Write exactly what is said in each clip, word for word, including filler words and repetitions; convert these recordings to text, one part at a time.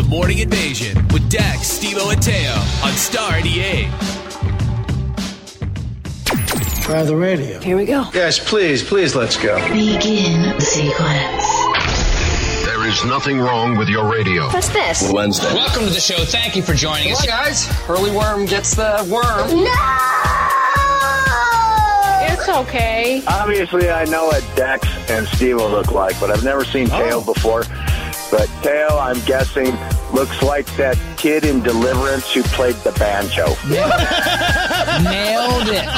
Morning Invasion with Dax, Steve-O, and Teo on Star eighty-eight. Try the radio. Here we go. Yes, please, please, let's go. Begin the sequence. There is nothing wrong with your radio. What's this? Wednesday. Welcome to the show. Thank you for joining us. Hi, guys. Early worm gets the worm. No! It's okay. Obviously, I know what Dex and Steve will look like, but I've never seen Oh. Teo before. But Teo, I'm guessing, looks like that kid in Deliverance who played the banjo. Nailed it.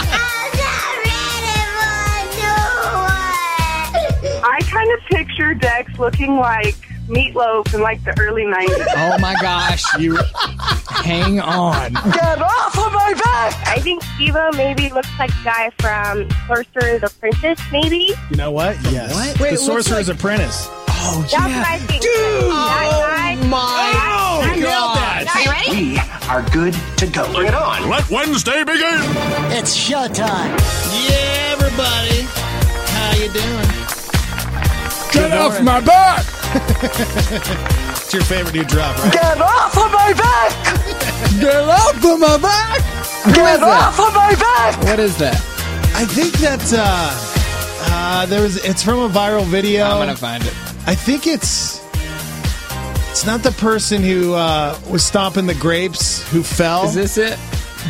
I kind of picture Dex looking like Meatloaf in like the early nineties. Oh my gosh. You hang on. Get off of my back! I think Steve-O maybe looks like a guy from Sorcerer's Apprentice, maybe. You know what? Yes. What? The Sorcerer's Apprentice. Oh, That's what I think. Dude! That Oh my Oh, you nailed that. Are you ready? We are good to go. Bring it on. Let Wednesday begin. It's showtime. Yeah, everybody. How you doing? Get off my back! It's your favorite new drop, right? Get off of my back! Get off of my back! Get off of my back! What is that? I think that uh, uh, there was. It's from a viral video. I'm gonna find it. I think it's. It's not the person who uh, was stomping the grapes who fell. Is this it?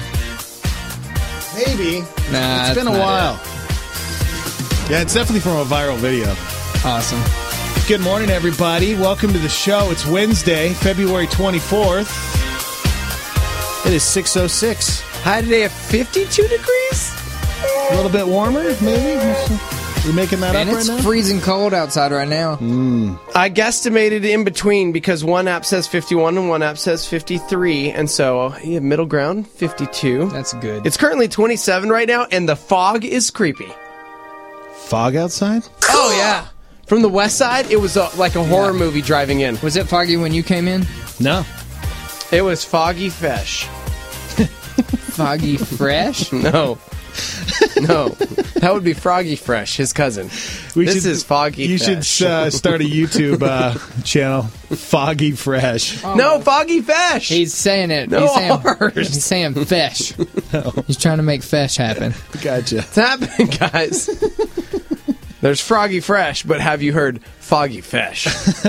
Maybe. Nah, It's been that's a not while. Yeah, it's definitely from a viral video. Awesome. Good morning, everybody. Welcome to the show. It's Wednesday, February twenty-fourth. It is six oh six. High today at fifty-two degrees? A little bit warmer, maybe? We're making that And up it's right now? freezing cold outside right now. I guesstimated in between because one app says fifty-one and one app says fifty-three, and so yeah, middle ground, fifty-two. That's good. It's currently twenty-seven right now, and the fog is creepy. Fog outside? Oh, yeah. From the west side, it was uh, like a horror Yeah. movie driving in. Was it foggy when you came in? No. It was foggy fish. Foggy fresh? No. No. That would be Froggy Fresh, his cousin. We this should- is Foggy You Fish. should uh, start a YouTube uh, channel, Foggy Fresh. No, Foggy Fish! He's saying it. No he's saying, R's. he's saying fish. He's trying to make fish happen. Gotcha. What's happening, guys? There's Froggy Fresh, but have you heard Foggy Fish?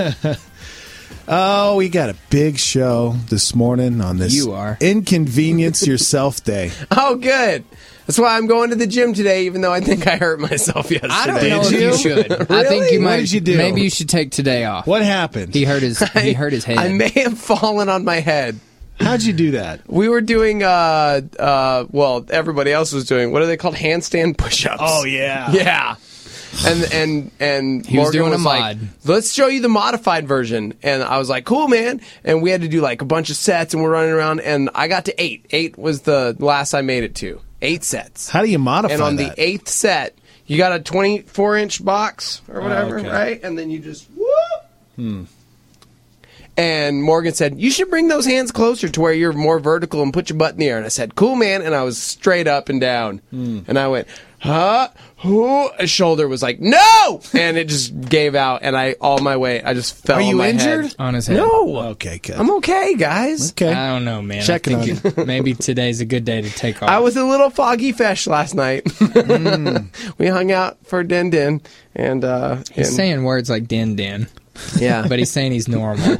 Oh, we got a big show this morning on this You are. Inconvenience Yourself Day. Oh, good. That's why I'm going to the gym today, even though I think I hurt myself yesterday. I don't Did know if you? you should. I think Really? you What might. did you do? Maybe you should take today off. What happened? He hurt his. He hurt his head. I may have fallen on my head. How'd you do that? We were doing, uh, uh, well, everybody else was doing, what are they called? Handstand push-ups. Oh, yeah. Yeah. And and and He was Morgan doing a was like, mod. let's show you the modified version. And I was like, cool, man. And we had to do like a bunch of sets, and we're running around, and I got to eight. Eight was the last I made it to. Eight sets. How do you modify And on that? the eighth set, you got a twenty-four inch box or whatever, okay. right? And then you just whoop. Hmm. And Morgan said, you should bring those hands closer to where you're more vertical and put your butt in the air. And I said, cool, man. And I was straight up and down. Hmm. And I went, huh? Who? A shoulder was like, no! And it just gave out. And I, all my weight, I just fell Are on you my injured? head. on his head. No. Okay, good. I'm okay, guys. okay. I don't know, man. Checking I think you- maybe today's a good day to take off. I was a little foggy fish last night. We hung out for Din Din. And, uh, He's and- saying words like din din, yeah. but he's saying he's normal.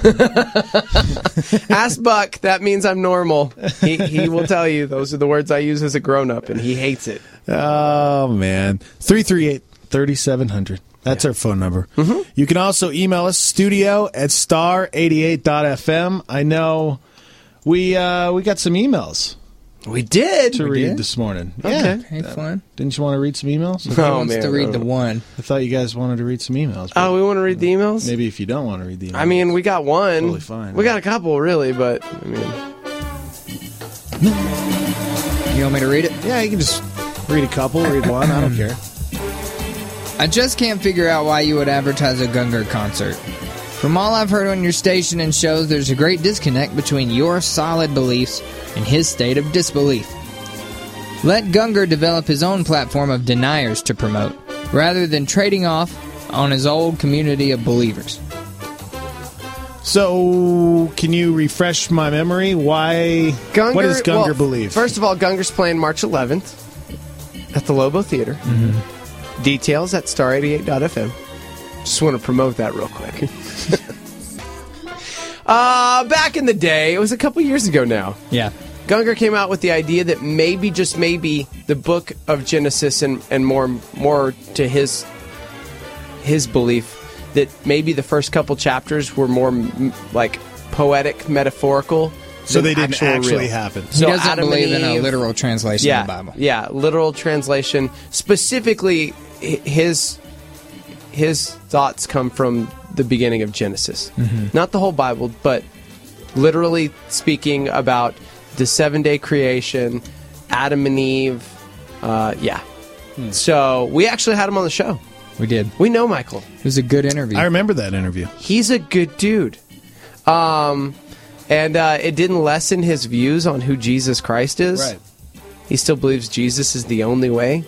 Ask Buck. That means I'm normal. He he will tell you those are the words I use as a grown up, and he hates it. Oh, man. three three eight, three seven zero zero. That's our phone number. Mm-hmm. You can also email us, studio at star eighty-eight dot f m. I know we uh, we got some emails We did. to read did? this morning. Okay. Yeah. Hey, fun. Didn't you want to read some emails? He Oh, wants man. to read the one. I thought you guys wanted to read some emails. but Oh, we want to read the emails. maybe if you don't want to read the emails. I mean, we got one. Totally fine. We got a couple, really, but I mean, You want me to read it? yeah, you can just read a couple, read one. I don't care. I just can't figure out why you would advertise a Gungor concert. From all I've heard on your station and shows, there's a great disconnect between your solid beliefs and his state of disbelief. Let Gungor develop his own platform of deniers to promote, rather than trading off on his old community of believers. So, can you refresh my memory? Why? Gunger, what does Gunger well, believe? First of all, Gunger's playing March eleventh at the Lobo Theater. Mm-hmm. Details at star eighty-eight dot f m. Just want to promote that real quick. uh, back in the day, it was a couple years ago now. Yeah. Gunger came out with the idea that maybe, just maybe, the book of Genesis and, and more more to his his belief that maybe the first couple chapters were more m- like poetic, metaphorical. So they didn't actual actually real. happen. He So doesn't Adam believe and in a Eve- literal translation yeah, of the Bible. Yeah, literal translation. Specifically, hi- his his thoughts come from the beginning of Genesis. Mm-hmm. Not the whole Bible, but literally speaking about the seven-day creation, Adam and Eve. Uh, yeah. Hmm. So we actually had him on the show. We did. We know Michael. It was a good interview. I remember that interview. He's a good dude. Um, and uh, it didn't lessen his views on who Jesus Christ is. Right. He still believes Jesus is the only way.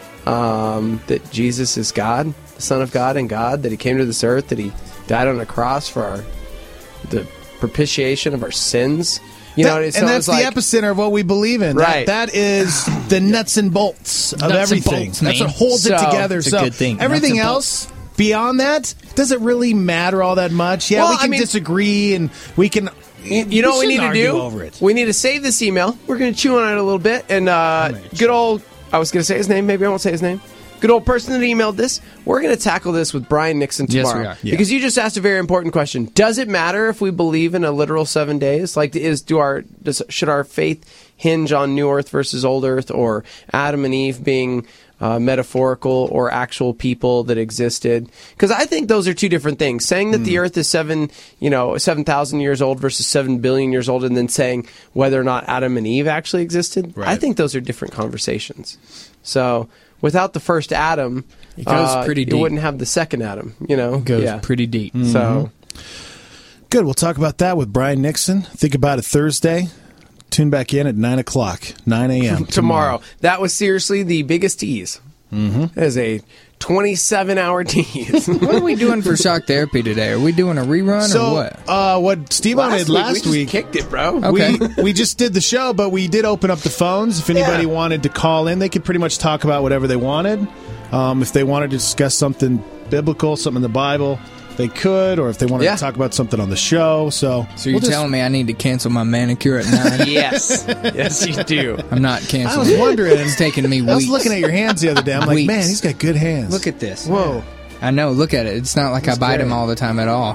Um, that Jesus is God, the Son of God and God, that he came to this earth, that he died on a cross for our the propitiation of our sins. You know, That- so and it that's was the like, epicenter of what we believe in. That- Right. that is the nuts and bolts of Nuts and everything. bolts, that's man. what holds it So, together. it's a so good thing. everything Nuts and else beyond that doesn't really matter all that much. Yeah, Well, we can I mean- disagree and we can. You know what we need shouldn't to argue do? over it. We need to save this email. We're going to chew on it a little bit. And uh, good old, I was going to say his name. Maybe I won't say his name. Good old person that emailed this. We're going to tackle this with Brian Nixon Yes, tomorrow. we are. Yeah. Because you just asked a very important question. Does it matter if we believe in a literal seven days? Like, is do our does, should our faith hinge on New Earth versus Old Earth, or Adam and Eve being uh, metaphorical or actual people that existed? Because I think those are two different things. Saying that Hmm. the Earth is seven, you know, seven thousand years old versus seven billion years old, and then saying whether or not Adam and Eve actually existed. Right. I think those are different conversations. So without the first Adam, It goes uh, pretty You deep. wouldn't have the second Adam. You know, It goes yeah. pretty deep. So Good. We'll talk about that with Brian Nixon. Think about it Thursday. Tune back in at nine o'clock, nine a.m. tomorrow, that was seriously the biggest tease. Mm-hmm. That is a twenty-seven hour tease. What are we doing for shock therapy today? Are we doing a rerun So, or what? uh, what Steve on did last we just week, kicked it, bro. Okay. we, we just did the show, but we did open up the phones. If anybody Yeah. wanted to call in, they could pretty much talk about whatever they wanted. Um, if they wanted to discuss something biblical, something in the Bible, they could. Or if they wanted Yeah. to talk about something on the show. So, So you're we'll just- telling me I need to cancel my manicure at nine? Yes, yes, you do. I'm not I canceling. was wondering. It's taking me weeks. I was looking at your hands the other day. I'm like, Weeks. man, he's got good hands. Look at this. Whoa, I know. Look at it. It's not like I bite great. him all the time at all.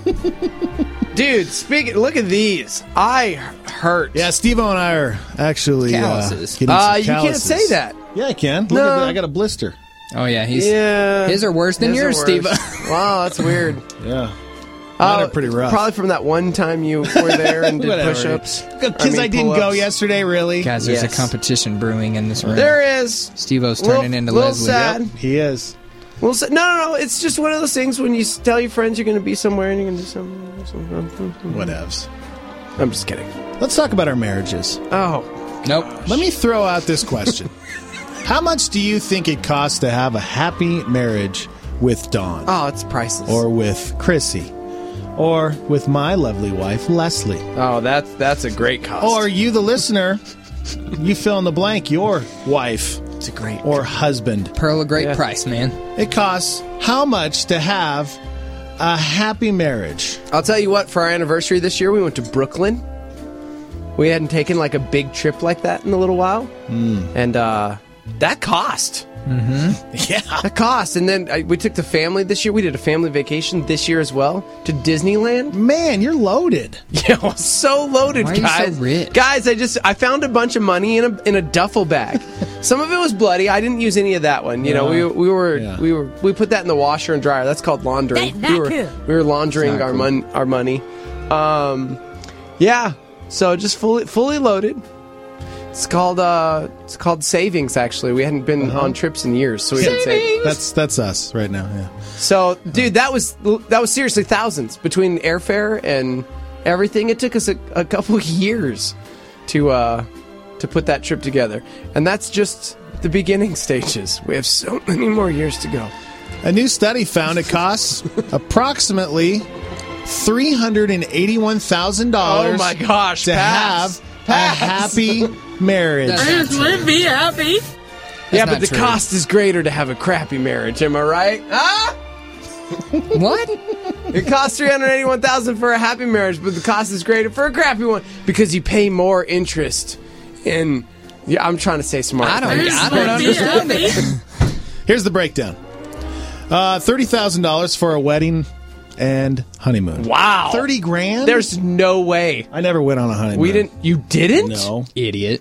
dude. Speaking, look at these. I hurt. Yeah, Steve and I are actually Calluses. Uh, getting Uh, some you can't calluses. say that. Yeah, I can. Look No. at that. I got a blister. Oh yeah, he's Yeah, his are worse than His are yours, worse. Steve. Wow, that's weird. Yeah. Mine Uh, are pretty rough. Probably from that one time you were there and did Whatever. push-ups. Because I, mean, didn't go pull-ups. yesterday, really. Guys, there's Yes. a competition brewing in this room. There is. Steve-O's Little- turning into little Leslie. sad. Yep, he is. Well, so, no, no, no. It's just one of those things when you s- tell your friends you're going to be somewhere and you're going to do something. something. Whatevs. I'm just kidding. Let's talk about our marriages. Oh, Nope. Let me throw out this question. How much do you think it costs to have a happy marriage with Dawn? oh, it's priceless. Or with Chrissy? Or with my lovely wife, Leslie? oh, that's that's a great cost. Or you, the listener, you fill in the blank, your wife it's a great. or husband. Pearl of great Yeah. price, man. It costs how much to have a happy marriage? I'll tell you what. For our anniversary this year, we went to Brooklyn. We hadn't taken like a big trip like that in a little while, Mm. and uh, that cost. Yeah. That cost. And then uh, we took the family this year. We did a family vacation this year as well to Disneyland. Man, you're loaded. Yeah, I was so loaded, Why are you so guys. rich? Guys, I just I found a bunch of money in a in a duffel bag. Some of it was bloody. I didn't use any of that one. You know, we we were Yeah. we were we put that in the washer and dryer. That's called laundering. We were we were laundering It's not our cool. mon- our money. Um, yeah. So just fully fully loaded. It's called uh it's called savings. Actually, we hadn't been on trips in years, so we had savings. That's that's us right now. Yeah. So, dude, that was that was seriously thousands between airfare and everything. It took us a, a couple of years to uh, to put that trip together, and that's just the beginning stages. We have so many more years to go. A new study found it costs approximately three hundred eighty-one thousand dollars. Oh my gosh, to pass. have Pass. a happy marriage. I just want to be happy. Yeah, not but the true. cost is greater to have a crappy marriage. Am I right? Huh? What? It costs three hundred eighty-one thousand dollars for a happy marriage, but the cost is greater for a crappy one because you pay more interest in. Yeah, I'm trying to say smart. I don't, things. I don't understand it. Here's the breakdown. Uh, thirty thousand dollars for a wedding and honeymoon. Wow. thirty grand? There's no way. I never went on a honeymoon. We didn't. You didn't? No. Idiot.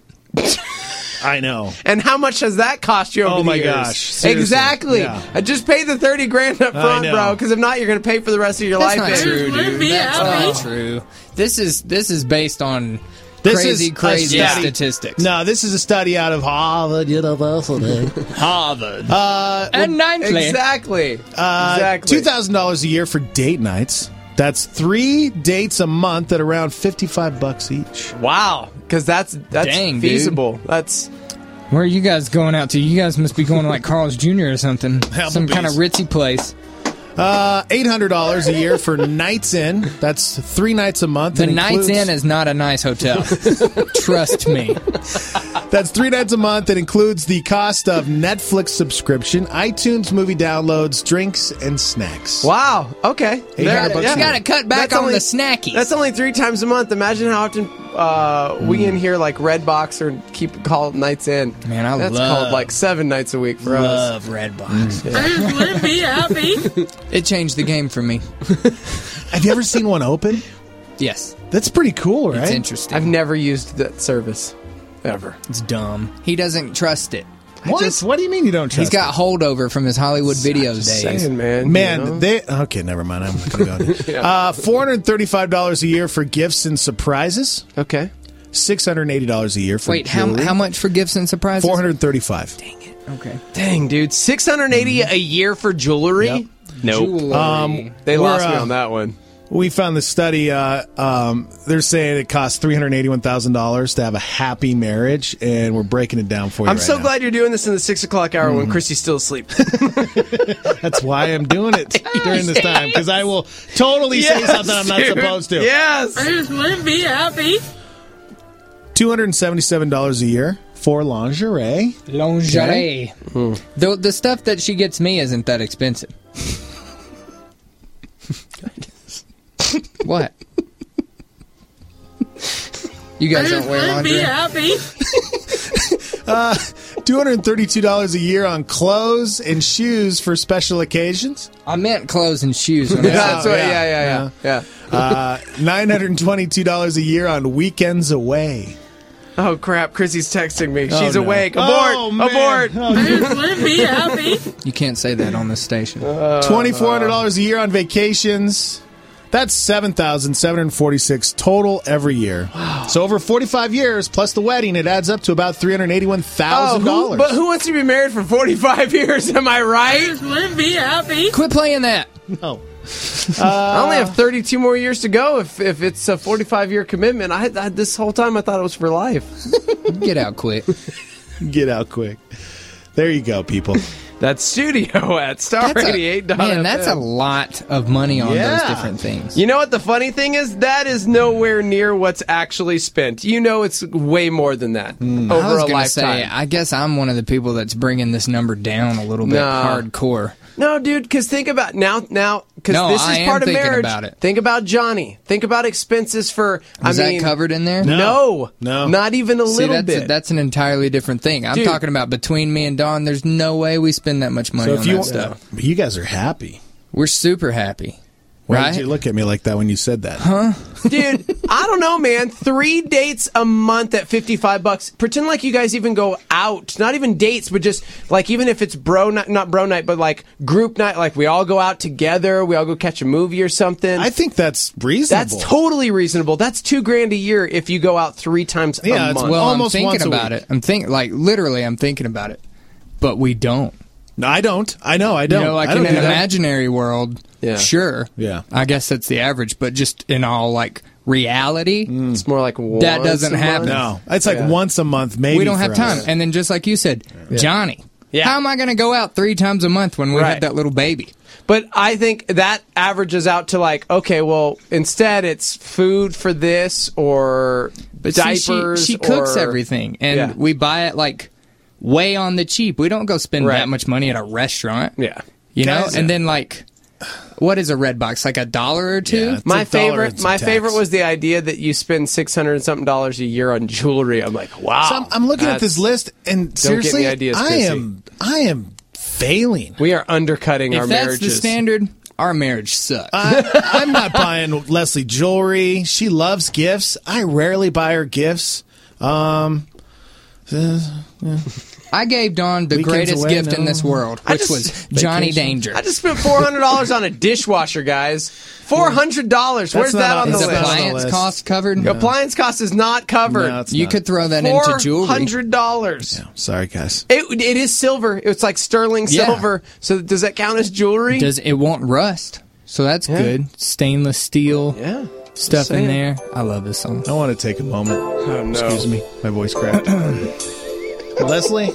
I know. And how much has that cost you over Oh the my years? gosh. Seriously. Exactly. Yeah. I just pay the thirty grand up I front, know. bro, because if not, you're going to pay for the rest of your That's life. not baby. true, dude. Be That's happy. not true. This is this is based on This crazy, is a crazy study. statistics. No, this is a study out of Harvard University. Harvard. Uh, and ninthly. Exactly. uh, exactly. two thousand dollars a year for date nights. That's three dates a month at around fifty-five bucks each. Wow. Because that's that's Dang, dude. feasible. That's Where are you guys going out to? You guys must be going to like Carl's Junior or something. Some Applebee's. kind of ritzy place. Uh, eight hundred dollars a year for Nights In. That's three nights a month. The It Nights includes- Inn is not a nice hotel. Trust me. That's three nights a month. It includes the cost of Netflix subscription, iTunes movie downloads, drinks, and snacks. wow. Okay. eight hundred bucks You a got to year. cut back That's on only- the snackies. That's only three times a month. Imagine how often uh, we in here like Redbox or keep call it nights in. Man, I That's love- called like seven nights a week for us. Love Redbox. I just want to be happy. It changed the game for me. Have you ever seen one open? Yes. That's pretty cool, right? It's interesting. I've never used that service ever. It's dumb. He doesn't trust it. What? just- what do you mean you don't trust He's got holdover from his Hollywood videos Just days. saying, man. it? Man, you know? they... Okay, never mind. I'm not going to go. uh, four hundred thirty-five dollars a year for gifts and surprises. Okay. six hundred eighty dollars a year for Wait, how, jewelry. how much for gifts and surprises? four hundred thirty-five. Okay. Dang, dude. six hundred eighty a year for jewelry? Yep. Nope. Jewelry. Um, They We're, lost me uh, on that one. We found the study. Uh, um, they're saying it costs three hundred eighty-one thousand dollars to have a happy marriage, and we're breaking it down for you. I'm right so now. glad you're doing this in the six o'clock hour when Chrissy's still asleep. That's why I'm doing it during this time, because I will totally say something I'm not dude. supposed to. Yes. I just want to be happy. two hundred seventy-seven dollars a year for lingerie. Lingerie. The, the stuff that she gets me isn't that expensive. What? You I guys just don't wear want to be lingerie? happy. two hundred thirty-two dollars a year on clothes and shoes for special occasions. I meant clothes and shoes. When I That's said what, yeah, yeah, yeah, yeah. yeah. Uh, nine hundred twenty-two dollars a year on weekends away. Oh, crap. Chrissy's texting me. She's Oh, no. awake. Abort. Oh, man. Abort. Oh, I just want to be happy. You can't say that on this station. twenty-four hundred dollars a year on vacations. That's seven thousand seven hundred forty-six total every year. Wow. So over forty-five years, plus the wedding, it adds up to about three hundred eighty-one Oh, thousand who, dollars. but who wants to be married for forty-five years? Am I I right? just want to be happy. Quit playing that. No. I only have thirty-two more years to go if, if it's a forty-five year commitment. I, I This whole time I thought it was for life. Get out quick. Get out quick. There you go, people. That's studio at Star That's a- eighty-eight. Man, that's a lot of money on Yeah. those different things. You know what the funny thing is? That is nowhere near what's actually spent. You know it's way more than that Hmm. over I was a gonna lifetime. say, I guess I'm one of the people that's bringing this number down a little bit Nah. hardcore. No, dude, because think about now, now, because No, this I is am part of thinking marriage. about it. Think about Johnny. Think about expenses for. Was I mean, that covered in there? No, No. not even a See, little that's, bit. that's an entirely different thing. I'm Dude. talking about between me and Dawn, there's no way we spend that much money So on if you that stuff. you guys are happy. We're super happy. Why Right? did you look at me like that when you said that? Dude, I don't know, man. Three dates a month at fifty-five bucks. Pretend like you guys even go out. Not even dates, but just like even if it's bro night, not bro night, but like group night. Like we all go out together. We all go catch a movie or something. I think that's reasonable. That's totally reasonable. That's two grand a year if you go out three times Yeah, a it's month. Well, Almost I'm once thinking a about week. it. I'm thinking, like, literally, I'm thinking about it. But we don't. No, I don't. I know. I don't. You know, like I in don't an do that. imaginary world, Yeah. sure. Yeah. I guess that's the average. But just in all, like, reality, It's more like once That doesn't a happen. month. No, it's like Yeah. once a month. Maybe we don't for have time. us. And then just like you said, Johnny. Yeah. How am I going to go out three times a month when we Right. have that little baby? But I think that averages out to like, okay, well, instead it's food for this or But see, diapers. she, she cooks or- everything, and Yeah. we buy it like way on the cheap. We don't go spend Right. that much money at a restaurant. Yeah. You know, Guys, and yeah. then like, what is a red box? Like a dollar or two? Yeah. It's My a dollar, favorite, it's a my tax. favorite was the idea that you spend six hundred and something dollars a year on jewelry. I'm like, wow. So I'm, I'm looking at that's- this list, and seriously, me ideas, I Chrissy. am, I am failing. We are undercutting If our that's marriages. the standard, our marriage sucks. I, I'm not buying Leslie jewelry. She loves gifts. I rarely buy her gifts. Um, uh, yeah. I gave Dawn the Weekends greatest away, gift in no. this world, I which just- was Johnny Vacation. Danger. I just spent four hundred dollars on a dishwasher, guys. four hundred dollars. Where's That's that not on on- the Is that's list? not on the appliance list. cost covered? The appliance cost is not covered. No, it's You not. could throw that into jewelry. four hundred dollars. Yeah, sorry, guys. It, it is silver. It's like sterling Yeah. silver. So does that count as jewelry? Does it won't rust? So that's Yeah. good. Stainless steel yeah. stuff in saying. there. I love this song. I want to take a moment. Oh, no. Excuse me, my voice cracked. Leslie,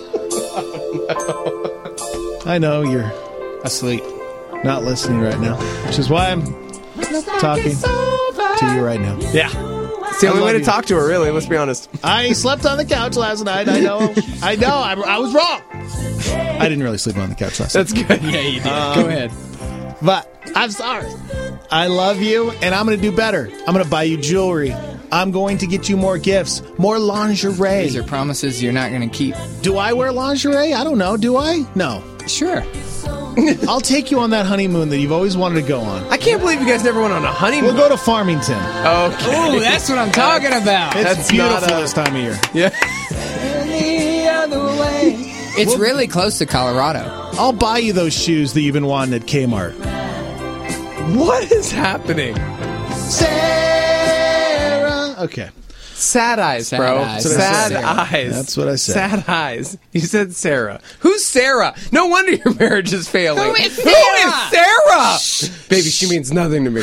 I know you're Asleep. not listening right now, which is why I'm talking to you right now. Yeah. It's the I only way love to you. talk to her, really. Let's be honest. I slept on the couch last night. I know. I know. I, I was wrong. I didn't really sleep on the couch last That's night. good. Yeah, you did. Go ahead. But I'm sorry. I love you, and I'm going to do better. I'm going to buy you jewelry. I'm going to get you more gifts, more lingerie. These are promises you're not going to keep. Do I wear lingerie? I don't know. Do I? No. Sure. I'll take you on that honeymoon that you've always wanted to go on. I can't believe you guys never went on a honeymoon. We'll go to Farmington. Okay. Ooh, that's what I'm talking about. It's That's beautiful not a- this time of year. Yeah. It's really close to Colorado. I'll buy you those shoes that you've been wanting at Kmart. What is happening? Sarah. Okay. Sad eyes, Sad bro. eyes. Sad Sarah. eyes. That's what I said. Sad eyes. You said Sarah. Who's Sarah? No wonder your marriage is failing. Who is Who Sarah? is Sarah? Baby, she means nothing to me.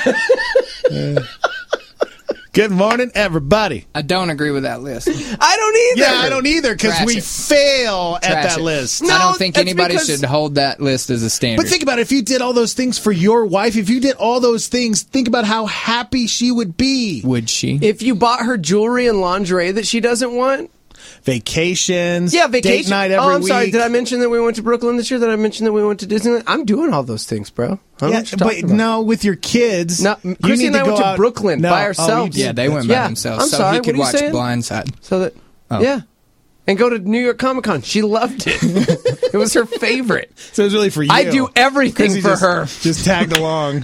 Good morning, everybody. I don't agree with that list. I don't either. Yeah, I don't either because Trash we it. fail at Trash that it. list. I No, don't think that's anybody because- should hold that list as a standard. But think about it. If you did all those things for your wife, if you did all those things, think about how happy she would be. Would she? If you bought her jewelry and lingerie that she doesn't want, Vacations. yeah, vacation. Date night every oh, I'm week. sorry. Did I mention that we went to Brooklyn this year? Did I mention that we went to Disneyland? I'm doing all those things, bro. I don't know Yeah, what you're but talking about. no, with your kids. No, you Chrissy need and I to went go to out- Brooklyn No. by Oh, you ourselves. did. yeah, they went by Yeah. themselves, I'm so sorry, he what could are you watch saying? Blindside. So that, Oh. yeah. And go to New York Comic Con. She loved it. It was her favorite. So it's really for you. I do everything Chrissy for just, her. Just tagged along.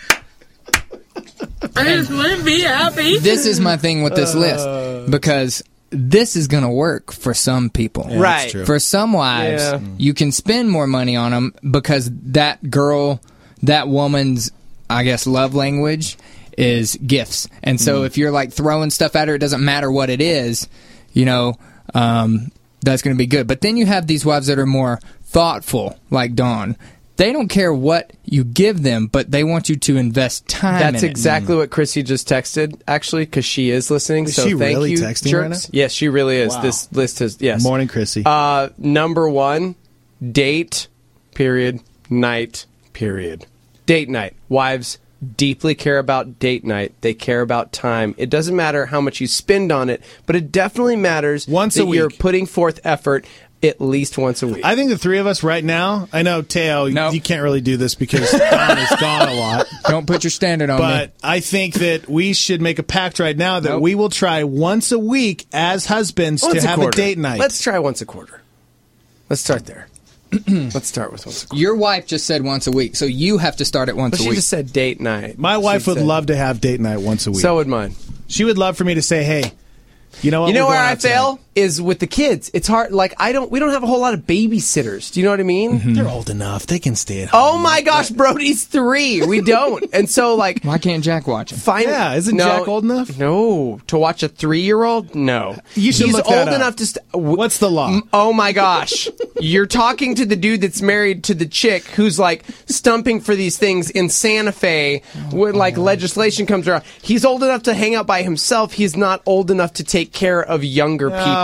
I just want to be happy. This is my thing with this list because this is going to work for some people. Yeah, Right. that's true. For some wives, Yeah. you can spend more money on them because that girl, that woman's, I guess, love language is gifts. And so if you're like throwing stuff at her, it doesn't matter what it is, you know, um, that's going to be good. But then you have these wives that are more thoughtful, like Dawn. They don't care what you give them, but they want you to invest time That's in it. exactly what Chrissy just texted, actually, because she is listening. Is so she thank really you, texting jerks. right now? Yes, she really is. Wow. This list is yes. Morning, Chrissy. Uh, number one, date, period, night, period. Date night. Wives deeply care about date night. They care about time. It doesn't matter how much you spend on it, but it definitely matters Once that a you're week. putting forth effort at least once a week. I think the three of us right now, I know, Teo, Nope. you can't really do this because Don is gone a lot. Don't put your standard on But me. I think that we should make a pact right now that Nope. we will try once a week as husbands Once to have a quarter. date night. Let's try once a quarter. Let's start there. Let's start with once a quarter. Your wife just said once a week, so you have to start it once But a she week. just said date night. My wife She would said- love to have date night once a week. So would mine. she would love for me to say, hey, you know what? You know We're where going I out tonight. fail is with the kids. It's hard. Like I don't. We don't have a whole lot of babysitters. Do you know what I mean? They're old enough. They can stay at home. Oh my gosh, Brody's three. We don't. And so like, Why can't Jack watch him? find. Yeah, isn't no, Jack old enough? No, to watch a three-year-old. No, You should He's look old that up. enough to. St- What's the law? Oh my gosh. You're talking to the dude that's married to the chick who's like stumping for these things in Santa Fe when like legislation comes around. He's old enough to hang out by himself. He's not old enough to take care of younger people.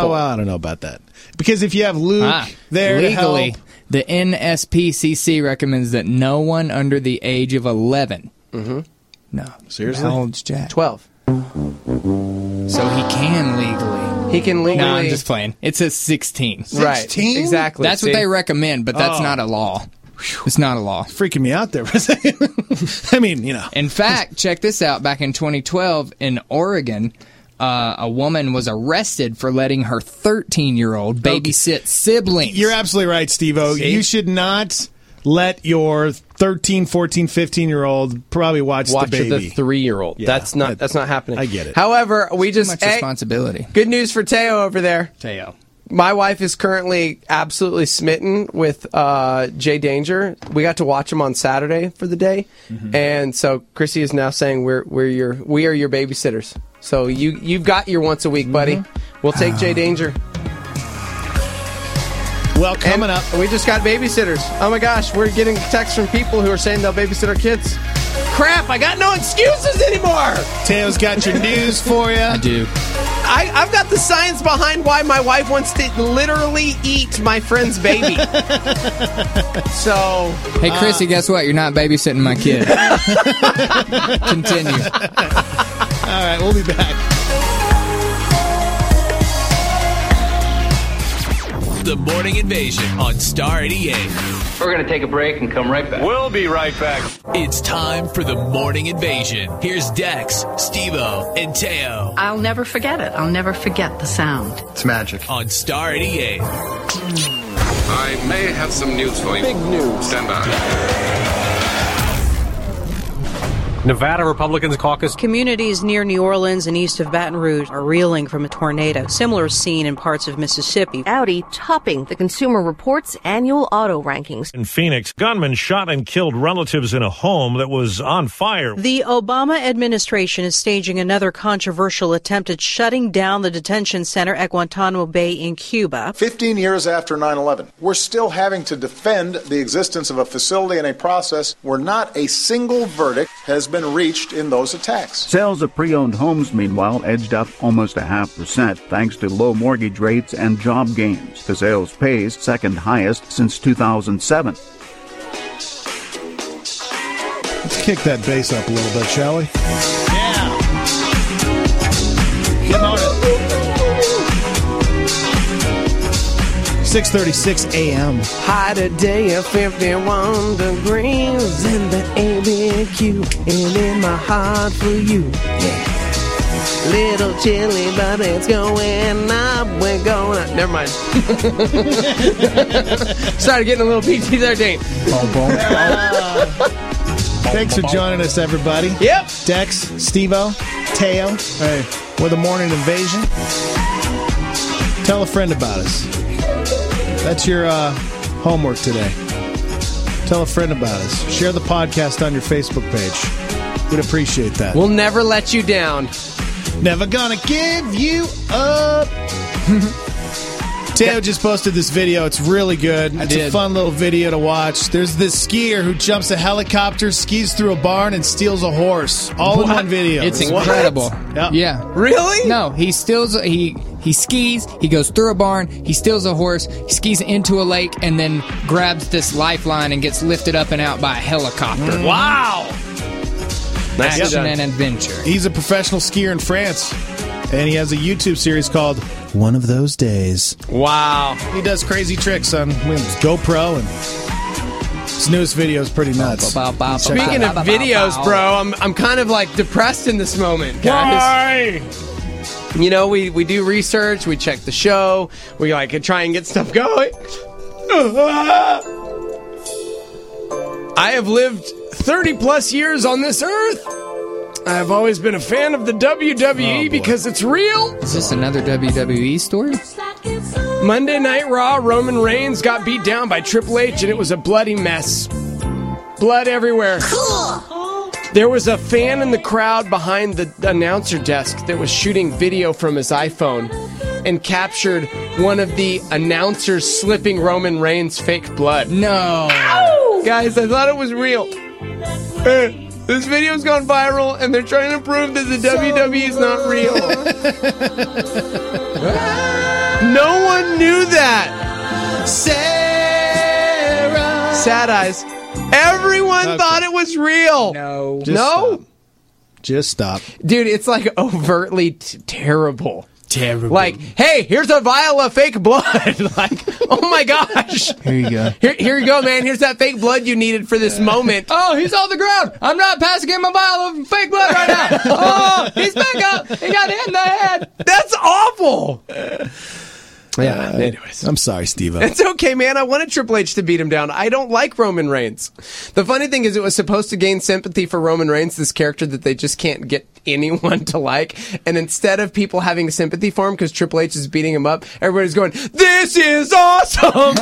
Oh, well, I don't know about that. Because if you have Luke Ah, there legally, to help, the N S P C C recommends that no one under the age of eleven. Mm-hmm. No. Seriously? How old's Jack? twelve. So he can legally. He can legally. No, I'm just playing. It says sixteen. Right. sixteen? Exactly. That's See? what they recommend, but that's Oh. not a law. It's not a law. freaking me out there for a second. I mean, you know. In fact, check this out. Back in twenty twelve in Oregon, uh, a woman was arrested for letting her thirteen-year-old babysit siblings. You're absolutely right, Steve-O. See? You should not let your thirteen, fourteen, fifteen-year-old probably watch, Watch the baby. the three-year-old. Yeah, that's not. I- that's not happening. I get it. However, we Too just much hey, responsibility. good news for Teo over there. Teo. My wife is currently absolutely smitten with uh, Jay Danger. We got to watch him on Saturday for the day, Mm-hmm. and so Chrissy is now saying we're we're your we are your babysitters. So you you've got your once a week, buddy. Mm-hmm. We'll take Jay Danger. Well, coming And up, we just got babysitters. Oh my gosh, we're getting texts from people who are saying they'll babysit our kids. Crap! I got no excuses anymore. Teo's got your news for you. I do. I, I've got the science behind why my wife wants to literally eat my friend's baby. So, Hey, Chrissy, guess what? You're not babysitting my kid. Continue. All right, we'll be back. The Morning Invasion on Star eighty-eight. We're going to take a break and come right back. We'll be right back. It's time for the Morning Invasion. Here's Dex, Steve-O, and Teo I'll never forget it. I'll never forget the sound. It's magic. on Star eighty-eight. I may have some news for you. big news. Stand by. Nevada Republicans caucus. Communities near New Orleans and east of Baton Rouge are reeling from a tornado. Similar scene in parts of Mississippi. Audi topping the Consumer Reports annual auto rankings. In Phoenix, gunmen shot and killed relatives in a home that was on fire. The Obama administration is staging another controversial attempt at shutting down the detention center at Guantanamo Bay in Cuba. Fifteen years after nine eleven, we're still having to defend the existence of a facility and a process where not a single verdict has been reached in those attacks. Sales of pre-owned homes, meanwhile, edged up almost a half percent thanks to low mortgage rates and job gains. The sales pace second highest since two thousand seven. Let's kick that bass up a little bit, shall we? Yeah. Get on it. six thirty-six a.m. High today at fifty-one degrees in the A B Q and in my heart for you. Yeah. Little chilly, but it's going up. We're going up. Never mind. Started getting a little P T there, Dane. Thanks for joining us, everybody. Yep. Dex, Steve-O, Teo. Hey, we're the Morning Invasion. Tell a friend about us. That's your uh, homework today. Tell a friend about us. Share the podcast on your Facebook page. We'd appreciate that. We'll never let you down. Never gonna give you up. Teo just posted this video. It's really good. I It's did. a fun little video to watch. There's this skier who jumps a helicopter, skis through a barn, and steals a horse. All in What? one video. It's incredible. Yep. Yeah. Really? No, he steals. He he skis. He goes through a barn. He steals a horse. He skis into a lake and then grabs this lifeline and gets lifted up and out by a helicopter. Mm. Wow. Nice Action done. and adventure. He's a professional skier in France, and he has a YouTube series called One of Those Days. Wow. He does crazy tricks on his GoPro, and his newest video is pretty nuts. Bow, bow, bow, Check Speaking it of out. videos, bro, I'm I'm kind of like depressed in this moment, guys. Why? You know, we, we do research, we check the show, we like try and get stuff going. I have lived thirty plus years on this earth. I've always been a fan of the W W E Oh, boy. because it's real. Is this another W W E story? Monday Night Raw, Roman Reigns got beat down by Triple H and it was a bloody mess. Blood everywhere. There was a fan in the crowd behind the announcer desk that was shooting video from his iPhone and captured one of the announcers slipping Roman Reigns' fake blood. No. Guys, I thought it was real. Uh, This video's gone viral and they're trying to prove that the W W E is not real. knew that. Sarah. Sad eyes. Everyone Okay. thought it was real. No. Just no? stop. Just stop. Dude, it's like overtly t- terrible. Terrible. Like, hey, here's a vial of fake blood. Like, oh my gosh. Here you go. Here, here you go, man. Here's that fake blood you needed for this moment. Oh, he's on the ground. I'm not passing him a vial of fake blood right now. Oh, he's back up. He got hit in the head. That's awful. Yeah, Uh, anyways. I'm sorry, Steve. It's okay, man. I wanted Triple H to beat him down. I don't like Roman Reigns. The funny thing is, it was supposed to gain sympathy for Roman Reigns, this character that they just can't get anyone to like. And instead of people having sympathy for him because Triple H is beating him up, everybody's going, "This is awesome!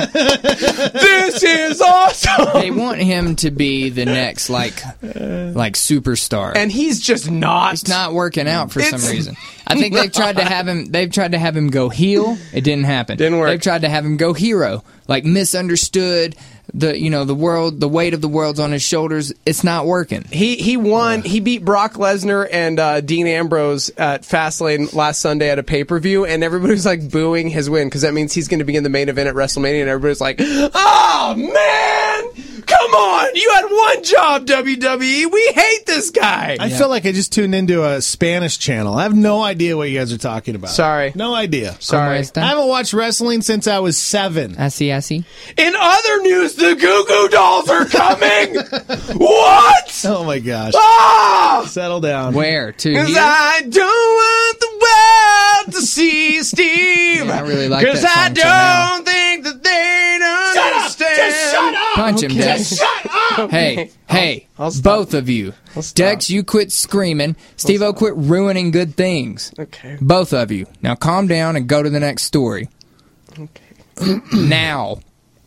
This is awesome!" They want him to be the next, like, like superstar. And he's just not. It's not working out for It's some reason. I think they've tried to have him. They've tried to have him go heel. It didn't happen. Didn't work. They've tried to have him go hero, like misunderstood. The you know the world, the weight of the world's on his shoulders. It's not working. He he won. He beat Brock Lesnar and uh, Dean Ambrose at Fastlane last Sunday at a pay per view, and everybody was like booing his win because that means he's going to be in the main event at WrestleMania, and everybody's like, "Oh man, come on! You had one job, W W E. We hate this guy." I feel like I just tuned into a Spanish channel. I have no idea what you guys are talking about. Sorry. No idea. Sorry. I haven't watched wrestling since I was seven. I see. I see. In other news, the Goo Goo Dolls are coming. What? Oh my gosh. Ah! Settle down. Where to? Cause Here? I don't want the world to see Steve. Yeah, I really like Cause that I song till now. don't think that they don't understand. Just shut up! Punch him, Dex. Shut up! Hey, hey, I'll stop. both of you. I'll stop. Dex, you quit screaming. Steve-O, quit ruining good things. Okay. Both of you. Now calm down and go to the next story. Okay. Now.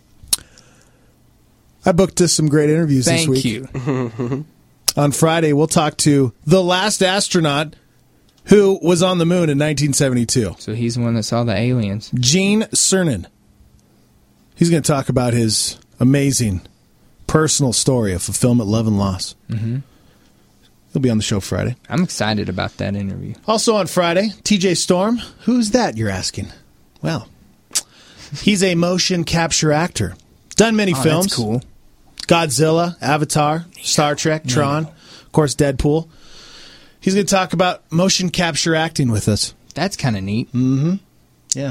I booked us some great interviews Thank this week. you. On Friday, we'll talk to the last astronaut who was on the moon in nineteen seventy-two. So he's the one that saw the aliens. Gene Cernan. He's going to talk about his amazing personal story of fulfillment, love, and loss. Mm-hmm. He'll be on the show Friday. I'm excited about that interview. Also on Friday, T J Storm. Who's that, you're asking? Well, he's a motion capture actor. Done many Oh, films. that's cool. Godzilla, Avatar, Star Trek, Tron, of course, Deadpool. He's going to talk about motion capture acting with us. That's kind of neat. Mm-hmm. Yeah.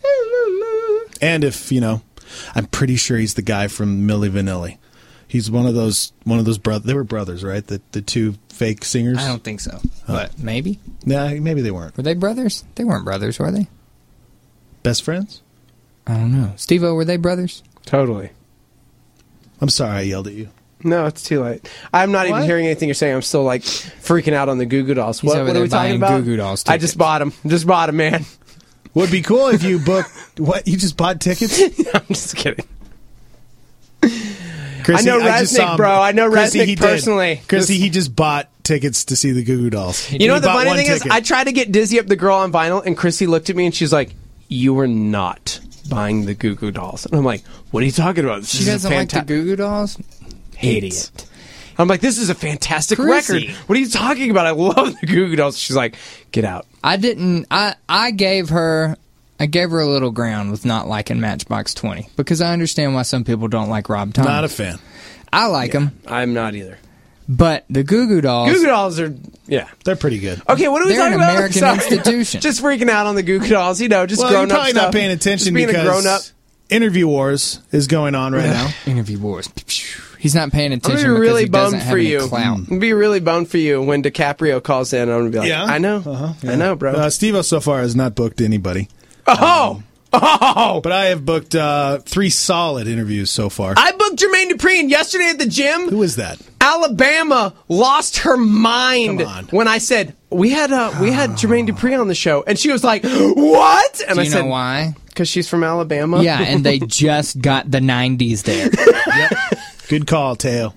And if, you know, I'm pretty sure he's the guy from Milli Vanilli. He's one of those one of those brothers. They were brothers, right? The the two fake singers. I don't think so. But maybe. Nah, maybe they weren't. Were they brothers? They weren't brothers, were they? Best friends? I don't know. Steve-O, were they brothers? Totally. I'm sorry I yelled at you. No, it's too late. I'm not What? even hearing anything you're saying. I'm still like freaking out on the Goo Goo Dolls. He's What, over what are there we talking buying about? Goo Goo Dolls I tickets. just bought them. Just bought them, man. Would be cool if you booked. What? You just bought tickets? I'm just kidding. Chrissy, I know just Resnick, saw him- bro. I know Chrissy, Resnick he did. personally. Chrissy, Just- he just bought tickets to see the Goo Goo Dolls. You know He what the bought funny one thing is? ticket. I tried to get Dizzy Up the Girl on vinyl, and Chrissy looked at me and she's like, "You are not buying the Goo Goo Dolls." And I'm like, "What are you talking about? This She is a doesn't like the fanta- Goo Goo Dolls? Idiot." I'm like, "This is a fantastic Chrissy. record. What are you talking about? I love the Goo Goo Dolls." She's like, "Get out." I didn't. I I gave her. I gave her a little ground with not liking Matchbox twenty because I understand why some people don't like Rob Thomas. Not a fan. I like him, I'm not either. but the Goo Goo Dolls. Goo Goo Dolls are, yeah. They're pretty good. Okay, what are we They're talking an about? American Sorry. institution. Just freaking out on the Goo Goo Dolls, you know, just Well, grown you're up probably stuff. not paying attention just being because a grown up. Interview Wars is going on right now. Interview Wars. He's not paying I'm attention gonna be because really he doesn't bummed have for any you. clout. I'm gonna be really bummed for you when DiCaprio calls in. I'm gonna be like, Yeah? I know, Uh-huh, I know, bro. Uh, Steve-O so far has not booked anybody. oh, oh! But I have booked uh, three solid interviews so far. I booked Jermaine Dupri, and yesterday at the gym, Who is that? Alabama lost her mind Come on. when I said we had uh, we had Jermaine Dupri on the show, and she was like, "What?" And Do I you said, know why? Because she's from Alabama. Yeah, and they just got the nineties there. Good call, Teo.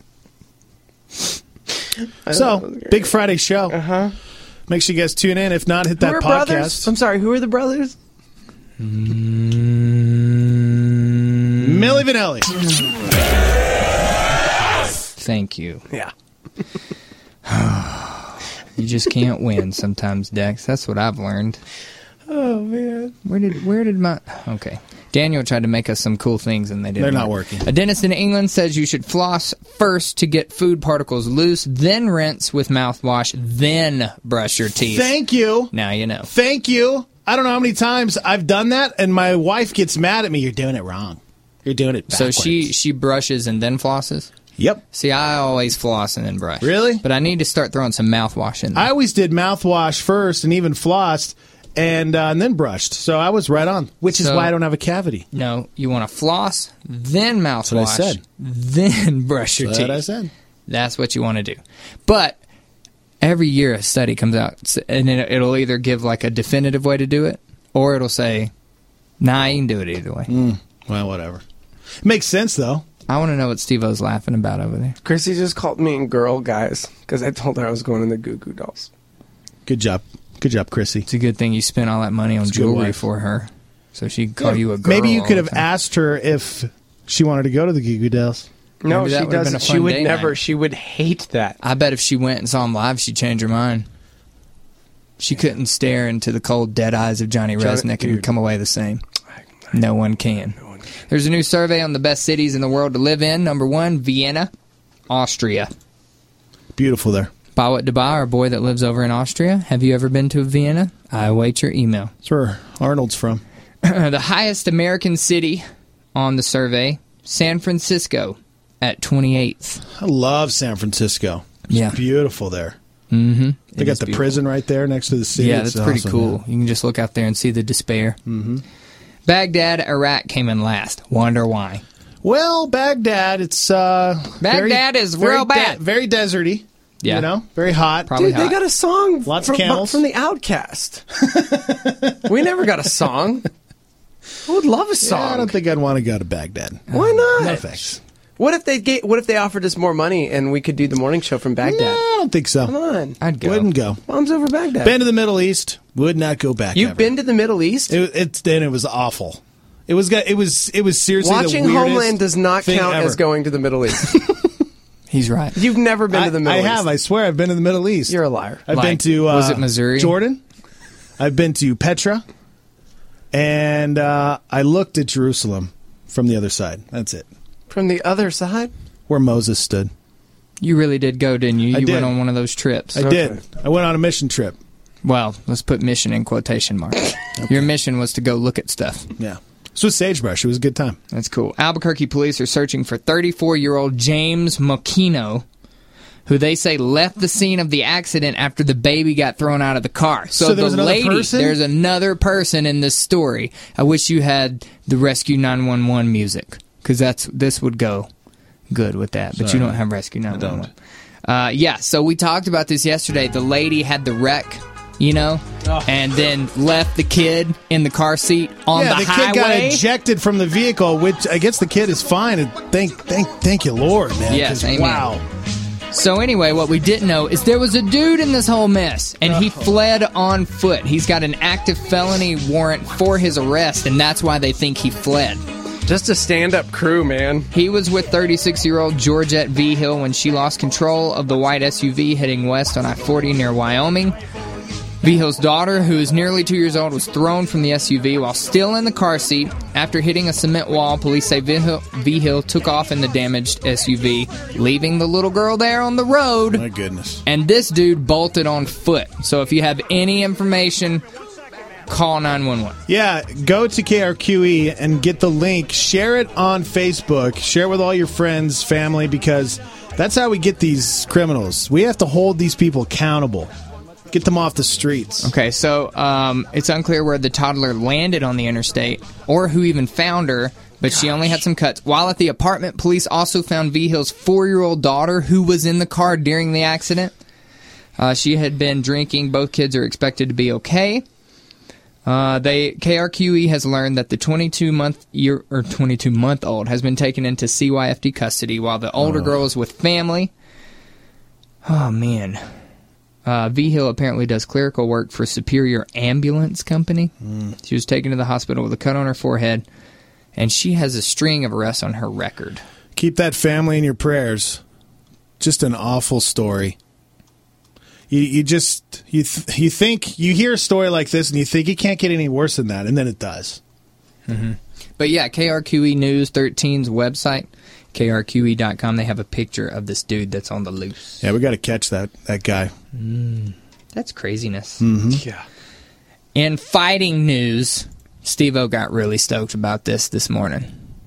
So, big Friday show. Uh huh. Make sure you guys tune in. If not, hit Who that are podcast. brothers? I'm sorry. Who are the brothers? Milli Vanilli. Thank you. Yeah. You just can't win sometimes, Dex. That's what I've learned. Oh, man. Where did where did my... Okay. Daniel tried to make us some cool things, and they didn't. They're not work. working. A dentist in England says you should floss first to get food particles loose, then rinse with mouthwash, then brush your teeth. Thank you. Now you know. Thank you. I don't know how many times I've done that, and my wife gets mad at me. You're doing it wrong. You're doing it backwards. So she, she brushes and then flosses? Yep. See, I always floss and then brush. Really? But I need to start throwing some mouthwash in there. I always did mouthwash first and even flossed and, uh, and then brushed. So I was right on, which is So- why I don't have a cavity. No, you want to floss, then mouthwash, That's what I said. then brush your That's teeth. what I said. That's what you want to do. But every year a study comes out, and it- it'll either give like a definitive way to do it, or it'll say, nah, you can do it either way. Mm, well, whatever. Makes sense, though. I want to know what Steve-O's laughing about over there. Chrissy just called me and girl guys because I told her I was going in the Goo Goo Dolls. Good job. Good job, Chrissy. It's a good thing you spent all that money on It's a good jewelry wife. for her, so she can call Yeah, you a girl. Maybe you all could the have time. asked her if she wanted to go to the Goo Goo Dolls. No, Maybe that she would've been a doesn't. She fun would day never. night. She would hate that. I bet if she went and saw him live, she'd change her mind. She couldn't stare into the cold, dead eyes of Johnny Johnny- Resnick and dude. come away the same. No one can. There's a new survey on the best cities in the world to live in. Number one, Vienna, Austria. Beautiful there. Bawat Deba, our boy that lives over in Austria. Have you ever been to Vienna? I await your email. That's where Arnold's from. The highest American city on the survey, San Francisco, at twenty-eighth. I love San Francisco. It's Yeah. beautiful there. Mm-hmm. They got the prison right there next to the city. Yeah, It's that's pretty awesome, cool. man. You can just look out there and see the despair. Mm-hmm. Baghdad, Iraq came in last. Wonder why? Well, Baghdad, it's uh, Baghdad very, is very real bad. de- very deserty. Yeah. You know, very hot. Probably Dude, they hot. got a song Lots from, of camels. from the Outcast. We never got a song. I would love a Yeah, song. I don't think I'd want to go to Baghdad. Why not? No thanks. What if they gave, What if they offered us more money and we could do the morning show from Baghdad? No, I don't think so. Come on, I'd go. Wouldn't go. Mom's over Baghdad. Been to the Middle East. Would not go back. You've ever. been to the Middle East? It, it's then it was awful. It was it was it was seriously Watching the weirdest Homeland does not thing count ever. as going to the Middle East. He's right. You've never been I, to the Middle I East. have. I swear, I've been to the Middle East. You're a liar. I've Like, been to uh, was it Missouri? Jordan. I've been to Petra, and uh, I looked at Jerusalem from the other side. That's it, From the other side? where Moses stood. You really did go, didn't you? I You did. went on one of those trips. I did. I went on a mission trip. Well, let's put mission in quotation marks. Your mission was to go look at stuff. Yeah, this was Sagebrush. It was a good time. That's cool. Albuquerque police are searching for thirty-four-year-old James Mokino, who they say left the scene of the accident after the baby got thrown out of the car. So, So there was the another lady, person? there's another person in this story. I wish you had the Rescue nine one one music, because that's this would go good with that. But Sorry. you don't have Rescue nine one one. Uh, yeah, so we talked about this yesterday. The lady had the wreck, you know, Oh. and then left the kid in the car seat on yeah, the, the, highway. kid got ejected from the vehicle, which I guess the kid is fine. And thank, thank, thank you, Lord, man. Yes, 'cause amen. wow. So anyway, what we didn't know is there was a dude in this whole mess, and he fled on foot. He's got an active felony warrant for his arrest, and that's why they think he fled. Just a stand-up crew, man. He was with thirty-six-year-old Georgette V. Hill when she lost control of the white S U V heading west on I forty near Wyoming. V. Hill's daughter, who is nearly two years old, was thrown from the S U V while still in the car seat. After hitting a cement wall, police say V. Hill, v. Hill took off in the damaged S U V, leaving the little girl there on the road. My goodness. And this dude bolted on foot. So if you have any information, call nine one one. Yeah, go to K R Q E and get the link. Share it on Facebook. Share it with all your friends, family, because that's how we get these criminals. We have to hold these people accountable. Get them off the streets. Okay, so um, it's unclear where the toddler landed on the interstate or who even found her, but she only had some cuts. While at the apartment, police also found V. Hill's four-year-old daughter, who was in the car during the accident. Uh, she had been drinking. Both kids are expected to be okay. Uh, they K R Q E has learned that the twenty-two month year or twenty-two month old has been taken into C Y F D custody, while the older Oh. girl is with family. Oh man. Uh, V. Hill apparently does clerical work for Superior Ambulance Company. Mm. She was taken to the hospital with a cut on her forehead, and she has a string of arrests on her record. Keep that family in your prayers. Just an awful story. you, you just you th- you think you hear a story like this and you think it can't get any worse than that, and then it does. Mm-hmm. But yeah, K R Q E News thirteen's website, K R Q E dot com, they have a picture of this dude that's on the loose. Yeah, we got to catch that that guy. Mm, that's craziness. Mm-hmm. Yeah. In fighting news, Steve-O got really stoked about this this morning.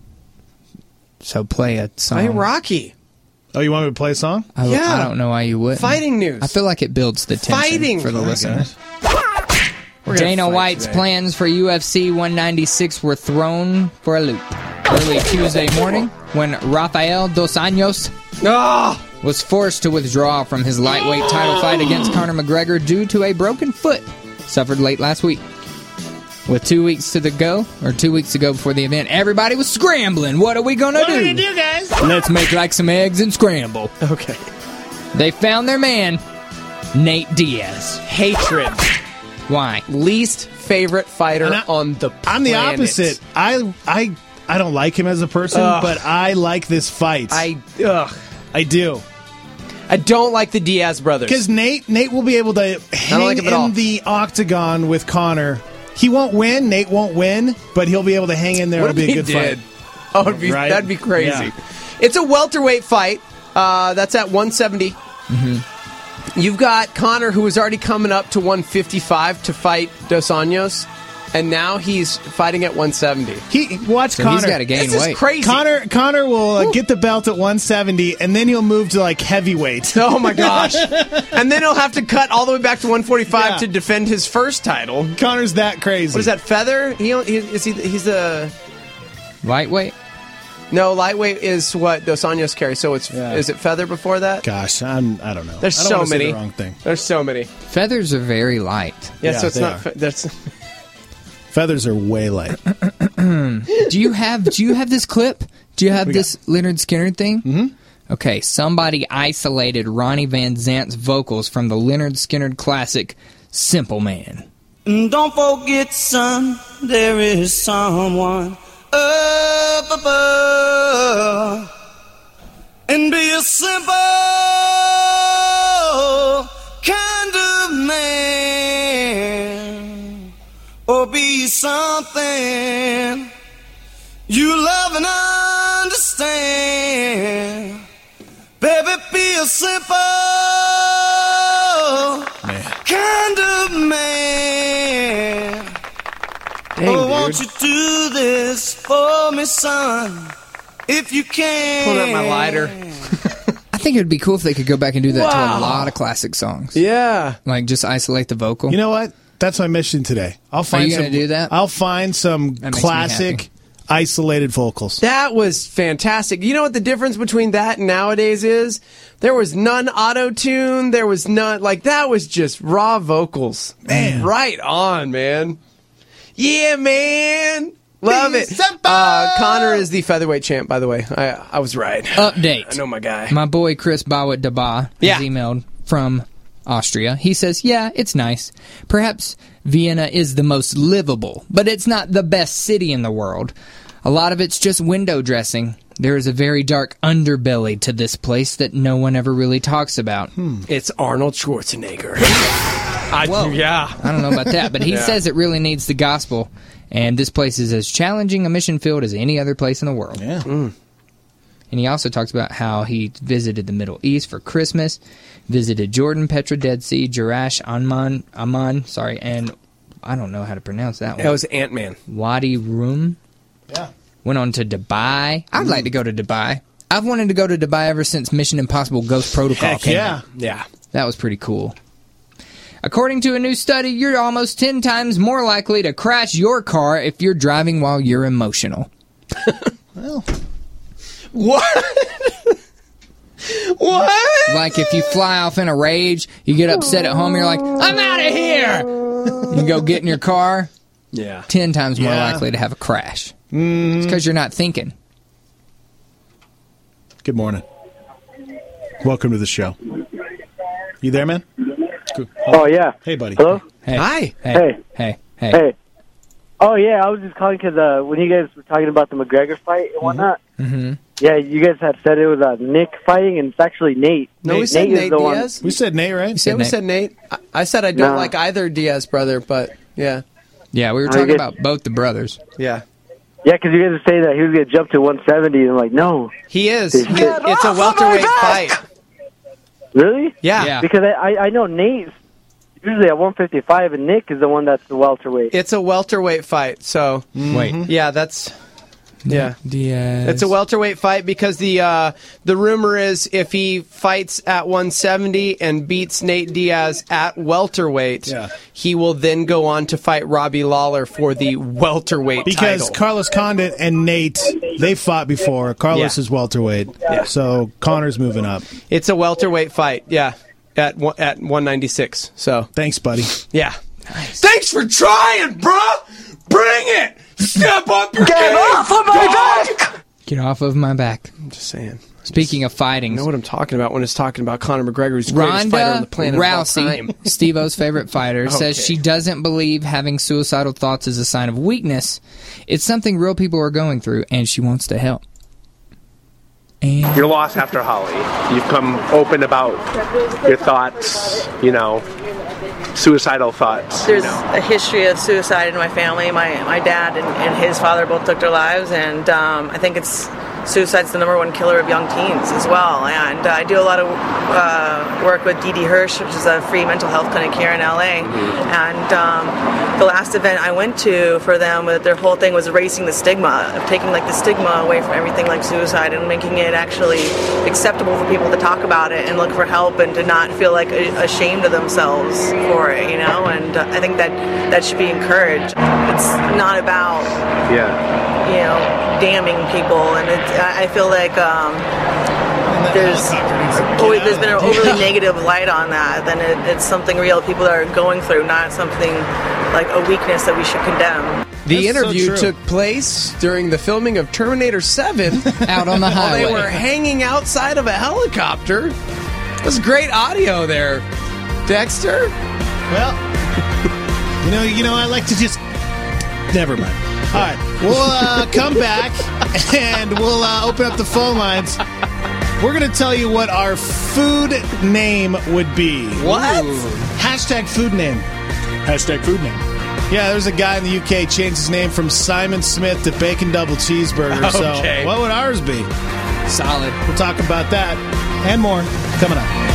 So play a song. Play Rocky. Oh, you want me to play a song? I, yeah. I don't know why you wouldn't. Fighting news. I feel like it builds the tension Fighting. for the Oh, listeners. We're Dana White's today. plans for U F C one ninety-six were thrown for a loop. Early Tuesday morning, when Rafael Dos Anjos oh. was forced to withdraw from his lightweight title fight against Conor McGregor due to a broken foot suffered late last week. With two weeks to the go, or two weeks to go before the event, everybody was scrambling. What are we gonna what do? What are we gonna do, guys? Let's make like some eggs and scramble. Okay. They found their man, Nate Diaz. Hatred. Why? Least favorite fighter I, on the planet. I'm the opposite. I I I don't like him as a person, ugh. but I like this fight. I ugh. I do. I don't like the Diaz brothers. Because Nate Nate will be able to hang like him at in all. the octagon with Conor. He won't win. Nate won't win, but he'll be able to hang in there. What It'll if be a he good did? fight. Oh, it'd be, right? that'd be crazy. Yeah. It's a welterweight fight. Uh, that's at one seventy. Mm-hmm. You've got Conor, who was already coming up to one fifty-five to fight Dos Anjos, and now he's fighting at one seventy. He watch So Conor. he's got to gain This is weight. crazy. Conor Conor will uh, get the belt at one seventy, and then he'll move to like heavyweight. Oh my gosh! And then he'll have to cut all the way back to one forty-five Yeah. to defend his first title. Conor's that crazy. What is that? Feather? He, he is he? He's a Lightweight? no lightweight is what Dos Anjos carries. So it's Yeah. is it feather before that? Gosh, I'm. I don't know. There's I don't so wanna say many. The wrong thing. There's so many. Feathers are very light. Yeah, Yeah, so it's they not. are. Fe- that's Feathers are way light. Do you have Do you have this clip? Do you have We this Leonard Skinner thing? Mm-hmm. Okay, somebody isolated Ronnie Van Zant's vocals from the Leonard Skinner classic "Simple Man." Don't forget, son, there is someone up above, and be a simple kind of man, or be something you love and understand. Baby, be a simple kind of man. Dang, oh, dude. won't you do this for me, son? If you can. Pull out my lighter. I think it would be cool if they could go back and do that to Wow. a lot of classic songs. Yeah. Like just isolate the vocal. You know what? That's my mission today. I'll find you some. gonna do that? I'll find some That makes me classic happy. isolated vocals. That was fantastic. You know what the difference between that and nowadays is? There was none auto-tune. There was none. Like, that was just raw vocals. Man. Right on, man. Yeah, man. Love Be it. simple. Uh, Conor is the featherweight champ, by the way. I I was right. Update. I know my guy. My boy Chris Bawit Daba Yeah. has emailed from Austria. He says, yeah, it's nice. Perhaps Vienna is the most livable, but it's not the best city in the world. A lot of it's just window dressing. There is a very dark underbelly to this place that no one ever really talks about. Hmm. It's Arnold Schwarzenegger. I, Whoa. yeah. I don't know about that, but he Yeah. says it really needs the gospel, and this place is as challenging a mission field as any other place in the world. Yeah. Mm. And he also talks about how he visited the Middle East for Christmas, visited Jordan, Petra, Dead Sea, Jerash, Amman, Amman, sorry, and I don't know how to pronounce that one. That was Ant-Man. Wadi Rum. Yeah. Went on to Dubai. I'd like to go to Dubai. I've wanted to go to Dubai ever since Mission Impossible Ghost Protocol Heck came yeah. out. Yeah. That was pretty cool. According to a new study, you're almost ten times more likely to crash your car if you're driving while you're emotional. Well, What? What? Like if you fly off in a rage, you get upset at home, you're like, I'm out of here! You go get in your car, Yeah. ten times more Yeah. likely to have a crash. mm, It's because you're not thinking. good morning. Welcome to the show. You there, man? Cool. Oh, yeah. Hey, buddy. Hello? Hey, Hi. Hey, Hey. hey, hey. Hey. Oh, yeah, I was just calling because uh, when you guys were talking about the McGregor fight and whatnot, Mm-hmm. Yeah, you guys had said it was uh, Nick fighting, and it's actually Nate. No, Nate, we said Nate, Nate is the Diaz. One. We said Nate, right? Yeah, we Nate. said Nate. I, I said I don't No. like either Diaz brother, but yeah. Yeah, we were I talking guess- about both the brothers. Yeah. Yeah, because you guys were saying that he was going to jump to one seventy, and I'm like, no. He is. He- He- it's a welterweight fight. Really? Yeah. Yeah. Because I, I, I know Nate's usually at one fifty-five, and Nick is the one that's the welterweight. It's a welterweight fight, so Wait. yeah, that's yeah. Diaz. It's a welterweight fight because the uh, the rumor is if he fights at one seventy and beats Nate Diaz at welterweight, Yeah. he will then go on to fight Robbie Lawler for the welterweight Because title. Carlos Condit and Nate, they fought before. Carlos Yeah. is welterweight. Yeah. So Connor's moving up. It's a welterweight fight, yeah, at one, at one ninety-six. So Thanks, buddy. yeah. Thanks for trying, bruh. Bring it. Step up your Get game. off of my dog. back! Get off of my back. I'm just saying. Speaking of I fighting, know what I'm talking about when it's talking about Conor McGregor, who's the greatest fighter on Ronda the planet of all time. Rousey, Steve-O's favorite fighter, says Okay. she doesn't believe having suicidal thoughts is a sign of weakness. It's something real people are going through, and she wants to help. And You're lost after Holly. You've come open about your thoughts, you know, suicidal thoughts. There's you know. a history of suicide in my family. My my dad and, and his father both took their lives, and um, I think it's suicide's the number one killer of young teens as well. And uh, I do a lot of uh, work with Dee Dee Hirsch, which is a free mental health clinic here in L A. Mm-hmm. And um, the last event I went to for them, their whole thing was erasing the stigma, of taking like the stigma away from everything like suicide and making it actually acceptable for people to talk about it and look for help and to not feel like a- ashamed of themselves for it, you know. And uh, I think that that should be encouraged. It's not about Yeah. you know damning people, and it's, I I feel like um, there's always, there's been an overly negative light on that. Then it, it's something real people are going through, not something like a weakness that we should condemn. The That's so interview true. took place during the filming of Terminator seven. out on the While highway. they were hanging outside of a helicopter. That was great audio there, Dexter. Well, you know, you know, I like to just. Never mind. All right, we'll uh, come back and we'll uh, open up the phone lines. We're going to tell you what our food name would be. What? Hashtag food name. Hashtag food name. Yeah, there's a guy in the U K changed his name from Simon Smith to Bacon Double Cheeseburger. Okay. So what would ours be? Solid. We'll talk about that and more coming up.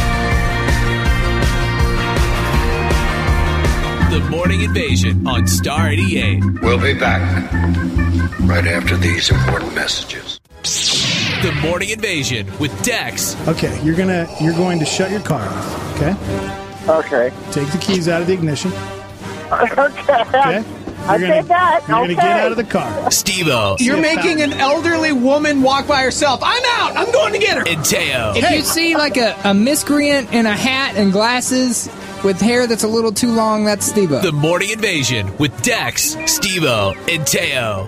The Morning Invasion on Star eighty-eight. We'll be back right after these important messages. The Morning Invasion with Dex. Okay, you're gonna you're going to shut your car off. Okay. Okay. Take the keys out of the ignition. Okay. Okay. I You're gonna, did that. You're Okay. gonna get out of the car. Steve-O. You're making an elderly woman walk by herself. I'm out. I'm going to get her. And Teo. If you see like a, a miscreant in a hat and glasses with hair that's a little too long, that's Steve-O. The Morning Invasion with Dex, Steve-O, and Teo.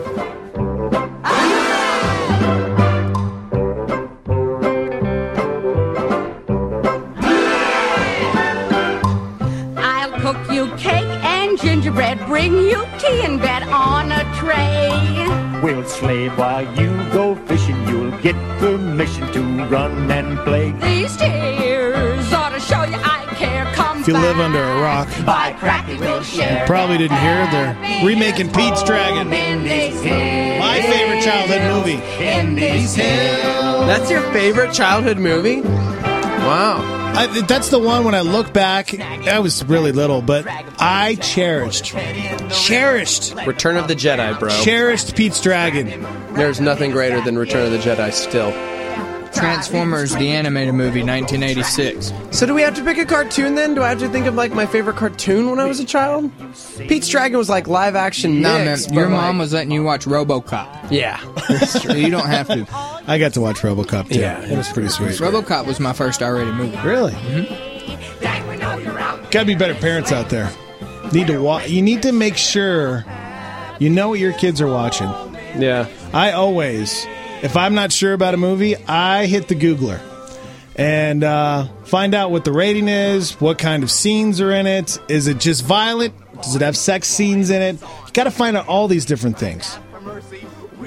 I'll cook you cake and gingerbread, bring you tea in bed on a tray. We'll slave while you go fishing. You'll get permission to run and play. These tears ought to show you I care. Come If you live under a rock, by cracky we'll share. probably didn't hear they're remaking Pete's Dragon. My favorite childhood movie. In these hills. That's your favorite childhood movie? Wow. I, that's the one when I look back, I was really little, but I cherished, cherished, Return of the Jedi, bro. cherished Pete's Dragon. There's nothing greater than Return of the Jedi still. Transformers, the animated movie, nineteen eighty-six. So do we have to pick a cartoon then? Do I have to think of like my favorite cartoon when I was a child? Pete's Dragon was like live action No, man, mix. your but, mom like, was letting you watch RoboCop. Yeah. You don't have to. I got to watch RoboCop too. Yeah. It was pretty sweet. RoboCop was my first R-rated movie. Really? Mm-hmm. Got to be better parents out there. Need to wa- You need to make sure you know what your kids are watching. Yeah. I always, if I'm not sure about a movie, I hit the Googler and uh, find out what the rating is, what kind of scenes are in it. Is it just violent? Does it have sex scenes in it? You got to find out all these different things.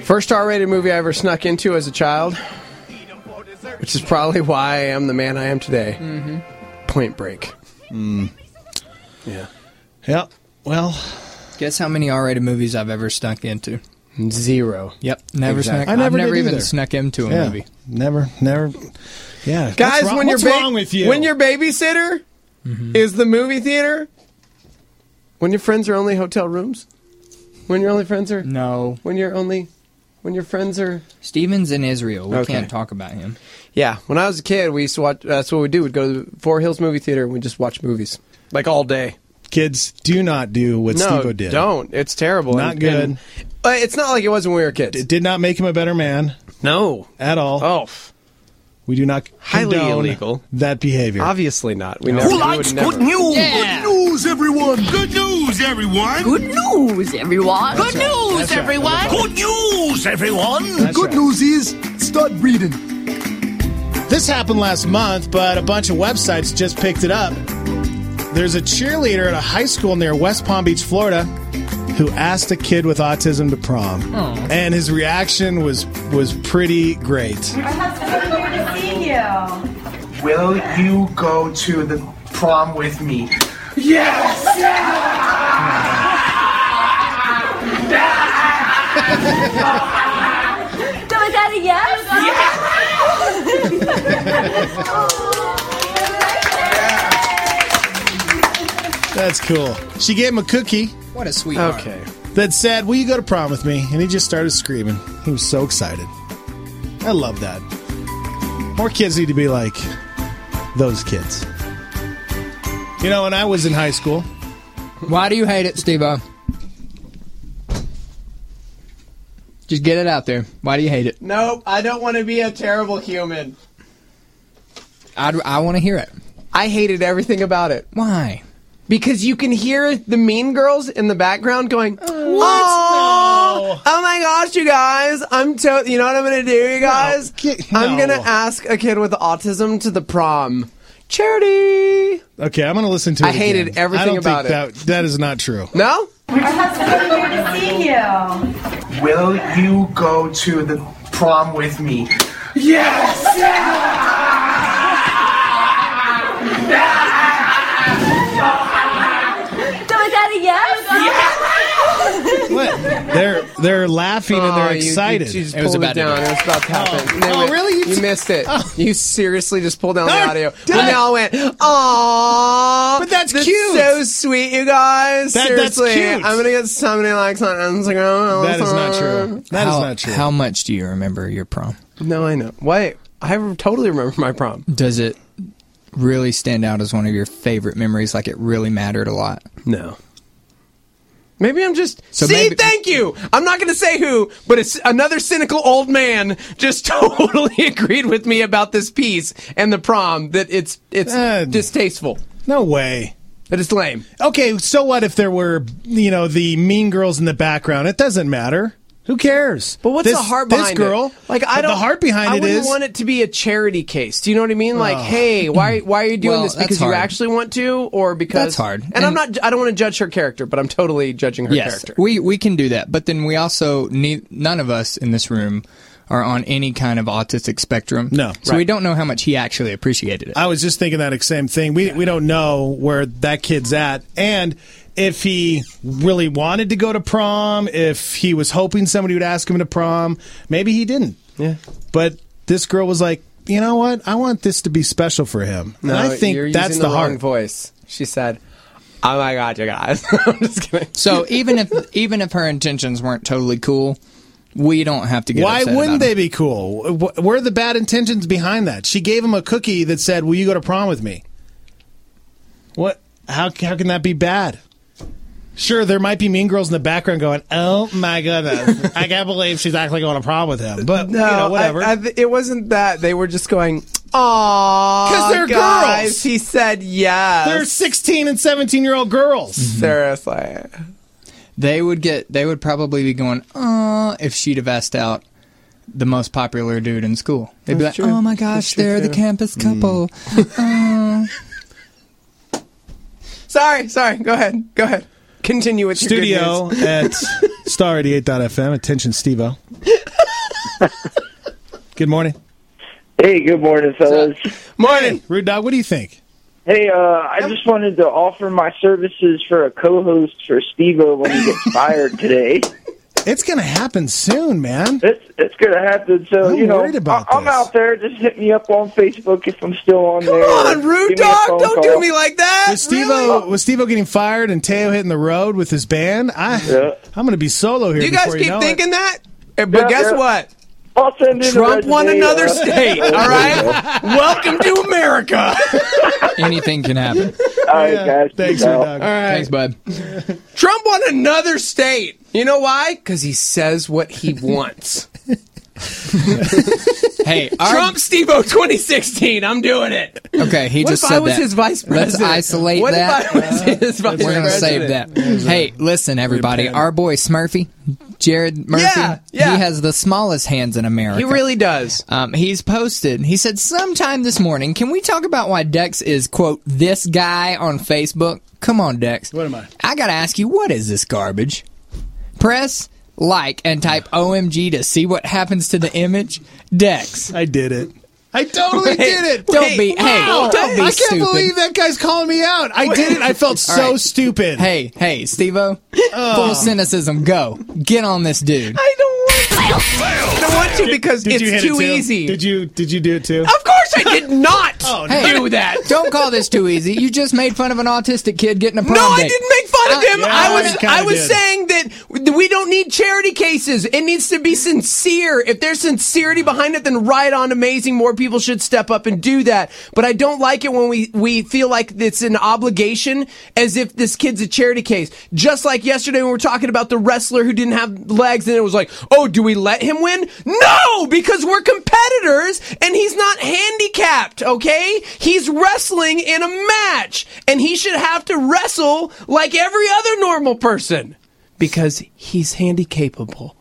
First R-rated movie I ever snuck into as a child, which is probably why I am the man I am today. Mm-hmm. Point Break. Mm. Yeah. Yeah. Well, guess how many R-rated movies I've ever snuck into? Zero. Yep. Never Exactly. snuck. I never I've never did even either. snuck into a Yeah. movie. Never, never. Yeah, Guys, what's wrong, when what's your ba- wrong with you? when your babysitter Mm-hmm. is the movie theater, when your friends are only hotel rooms, when your only friends are no, when you're only when your friends are Steven's in Israel. We Okay. can't talk about him. yeah. When I was a kid, we used to watch. That's what we do. We'd go to the Four Hills movie theater and we just watch movies like all day. Kids, do not do what no, Steve-O did. don't. It's terrible. Not And- good. and- uh, it's not like it was when we were kids. It did not make him a better man. No, at all. Oh, we do not highly condone illegal that behavior. Obviously not. We No. never. Who we likes would never. good news? Yeah. Good news, everyone! Good news, everyone! Good news, everyone. Good news, That's right. everyone! Good news, everyone! That's Good right. news is, start reading. This happened last month, but a bunch of websites just picked it up. There's a cheerleader at a high school near West Palm Beach, Florida, who asked a kid with autism to prom. Oh. And his reaction was was pretty great. I have to see you. Will you go to the prom with me? Yes! So is that a yes? That's cool. She gave him a cookie. What a sweetheart. Okay. That said, will you go to prom with me? And he just started screaming. He was so excited. I love that. More kids need to be like those kids. You know, when I was in high school. Why do you hate it, Steve-O? Just get it out there. Why do you hate it? Nope, I don't want to be a terrible human. I'd, I want to hear it. I hated everything about it. Why? Because you can hear the Mean Girls in the background going, What? Oh, oh my gosh, you guys. I'm to- You know what I'm going to do, you guys? No, ki- I'm no. going to ask a kid with autism to the prom. Charity. Okay, I'm going to listen to it I hated again. everything I don't about think it. That, that is not true. No? I have to see you. Will you go to the prom with me? Yes! So is that a yes? What? They're they're laughing and Oh, they're you- you- excited. You, just It was pulled about it to down. do. It was about to happen. Oh. And then Oh, went- really? You You t- missed it. Oh. You seriously just pulled down the Ah, audio. did And I? now went, aww. But that's cute. So sweet, you guys. That- that's Seriously. cute. I'm going to get so many likes on Instagram. That is not true. That is how, not true. How much do you remember your prom? No, I know. Wait, I totally remember my prom. Does it really stand out as one of your favorite memories? Like it really mattered a lot? No. Maybe I'm just... So See, maybe- thank you! I'm not going to say who, but it's another cynical old man just totally agreed with me about this piece and the prom, that it's it's Uh, distasteful. No way. That it's lame. Okay, so what if there were, you know, the mean girls in the background? It doesn't matter. Who cares? But what's this, the heart this behind girl, it? Like I the don't. heart behind I it wouldn't is want it to be a charity case. Do you know what I mean? Like, Oh. hey, why why are you doing Well, this? that's Because you hard. actually want to, or because That's hard. And, And- I'm not. I don't want to judge her character, but I'm totally judging her Yes, character. we we can do that. But then we also need none of us in this room are on any kind of autistic spectrum. No, so we right. don't know how much he actually appreciated it. I was just thinking that same thing. We we don't know where that kid's at, and if he really wanted to go to prom, if he was hoping somebody would ask him to prom, maybe he didn't. Yeah. But this girl was like, you know what? I want this to be special for him. No, and I think you're that's using the the wrong heart. voice. She said, "Oh my god, you guys!" I'm just kidding. So even if even if her intentions weren't totally cool, we don't have to get Why upset wouldn't about they it. be cool? Wh- Where are the bad intentions behind that? She gave him a cookie that said, "Will you go to prom with me?" What? How how can that be bad? Sure, there might be mean girls in the background going, "Oh my goodness, I can't believe she's actually going to prom with him." But No, you know, whatever. I, I, th- it wasn't that. They were just going, "Aww, 'Cause they're guys." girls. He said, "Yes." They're sixteen and seventeen year old girls. Seriously. They would get. They would probably be going, "Uh," if she'd have asked out the most popular dude in school. They'd That's be like, true. "Oh my That's gosh, true, they're the too. campus couple." Uh. Sorry, sorry. Go ahead. Go ahead. Continue with Studio your good news. at star eighty-eight dot f m. Attention, Steve-O. Good morning. Hey, good morning, fellas. Morning. Rude Dog, what do you think? Hey, uh, I just wanted to offer my services for a co-host for Steve-O when he gets fired today. It's going to happen soon, man. It's it's going to happen. So, I'm you know, worried about I, I'm this. out there. Just hit me up on Facebook if I'm still on Come there. on, Rude Give me a Dog. phone Don't call. do me like that. Was Steve-O, was Steve-O getting fired and Teo hitting the road with his band? I, Yeah. I'm going to be solo here Do you guys before keep know thinking it. that? But Yeah, guess yeah. what? I'll send in Trump a won resume, another uh, state, all right? Welcome to America. Anything can happen. All right, Yeah. guys. Thanks, peace Rude out. Dog. All right. Thanks, bud. Trump won another state. You know why? Because he says what he wants. Hey, our- Trump Steve-O twenty sixteen. I'm doing it. Okay, he What just if said I was that. his vice Let's president? isolate What that. if I was his vice We're gonna save president? that. Hey, listen, everybody. pen. Our boy Smurfy, Jared Murphy, Yeah, yeah. he has the smallest hands in America. He really does. Um, he's posted. He said, sometime this morning, can we talk about why Dex is, quote, this guy on Facebook? Come on, Dex. What am I? I gotta ask you, what is this garbage? Press like and type O M G to see what happens to the image. Dex. I did it. I totally Wait, did it. Don't Wait, be, hey, Wow. don't be I can't stupid. believe that guy's calling me out. I did it. I felt so All right. stupid. Hey, hey, Steve-O, full cynicism, go. Get on this dude. I don't want to. I don't want to because Did you it's hit too it too? easy. Did you Did you do it too? Of course I did not Oh, Hey, do that. Don't call this too easy. You just made fun of an autistic kid getting a prom No, I date. didn't make fun of Uh, him. yeah, I was you kinda I was did. saying that we don't need charity cases. It needs to be sincere. If there's sincerity behind it, then right on, amazing. More people should step up and do that. But I don't like it when we, we feel like it's an obligation as if this kid's a charity case. Just like yesterday when we were talking about the wrestler who didn't have legs and it was like, oh, do we let him win? No, because we're competitors and he's not handicapped, okay? He's wrestling in a match and he should have to wrestle like every other normal person because he's handy-capable.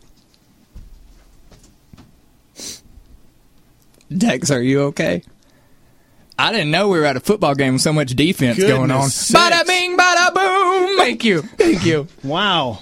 Dex, are you okay? I didn't know we were at a football game with so much defense Goodness going on. sakes. Bada bing, bada boom. Thank you. Thank you. Wow.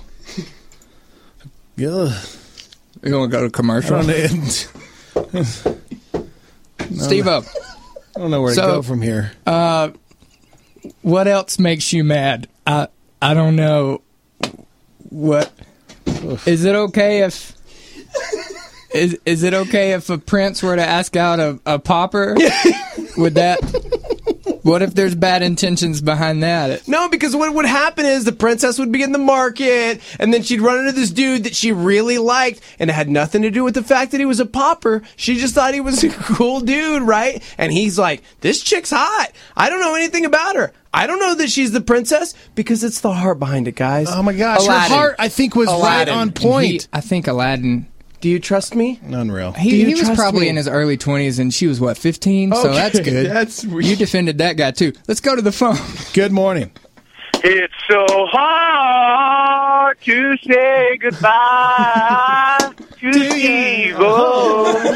Ugh. You want to go to commercial? I don't know. Steve-O, I don't know where So- to go from here. uh, what else makes you mad? I I don't know. What is it okay if is is it okay if a prince were to ask out a, a pauper? Would that? What if there's bad intentions behind that? No, because what would happen is the princess would be in the market, and then she'd run into this dude that she really liked, and it had nothing to do with the fact that he was a pauper. She just thought he was a cool dude, right? And he's like, this chick's hot. I don't know anything about her. I don't know that she's the princess, because it's the heart behind it, guys. Oh my gosh, Aladdin. her heart I think was Aladdin. right on And point. he- I think Aladdin. Do you trust me? Unreal. He, Do you he was trust probably me? in his early twenties, and she was what fifteen. So Okay, that's good. that's- you defended that guy too. Let's go to the phone. Good morning. It's so hard to say goodbye to Steve-O.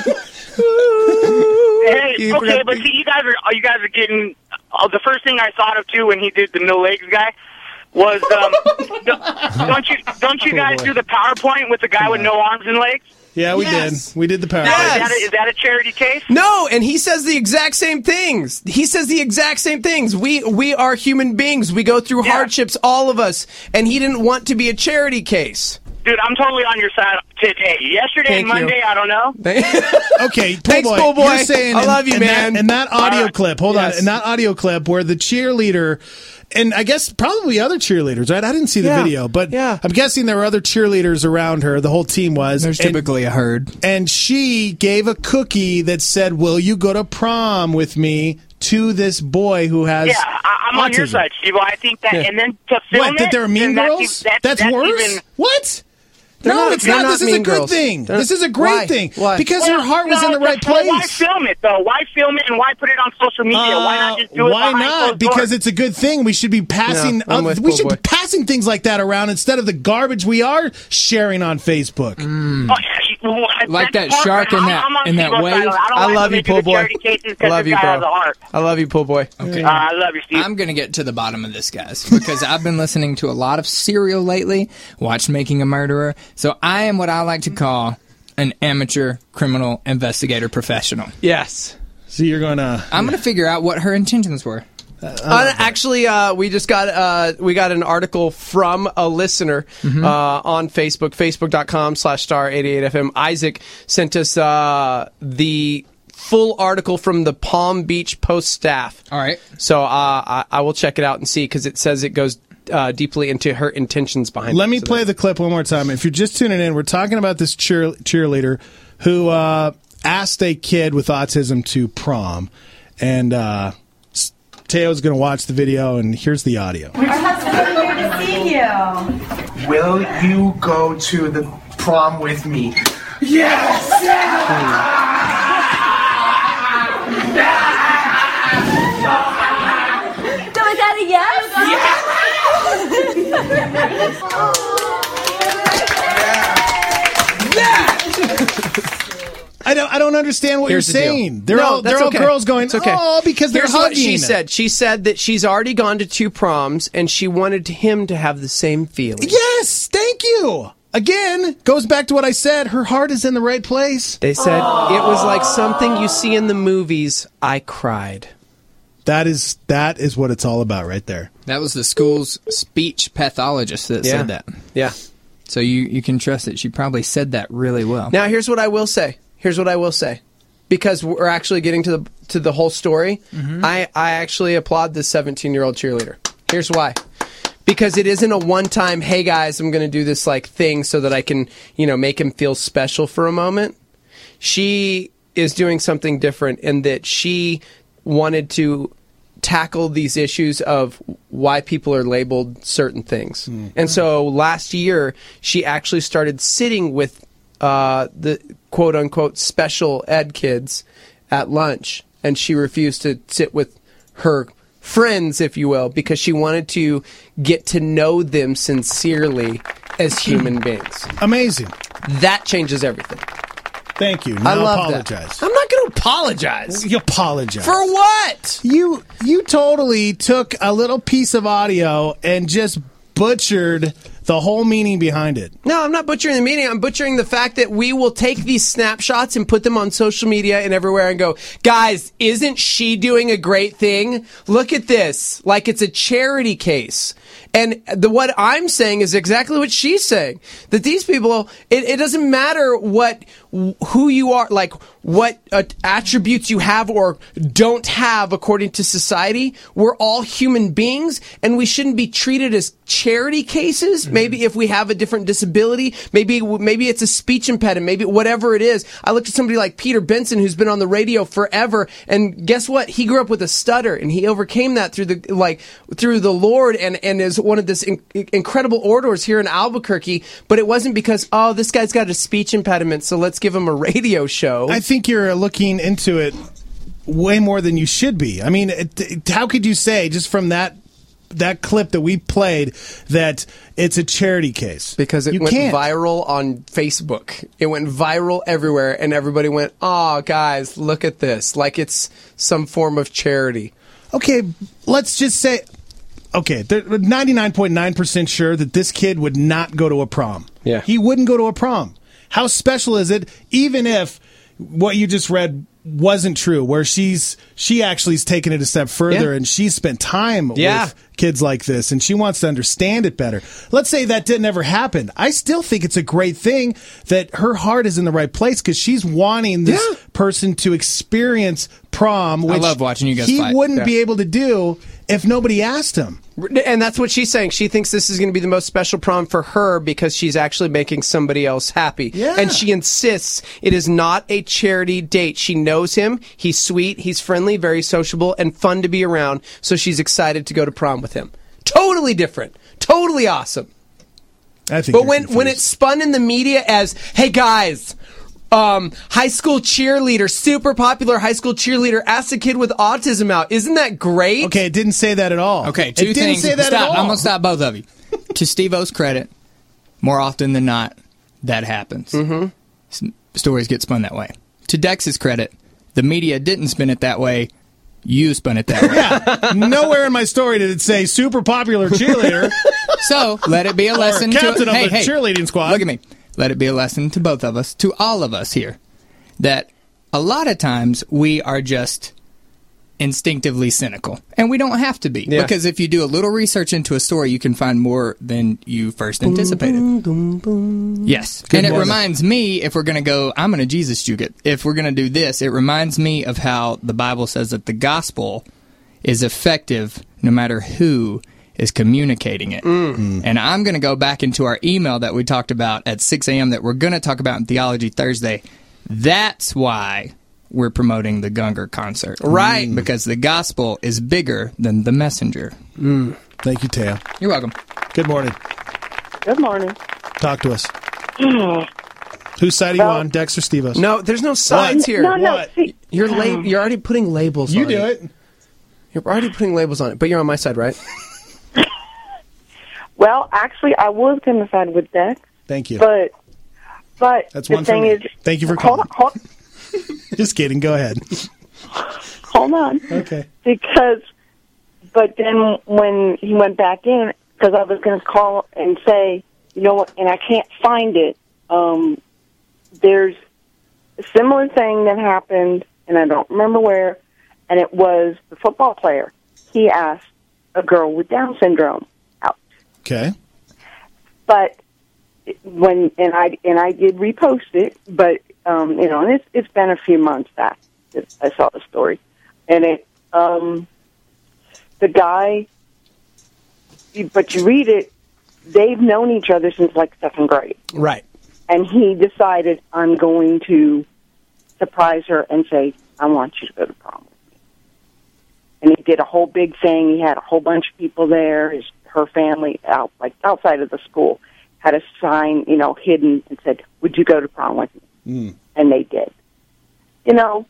Hey, You okay, forgot- but see, you guys are you guys are getting. Uh, the first thing I thought of too when he did the no legs guy was, um, don't- don't you don't you guys do the PowerPoint with the guy with no arms and legs? Yeah, we Yes. did. We did the power. Now, Yes. is, that a, is that a charity case? No, and he says the exact same things. He says the exact same things. We we are human beings. We go through Yeah. hardships, all of us. And he didn't want to be a charity case. Dude, I'm totally on your side today. Yesterday Thank and you. Monday, I don't know. Okay, Thanks, Pool Pool Boy. You're saying I in- love you, in man. That, in that audio All right. clip, hold Yes. on, in that audio clip where the cheerleader, and I guess probably other cheerleaders, right? I didn't see the Yeah. video, but Yeah. I'm guessing there were other cheerleaders around her. The whole team was. There's and, typically a herd. and she gave a cookie that said, "Will you go to prom with me?" to this boy who has Yeah, I, I'm on your autism. side, Steve. I think that, Yeah. and then to film What? That it, there are mean then girls? That's, e- that, that's that's worse. Even, What? They're no, not- it's they're not. not This is a mean good girls. thing. They're- This is a great Why? thing. Why? Because her heart was in the right but Why place. film it, though? Why film it and why put it on social media? why not just do it Why behind not? closed Because doors? it's a good thing. We should be passing. No, I'm uh, with we Bull should Boy. be passing things like that around instead of the garbage we are sharing on Facebook. Oh, yeah, you- Like that that's shark in I'm- that- I'm on in that Steve's wave. side. I, don't I like love when you, they do Pool the Boy. charity cases I 'cause love this you, guy bro. has a heart. I love you, Pool Boy. Okay. Uh, I love you, Steve. I'm going to get to the bottom of this, guys, because I've been listening to a lot of Serial lately, watched Making a Murderer. So I am what I like to call an amateur criminal investigator professional. Yes. So you're going to... I'm going to figure out what her intentions were. Uh, actually, uh, we just got uh, we got an article from a listener Mhm. uh, on Facebook, facebook.com slash star 88FM. Isaac sent us uh, the full article from the Palm Beach Post staff. All right. So uh, I, I will check it out and see, because it says it goes uh, deeply into her intentions behind Let it. me So play the clip one more time. If you're just tuning in, we're talking about this cheer, cheerleader who uh, asked a kid with autism to prom. And uh, Teo's going to watch the video, and here's the audio. I have somebody here to see you. Will you go to the prom with me? Yes! So is that a I don't. I don't understand what Here's you're the deal. saying. They're No, all. They're that's all okay. girls going. It's okay. Oh, because they're Here's hugging. what she said. She said that she's already gone to two proms, and she wanted him to have the same feeling. Yes, thank you. Again, goes back to what I said. Her heart is in the right place. They said it was like something you see in the movies. I cried. That is that is what it's all about, right there. That was the school's speech pathologist that Yeah. said that. Yeah. So you, you can trust it. She probably said that really well. Now, here's what I will say. Here's what I will say. Because we're actually getting to the to the whole story, Mhm. I, I actually applaud this seventeen-year-old cheerleader. Here's why. Because it isn't a one-time, hey guys, I'm going to do this like thing so that I can, you know, make him feel special for a moment. She is doing something different in that she wanted to tackle these issues of why people are labeled certain things. And so last year, she actually started sitting with uh, the quote-unquote special ed kids at lunch, and she refused to sit with her friends, if you will, because she wanted to get to know them sincerely as human beings. Amazing. That changes everything. Thank you. I Now love apologize. that. I'm not going to apologize. You apologize. For what? You you totally took a little piece of audio and just butchered the whole meaning behind it. No, I'm not butchering the meaning. I'm butchering the fact that we will take these snapshots and put them on social media and everywhere and go, guys, isn't she doing a great thing? Look at this. Like it's a charity case. And the what I'm saying is exactly what she's saying. That these people, it, it doesn't matter what, who you are, like what uh, attributes you have or don't have according to society. We're all human beings, and we shouldn't be treated as charity cases. Mm-hmm. Maybe if we have a different disability, maybe maybe it's a speech impediment, maybe whatever it is. I looked at somebody like Peter Benson, who's been on the radio forever, and guess what? He grew up with a stutter, and he overcame that through the like through the Lord, and and is one of this in, incredible orators here in Albuquerque. But it wasn't because oh, this guy's got a speech impediment, so let's give him a radio show. I think you're looking into it way more than you should be. I mean, it, it, how could you say just from that that clip that we played that it's a charity case? Because it you went can't. viral on Facebook. It went viral everywhere, and everybody went, oh, guys, look at this. Like it's some form of charity. Okay, let's just say, okay, they're ninety-nine point nine percent sure that this kid would not go to a prom. Yeah. He wouldn't go to a prom. How special is it, even if what you just read wasn't true, where she's she actually's taken it a step further Yeah. and she's spent time Yeah. with kids like this and she wants to understand it better. Let's say that didn't ever happen. I still think it's a great thing that her heart is in the right place because she's wanting this Yeah. person to experience prom, which love watching you guys he fight. wouldn't Yeah. be able to do if nobody asked him. And that's what she's saying. She thinks this is going to be the most special prom for her because she's actually making somebody else happy. Yeah. And she insists it is not a charity date. She knows him. He's sweet. He's friendly, very sociable, and fun to be around. So she's excited to go to prom with him. Totally different. Totally awesome. I think but you're when confused. when it's spun in the media as, hey guys, um, high school cheerleader, super popular high school cheerleader, asked a kid with autism out. Isn't that great? Okay, it didn't say that at all. Okay, it two didn't things. say that stop. at all. I'm gonna stop both of you. To Steve-O's credit, more often than not, that happens. Mm-hmm. Stories get spun that way. To Dex's credit, the media didn't spin it that way. You spun it that way. Yeah. Nowhere in my story did it say super popular cheerleader. So let it be a lesson or captain to of hey, the hey, cheerleading squad. Look at me. Let it be a lesson to both of us, to all of us here, that a lot of times we are just instinctively cynical, and we don't have to be, Yeah. because if you do a little research into a story, you can find more than you first anticipated. Boom, boom, boom. Yes. Good and it morning. reminds me, if we're going to go, I'm going to Jesus juke it. If we're going to do this, it reminds me of how the Bible says that the gospel is effective no matter who is communicating it. Mm. And I'm going to go back into our email that we talked about at six a.m. that we're going to talk about in Theology Thursday. That's why we're promoting the Gungor concert. Right. Mm. Because the gospel is bigger than the messenger. Mm. Thank you, Taya. You're welcome. Good morning. Good morning. Talk to us. Whose side are you Well- on, Dex or Steve-O's? No, there's no sides What? here. No, no, What? see- You're la- You're already putting labels You on do it. it. You're already putting labels on it, but you're on my side, right? Well, actually, I was going to side with Dex, Thank you. but but That's the one for thing me. is, Thank you for hold calling. on, hold, Just kidding. Go ahead. hold on, Okay. because but then when he went back in, because I was going to call and say, you know what, and I can't find it. Um, there's a similar thing that happened, and I don't remember where, and it was the football player. He asked a girl with Down syndrome out. Okay. But when and I and I did repost it, but um, you know, and it's it's been a few months back that I saw the story, and it um, the guy, but you read it, they've known each other since like second grade, Right. and he decided, I'm going to surprise her and say, I want you to go to prom with me. And he did a whole big thing. He had a whole bunch of people there. His her family out like outside of the school had a sign, you know, hidden and said, would you go to prom with me? Mm. And they did. You know,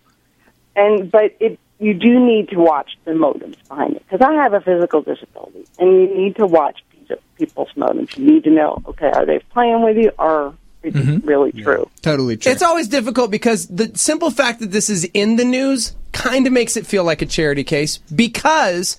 and but it you do need to watch the motives behind it, because I have a physical disability, and you need to watch people's motives. You need to know, okay, are they playing with you, or is it really true? Totally true. It's always difficult because the simple fact that this is in the news kind of makes it feel like a charity case, because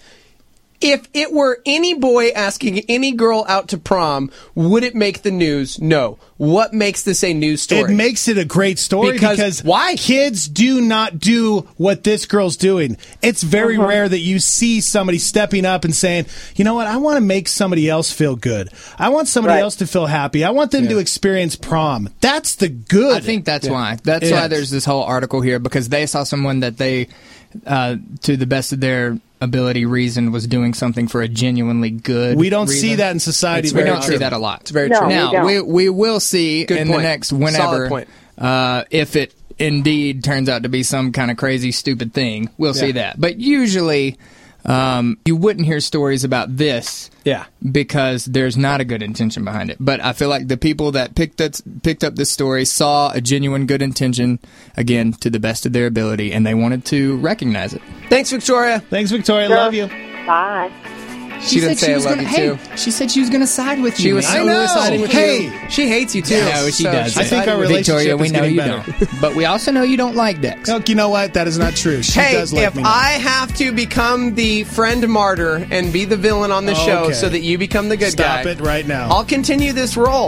if it were any boy asking any girl out to prom, would it make the news? No. What makes this a news story? It makes it a great story Because- because, why? kids do not do what this girl's doing. It's very Uh-huh. rare that you see somebody stepping up and saying, you know what, I want to make somebody else feel good. I want somebody Right. else to feel happy. I want them to experience prom. That's the good. I think that's why. That's It why is. there's this whole article here, because they saw someone that they, uh, to the best of their ability, reason was doing something for a genuinely good. We don't reason. see that in society It's- we very don't see often. that a lot. It's very No, true. we Now don't. we we will see Good in point. the next Solid whenever point. uh, if it indeed turns out to be some kind of crazy stupid thing, we'll see Yeah. that. But usually, um, you wouldn't hear stories about this. Yeah. Because there's not a good intention behind it. But I feel like the people that picked up, picked up this story saw a genuine good intention, again, to the best of their ability, and they wanted to recognize it. Thanks, Victoria. Thanks, Victoria. Sure. Love you. Bye. She didn't say I was love gonna, you, too. Hey, she said she was going to side with She you. was man. so I know. really siding with Hey. you. She hates you, too. No, she So does. she's I think siding our with relationship Victoria, we is know getting you better. don't. But we also know you don't like Dex. Look, you know what? That is not true. She Hey, does like if me now. I have to become the friend martyr and be the villain on the show Okay. so that you become the good Stop guy, it right now. I'll continue this role.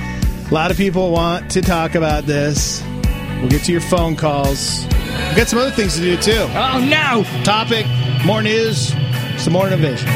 A lot of people want to talk about this. We'll get to your phone calls. We've got some other things to do, too. Oh, no! Topic, more news, some more innovation.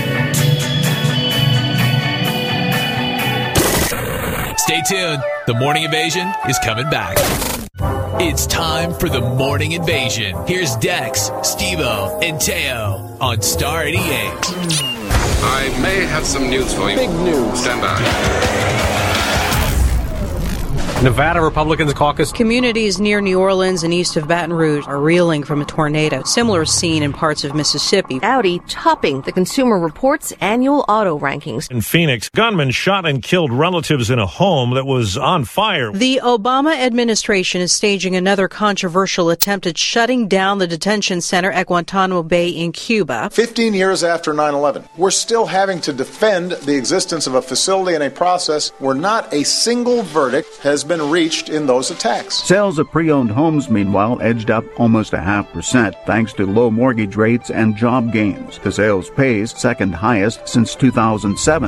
Stay tuned. The Morning Invasion is coming back. It's time for the Morning Invasion. Here's Dex, Steve-O, and Teo on Star eighty-eight. I may have some news for you. Big news. Stand by. Nevada Republicans caucus. Communities near New Orleans and east of Baton Rouge are reeling from a tornado. Similar scene in parts of Mississippi. Audi topping the Consumer Reports annual auto rankings. In Phoenix, gunmen shot and killed relatives in a home that was on fire. The Obama administration is staging another controversial attempt at shutting down the detention center at Guantanamo Bay in Cuba. Fifteen years after nine eleven, we're still having to defend the existence of a facility and a process where not a single verdict has been reached in those attacks. Sales of pre-owned homes, meanwhile, edged up almost a half percent thanks to low mortgage rates and job gains. The sales pace second highest since two thousand seven.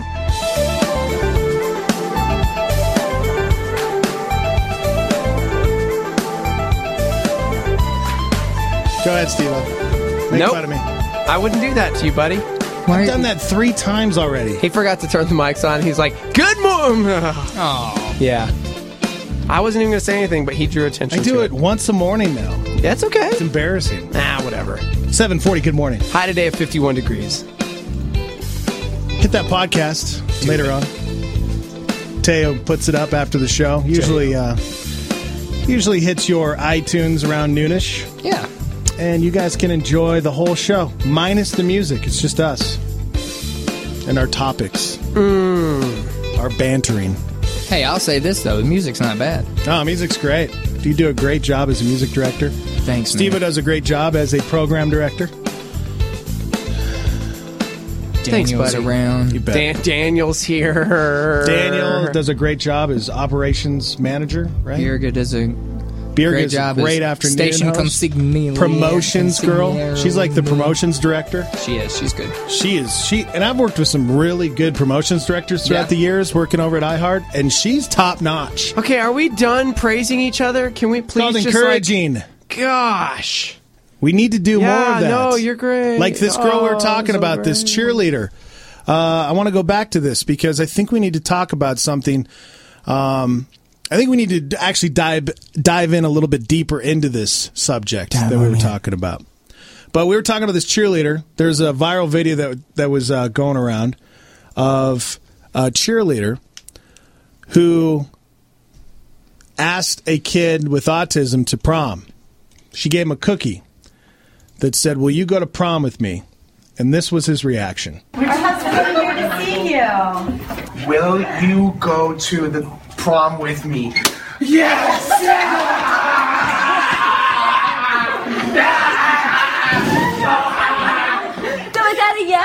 Go ahead, Steve-O. Make Nope. fun of me. I wouldn't do that to you, buddy. I've done that three times already. He forgot to turn the mics on. He's like, good morning. Oh. Yeah. I wasn't even going to say anything, but he drew attention I to do it. it once a morning now. That's okay. It's embarrassing. Nah, whatever. seven forty, good morning. High today at fifty-one degrees. Hit that podcast later on. Teo puts it up after the show. Usually, uh, usually hits your iTunes around noonish. Yeah. And you guys can enjoy the whole show, minus the music. It's just us and our topics, mm. our bantering. Hey, I'll say this, though. The music's not bad. Oh, music's great. You do a great job as a music director. Thanks, Steve-O does a great job as a program director. Thanks, Daniel's buddy. around. You bet. Dan- Daniel's here. Daniel does a great job as operations manager, right? Birga does a Birga's great job. a great as afternoon Station host. consigliere. Promotions girl. Consigliere. She's like the promotions director. She is. She's good. She is. She and I've worked with some really good promotions directors throughout Yeah. the years, working over at iHeart, and she's top notch. Okay, are we done praising each other? Can we please Called just encouraging. Like, gosh. We need to do Yeah, more of that. no, you're great. Like this girl we Oh, were talking so about, this great. cheerleader. Uh, I want to go back to this because I think we need to talk about something. Um, I think we need to actually dive dive in a little bit deeper into this subject Dive that we on were in. talking about. But we were talking about this cheerleader. There's a viral video that that was uh, going around of a cheerleader who asked a kid with autism to prom. She gave him a cookie that said, "Will you go to prom with me?" And this was his reaction. Our husband's here to see you. Will you go to the prom with me? Yes! So is that a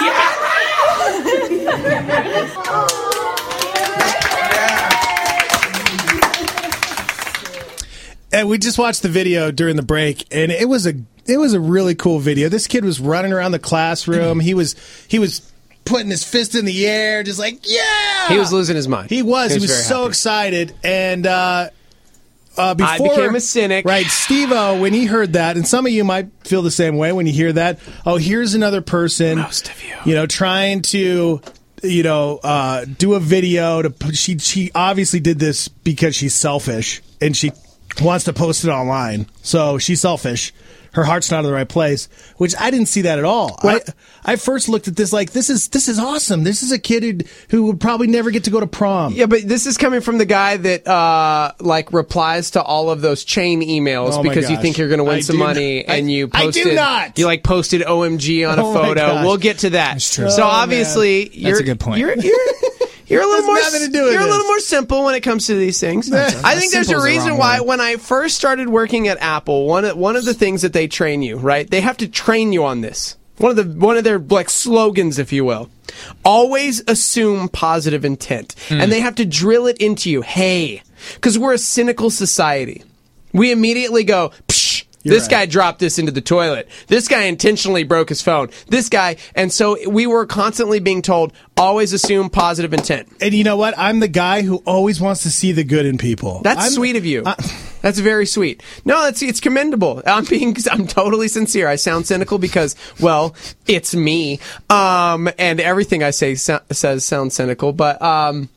yes? And we just watched the video during the break, and it was a it was a really cool video. This kid was running around the classroom. He was he was putting his fist in the air, just like, yeah! He was losing his mind. He was. He was, very so happy. excited. And uh, uh, I before became a cynic. Right, Steve-O, when he heard that, and some of you might feel the same way when you hear that, oh, here's another person, Most of you. you know, trying to, you know, uh, do a video. to She She obviously did this because she's selfish, and she wants to post it online. So she's selfish. Her heart's not in the right place, which I didn't see that at all. I, I first looked at this like, this is this is awesome. This is a kid who, who would probably never get to go to prom. Yeah, but this is coming from the guy that uh, like replies to all of those chain emails Oh my because you gosh. think you're going to win I some do money, not- I- and you I do posted. not. You like posted O M G on a Oh my photo. gosh. We'll get to that. That's true. So Oh, obviously, man. you're That's a good point. You're, you're, you're a little Has more. nothing to do with you're a this. little more simple when it comes to these things. That's- I think there's a Simple's the reason wrong why word. when I first started working at Apple, one of, one of the things that they train you, right? They have to train you on this. One of the one of their like slogans, if you will. Always assume positive intent. Mm. And they have to drill it into you. Hey, because we're a cynical society. We immediately go, psh, You're this right. guy dropped this into the toilet. This guy intentionally broke his phone. This guy. And so we were constantly being told, always assume positive intent. And you know what? I'm the guy who always wants to see the good in people. That's I'm- sweet of you. I- That's very sweet. No, it's it's commendable. I'm being I'm totally sincere. I sound cynical because, well, it's me. Um, and everything I say so, says sounds cynical, but um,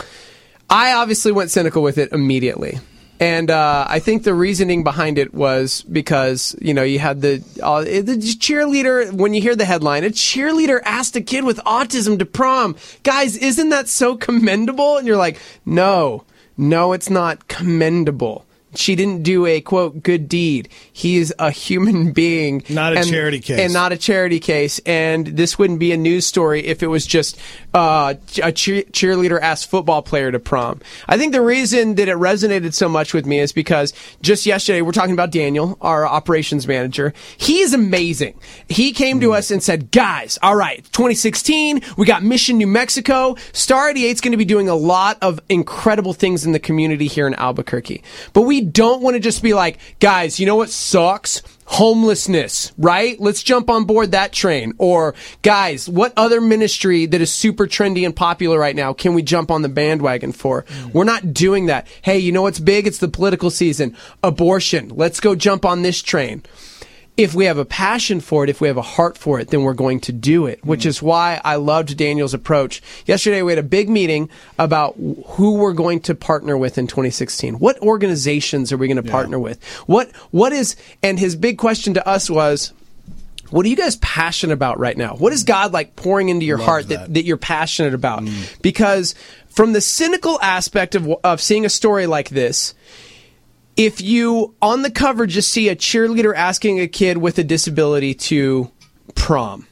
I obviously went cynical with it immediately. And uh, I think the reasoning behind it was because, you know, you had the uh, the cheerleader, when you hear the headline, a cheerleader asked a kid with autism to prom. Guys, isn't that so commendable? And you're like, no. No, it's not commendable. She didn't do a, quote, good deed. He is a human being. Not a and, charity case. And not a charity case. And this wouldn't be a news story if it was just uh, a cheer- cheerleader asked football player to prom. I think the reason that it resonated so much with me is because just yesterday, we're talking about Daniel, our operations manager. He is amazing. He came to us and said, guys, all right, twenty sixteen, we got Mission New Mexico. Star eighty-eight is going to be doing a lot of incredible things in the community here in Albuquerque. But we don't want to just be like, guys, you know what sucks? Homelessness, right? Let's jump on board that train. Or, guys, what other ministry that is super trendy and popular right now can we jump on the bandwagon for? Mm. We're not doing that. Hey, you know what's big? It's the political season. Abortion. Let's go jump on this train. If we have a passion for it, if we have a heart for it, then we're going to do it, which mm. is why I loved Daniel's approach. Yesterday, we had a big meeting about who we're going to partner with in twenty sixteen. What organizations are we going to yeah. partner with? What, what is, and his big question to us was, what are you guys passionate about right now? What is God like pouring into your Love heart that. that, that you're passionate about? Mm. Because from the cynical aspect of, of seeing a story like this, if you, on the cover, just see a cheerleader asking a kid with a disability to prom,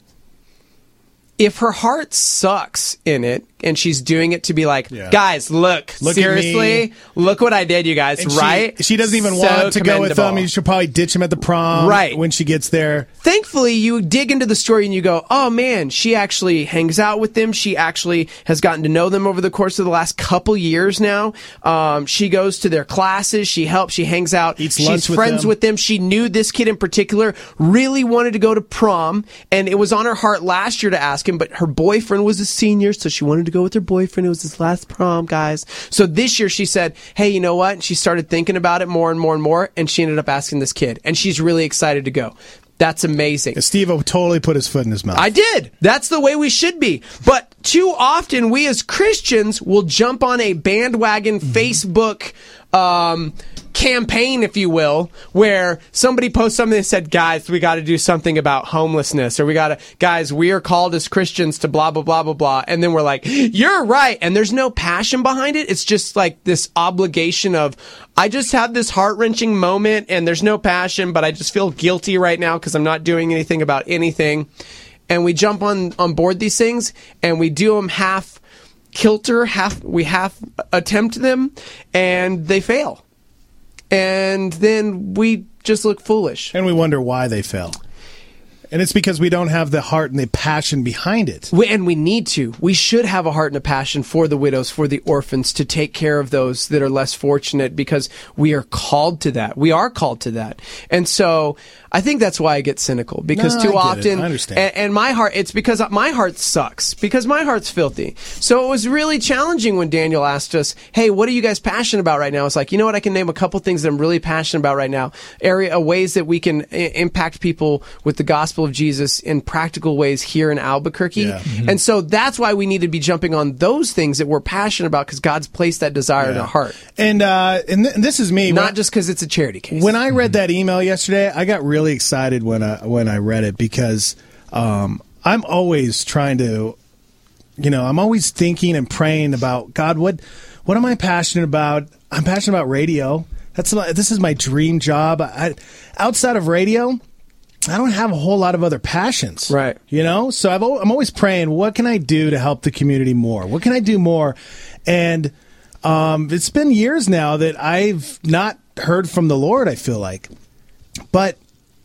if her heart sucks in it and she's doing it to be like, yeah. guys, look, look seriously, look what I did, you guys, and right? She, she doesn't even so want to go with them. You should probably ditch him at the prom right. when she gets there. Thankfully, you dig into the story and you go, oh man, she actually hangs out with them. She actually has gotten to know them over the course of the last couple years now. Um, she goes to their classes. She helps. She hangs out. Eats She's lunch with friends them. with them. She knew this kid in particular really wanted to go to prom, and it was on her heart last year to ask him, but her boyfriend was a senior, so she wanted to go with her boyfriend. It was his last prom, guys. So this year she said, hey, you know what? And she started thinking about it more and more and more, and she ended up asking this kid, and she's really excited to go. That's amazing. Steve totally put his foot in his mouth. I did. That's the way we should be. But too often, we as Christians will jump on a bandwagon mm-hmm. Facebook um, campaign, if you will, where somebody posts something that said, guys, we got to do something about homelessness, or we got to, guys, we are called as Christians to blah, blah, blah, blah, blah. And then we're like, you're right. And there's no passion behind it. It's just like this obligation of, I just have this heart-wrenching moment and there's no passion, but I just feel guilty right now because I'm not doing anything about anything. And we jump on, on board these things and we do them half kilter, half, we half attempt them and they fail. And then we just look foolish. And we wonder why they fail. And it's because we don't have the heart and the passion behind it. We, and we need to. We should have a heart and a passion for the widows, for the orphans, to take care of those that are less fortunate, because we are called to that. We are called to that. And so I think that's why I get cynical, because no, too I often, I understand. And, and my heart, it's because my heart sucks, because my heart's filthy. So it was really challenging when Daniel asked us, hey, what are you guys passionate about right now? It's like, you know what? I can name a couple things that I'm really passionate about right now. Area, ways that we can I- impact people with the gospel of Jesus in practical ways here in Albuquerque. Yeah. Mm-hmm. And so that's why we need to be jumping on those things that we're passionate about, because God's placed that desire yeah. in our heart. And, uh, and, th- and this is me. Not when, just because it's a charity case. When I read that email yesterday, I got really excited when I, when I read it, because um, I'm always trying to, you know, I'm always thinking and praying about, God, what, what am I passionate about? I'm passionate about radio. That's my, this is my dream job. I, outside of radio, I don't have a whole lot of other passions. Right. You know? So I've, I'm always praying, what can I do to help the community more? What can I do more? And um, it's been years now that I've not heard from the Lord, I feel like. But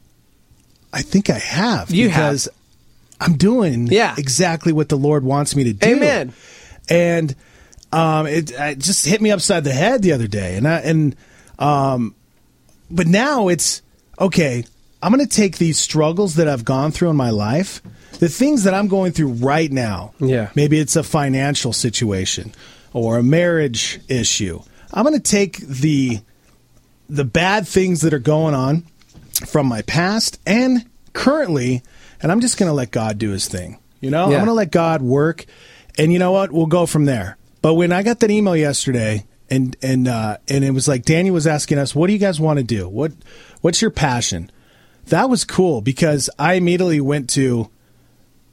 I think I have. You because have. I'm doing yeah. exactly what the Lord wants me to do. Amen. And um, it, it just hit me upside the head the other day. And I, and um, but now it's, okay, I'm going to take these struggles that I've gone through in my life, the things that I'm going through right now. Yeah. Maybe it's a financial situation or a marriage issue. I'm going to take the the bad things that are going on from my past and currently, and I'm just going to let God do his thing. You know, yeah. I'm going to let God work, and you know what? We'll go from there. But when I got that email yesterday, and and uh, and it was like Daniel was asking us, what do you guys want to do? What What's your passion? That was cool, because I immediately went to,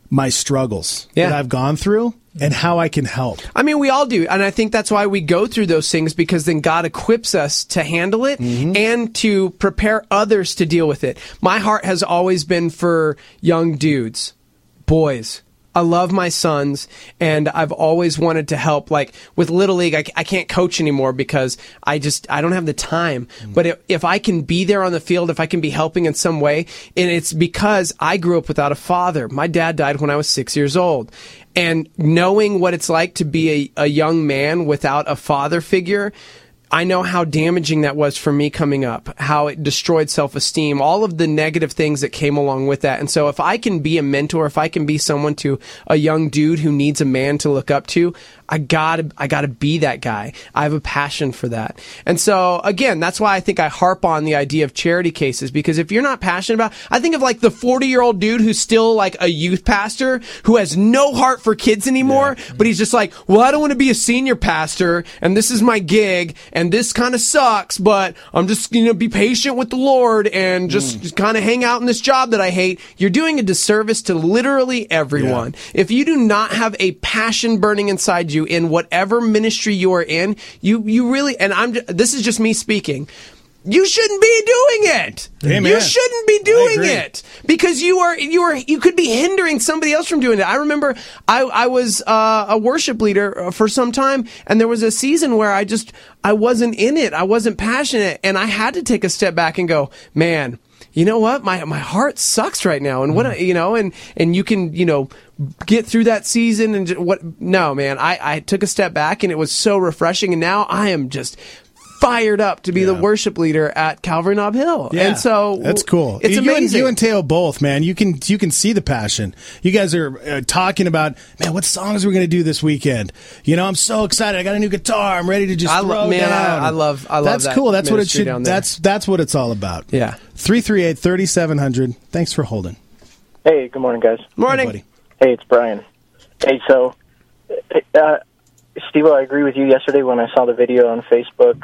my struggles Yeah. that I've gone through and how I can help. I mean, we all do. And I think that's why we go through those things, because then God equips us to handle it Mm-hmm. and to prepare others to deal with it. My heart has always been for young dudes, boys. I love my sons, and I've always wanted to help. Like with Little League, I, I can't coach anymore because I just I don't have the time. Mm. But if, if I can be there on the field, if I can be helping in some way, and it's because I grew up without a father. My dad died when I was six years old. And knowing what it's like to be a, a young man without a father figure, I know how damaging that was for me coming up, how it destroyed self-esteem, all of the negative things that came along with that. And so if I can be a mentor, if I can be someone to a young dude who needs a man to look up to, I gotta, I gotta be that guy. I have a passion for that. And so again, that's why I think I harp on the idea of charity cases, because if you're not passionate about, I think of like the forty year old dude who's still like a youth pastor who has no heart for kids anymore, yeah. but he's just like, well, I don't want to be a senior pastor and this is my gig and this kind of sucks, but I'm just going to be patient with the Lord and just, mm. just kind of hang out in this job that I hate. You're doing a disservice to literally everyone. Yeah. If you do not have a passion burning inside you in whatever ministry you are in, you, you really, and I'm, this is just me speaking, you shouldn't be doing it. Amen. You shouldn't be doing it because you are you are you could be hindering somebody else from doing it. I remember I I was uh, a worship leader for some time, and there was a season where I just I wasn't in it. I wasn't passionate, and I had to take a step back and go, man, you know what? My my heart sucks right now, and what I, you know, and and you can you know get through that season and just, what? No, man, I I took a step back, and it was so refreshing, and now I am just fired up to be yeah. the worship leader at Calvary Nob Hill. Yeah. And so that's cool. It's you amazing. And, you and Teo both, man. You can you can see the passion. You guys are uh, talking about, man, what songs are we going to do this weekend? You know, I'm so excited. I got a new guitar. I'm ready to just I throw lo- man, down. I, I love I love That's that cool. That's what it should down there. that's that's what it's all about. Yeah. three three eight, three seven zero zero. Thanks for holding. Hey, good morning, guys. Morning. Hey, buddy. Hey, it's Brian. Hey, so uh, Steve, I agree with you. Yesterday when I saw the video on Facebook,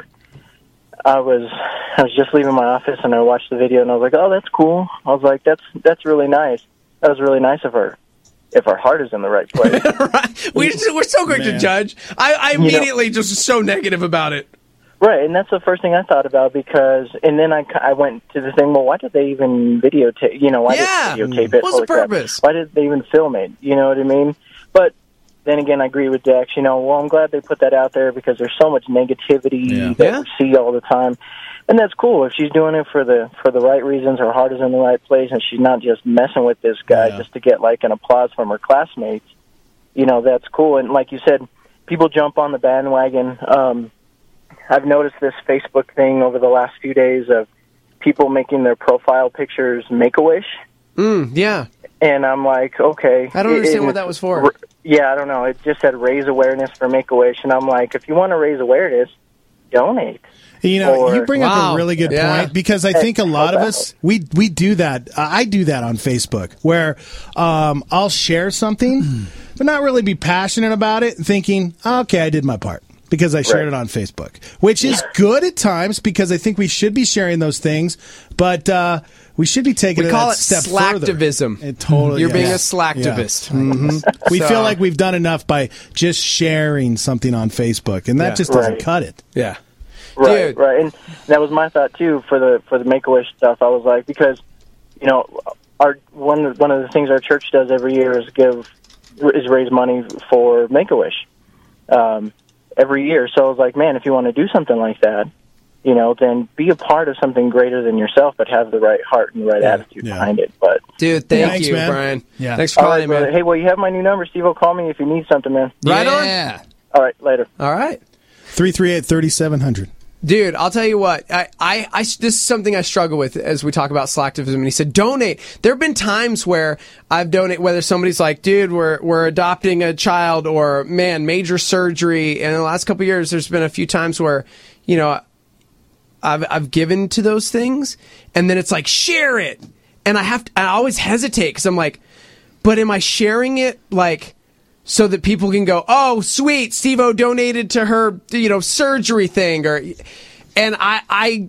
I was I was just leaving my office and I watched the video and I was like, oh, that's cool. I was like, that's that's really nice. That was really nice of her. If her heart is in the right place. Right. We, we're so quick Man. to judge. I, I immediately you know, just so negative about it. Right, and that's the first thing I thought about because, and then I, I went to the thing, well, why did they even videotape, you know, why yeah. did they videotape it? What's the purpose? Crap. Why did they even film it? You know what I mean? But then again, I agree with Dex. You know, well, I'm glad they put that out there because there's so much negativity yeah. that yeah. we see all the time, and that's cool. If she's doing it for the for the right reasons, her heart is in the right place, and she's not just messing with this guy yeah. just to get like an applause from her classmates. You know, that's cool. And like you said, people jump on the bandwagon. Um, I've noticed this Facebook thing over the last few days of people making their profile pictures Make-A-Wish. Mm, yeah. And I'm like, okay. I don't it, understand it, what that was for. Yeah, I don't know. It just said raise awareness for Make-A-Wish. And I'm like, if you want to raise awareness, donate. You know, or, you bring wow. up a really good yeah. point because I think a lot of us, we we do that. Uh, I do that on Facebook where um, I'll share something, but not really be passionate about it, thinking, okay, I did my part. Because I shared right. it on Facebook, which is good at times because I think we should be sharing those things, but uh, we should be taking we it call that it step slacktivism. further. It totally, You're yeah. being yeah. a slacktivist. Yeah. Mm-hmm. We So- feel like we've done enough by just sharing something on Facebook, and that Yeah. just doesn't Right. cut it. Yeah. Right, Dude. right. And that was my thought, too, for the for the Make-A-Wish stuff. I was like, because, you know, our one, one of the things our church does every year is give is raise money for Make-A-Wish. Um every year. So I was like, man, if you want to do something like that, you know, then be a part of something greater than yourself, but have the right heart and the right yeah. attitude yeah. behind it. But Dude, thank Thanks, you, man. Brian. Yeah. Thanks for all calling, right, man. brother. Hey, well, you have my new number. Steve will call me if you need something, man. Right on. Yeah. All right, later. All right. three three eight, three seven zero zero. Dude, I'll tell you what. I, I, I, this is something I struggle with as we talk about slacktivism. And he said, donate. There have been times where I've donated, whether somebody's like, dude, we're we're adopting a child, or man, major surgery. And in the last couple of years, there's been a few times where, you know, I've I've given to those things, and then it's like, share it, and I have to, I always hesitate because I'm like, but am I sharing it like? So that people can go, oh, sweet, Steve-O donated to her, you know, surgery thing, or, and I, I,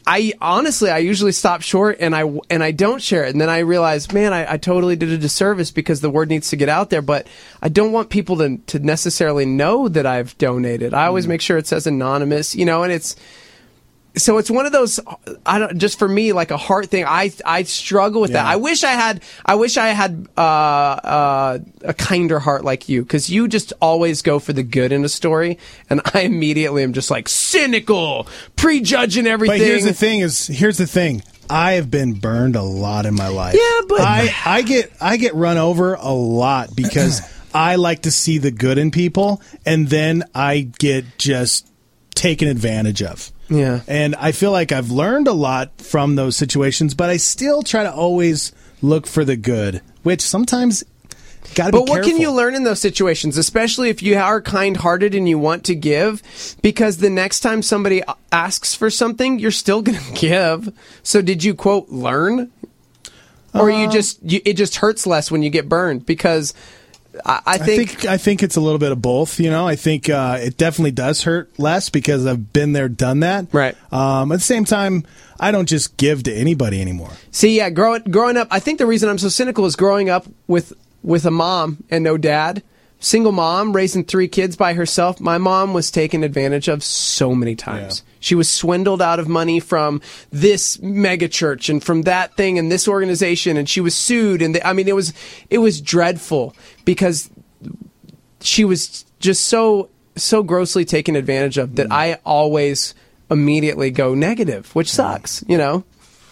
I honestly, I usually stop short and I and I don't share it, and then I realize, man, I, I totally did a disservice because the word needs to get out there. But I don't want people to to necessarily know that I've donated. I always mm. make sure it says anonymous, you know, and it's. So it's one of those, I don't, just for me, like a heart thing. I I struggle with yeah. that. I wish I had, I wish I had uh, uh, a kinder heart like you, because you just always go for the good in a story, and I immediately am just like cynical, prejudging everything. But here's the thing: is here's the thing. I have been burned a lot in my life. Yeah, but I I get I get run over a lot because I like to see the good in people, and then I get just taken advantage of. Yeah. And I feel like I've learned a lot from those situations, but I still try to always look for the good, which sometimes got to be But what careful. can you learn in those situations, especially if you are kind-hearted and you want to give? Because the next time somebody asks for something, you're still going to give. So did you, quote, learn? Or uh, you just you, it just hurts less when you get burned? Because I, I, think, I think I think it's a little bit of both. You know, I think uh, it definitely does hurt less because I've been there, done that. Right. Um, at the same time, I don't just give to anybody anymore. See, yeah, growing growing up, I think the reason I'm so cynical is growing up with with a mom and no dad, single mom raising three kids by herself. My mom was taken advantage of so many times. Yeah. She was swindled out of money from this mega church and from that thing and this organization, and she was sued. And the, I mean, it was it was dreadful because she was just so so grossly taken advantage of that. Mm. I always immediately go negative, which sucks, you know.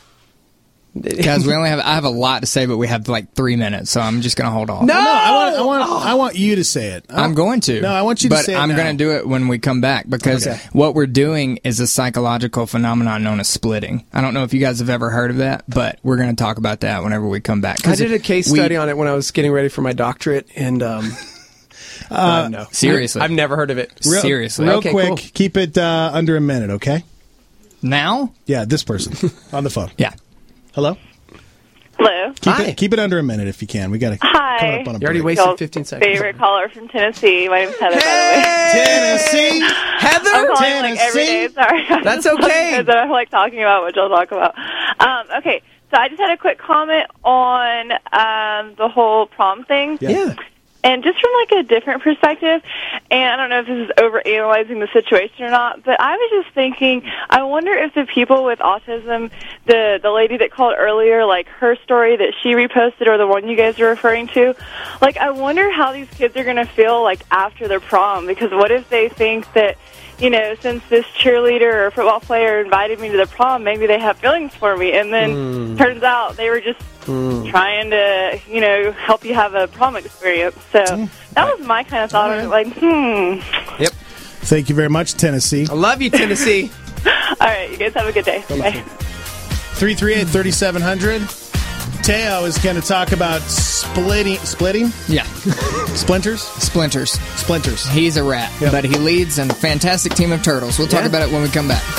Guys, we only have I have a lot to say, but we have like three minutes, so I'm just going to hold off. No, no, I want I want I want you to say it. I'm going to. No, I want you to but say it. I'm now. going to do it when we come back because okay. what we're doing is a psychological phenomenon known as splitting. I don't know if you guys have ever heard of that, but we're going to talk about that whenever we come back. I did a case we, study on it when I was getting ready for my doctorate, and um, uh, uh, no, seriously, I've never heard of it. Real, seriously, real okay, quick, cool. Keep it uh, under a minute, okay? Now? Yeah, this person on the phone. Yeah. Hello. Hello. Keep Hi. it, keep it under a minute if you can. We got to. Hi. Up on a you already break. wasted fifteen seconds. Favorite caller from Tennessee. My name's Heather, hey! by the way. Tennessee. Heather. I'm calling Tennessee. like every day. Sorry. That's okay. Because I like talking about what you'll talk about. Um, okay, so I just had a quick comment on um, the whole prom thing. Yeah. yeah. And just from like a different perspective, and I don't know if this is overanalyzing the situation or not, but I was just thinking, I wonder if the people with autism, the the lady that called earlier, like her story that she reposted or the one you guys are referring to, like I wonder how these kids are going to feel like after their prom, because what if they think that, you know, since this cheerleader or football player invited me to the prom, maybe they have feelings for me, and then mm. turns out they were just mm. trying to, you know, help you have a prom experience. So mm. that was my kind of thought. I was like, hmm. Yep. Thank you very much, Tennessee. I love you, Tennessee. All right, you guys have a good day. Bye. three three eight, three seven zero zero. Teo is going to talk about splitting. Splitting? Yeah. Splinters? Splinters. Splinters. He's a rat, yep. but he leads a fantastic team of turtles. We'll talk yeah. about it when we come back.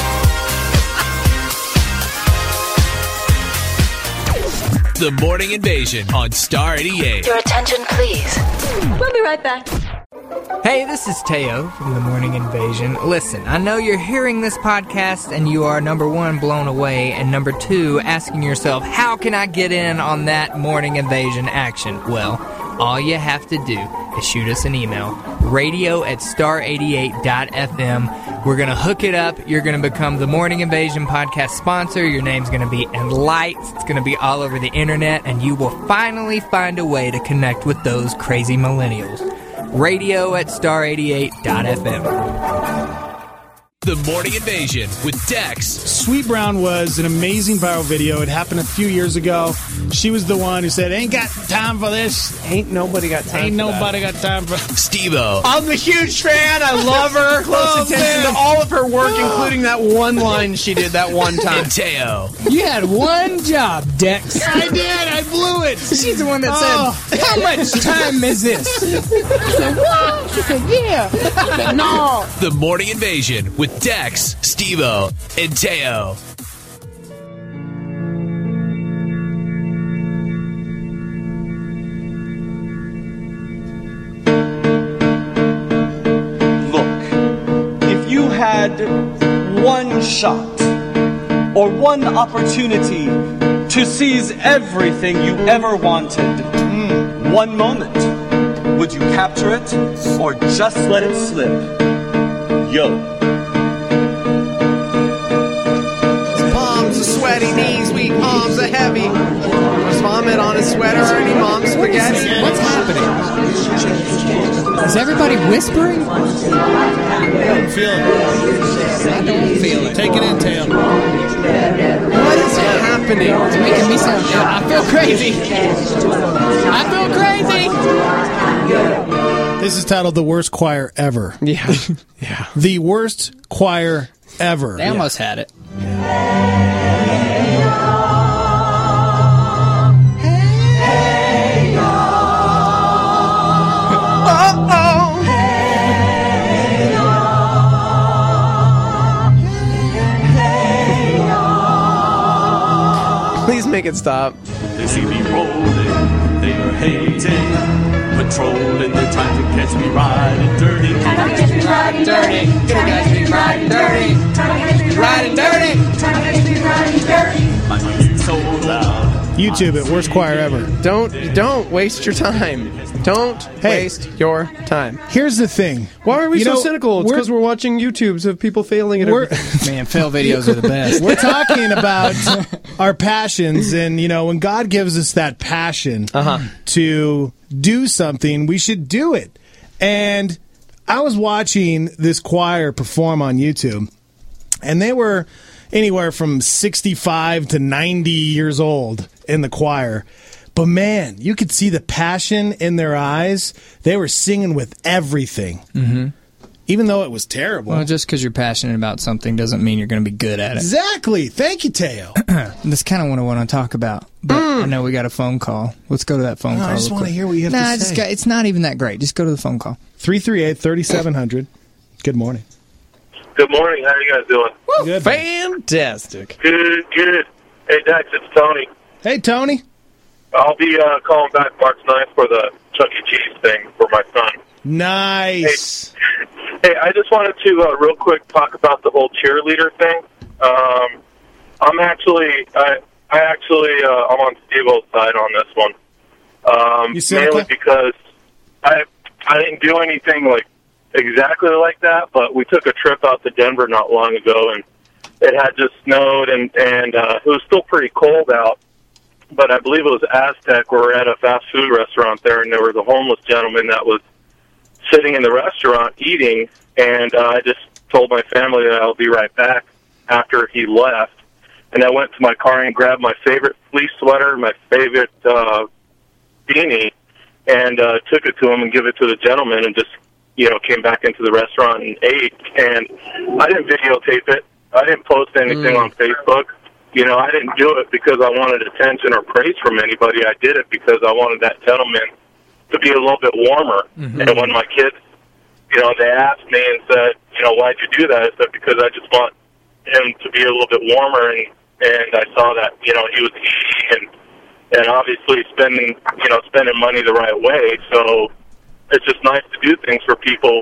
The Morning Invasion on Star eighty-eight. Your attention, please. We'll be right back. Hey, this is Teo from The Morning Invasion. Listen, I know you're hearing this podcast and you are, number one, blown away, and number two, asking yourself, how can I get in on that Morning Invasion action? Well, all you have to do is shoot us an email, radio at star eighty-eight dot f m. We're going to hook it up. You're going to become the Morning Invasion podcast sponsor. Your name's going to be in lights. It's going to be all over the internet, and you will finally find a way to connect with those crazy millennials. Radio at star eighty-eight dot f m. The Morning Invasion with Dex. Sweet Brown was an amazing viral video. It happened a few years ago. She was the one who said, ain't got time for this. Ain't nobody got time Ain't for nobody that. got time for Steve-O. I'm a huge fan. I love her. Close oh, attention man. to all of her work, including that one line she did that one time. And Teo. You had one job, Dex. I did. I blew it. She's the one that oh. said, how much time is this? I said, what? She said, yeah. I said, no. The Morning Invasion with Dex, Steve-O, and Teo. Look, if you had one shot or one opportunity to seize everything you ever wanted? Mm. One moment. Would you capture it or just let it slip? Yo. Palms are sweaty, knees weak, arms are heavy. There's vomit on his sweater, any mom's spaghetti. What's happening? Is everybody whispering? I don't feel it. I don't feel it. Take it in, Tail. What is happening? It's making me sound... I feel crazy. I feel crazy. This is titled The Worst Choir Ever. Yeah. Yeah. The worst choir ever. They almost had it. Please make it stop. They see me rolling, they are hating, patrolling, they're trying to catch me riding dirty. Trying to catch me riding dirty. Trying to catch me riding dirty. Riding dirty. Trying to catch me riding dirty. My music's so loud. YouTube it, worst choir ever. Don't don't waste your time. Don't Hey. waste your time. Here's the thing. Why are we You so know, cynical? It's we're- because we're watching YouTubes of people failing at We're- everything. Man, fail videos are the best. We're talking about our passions, and you know, when God gives us that passion Uh-huh. to do something, we should do it. And I was watching this choir perform on YouTube, and they were anywhere from sixty-five to ninety years old in the choir. But man, you could see the passion in their eyes. They were singing with everything. Mm-hmm. Even though it was terrible. Well, just because you're passionate about something doesn't mean you're going to be good at it. Exactly. Thank you, Teo. That's kind of what I want to talk about. But Mm. I know we got a phone call. Let's go to that phone No, call. I just real wanna quick. hear what you have to nah, I say. Just got, it's not even that great. Just go to the phone call. three three eight, three seven zero zero. Good morning. Good morning. How are you guys doing? Good. Fantastic. Good, good. Hey, Dex, it's Tony. Hey, Tony. I'll be uh, calling back March ninth for the Chuck E. Cheese thing for my son. Nice. Hey, hey I just wanted to uh, real quick talk about the whole cheerleader thing. Um, I'm actually, I, I actually, uh, I'm on Steve-O's side on this one. Um, You cynical? mainly because I, I didn't do anything like exactly like that, but we took a trip out to Denver not long ago, and it had just snowed, and and uh, it was still pretty cold out. But I believe it was Aztec. We were at a fast food restaurant there, and there was a homeless gentleman that was sitting in the restaurant eating, and uh, I just told my family that I'll be right back after he left. And I went to my car and grabbed my favorite fleece sweater, my favorite uh, beanie, and uh, took it to him and gave it to the gentleman, and just, you know, came back into the restaurant and ate. And I didn't videotape it. I didn't post anything Mm. on Facebook. You know, I didn't do it because I wanted attention or praise from anybody. I did it because I wanted that gentleman to be a little bit warmer. Mm-hmm. And when my kids, you know, they asked me and said, you know, why'd you do that? I said, because I just want him to be a little bit warmer. And, and I saw that, you know, he was eating and, and obviously spending, you know, spending money the right way. So it's just nice to do things for people.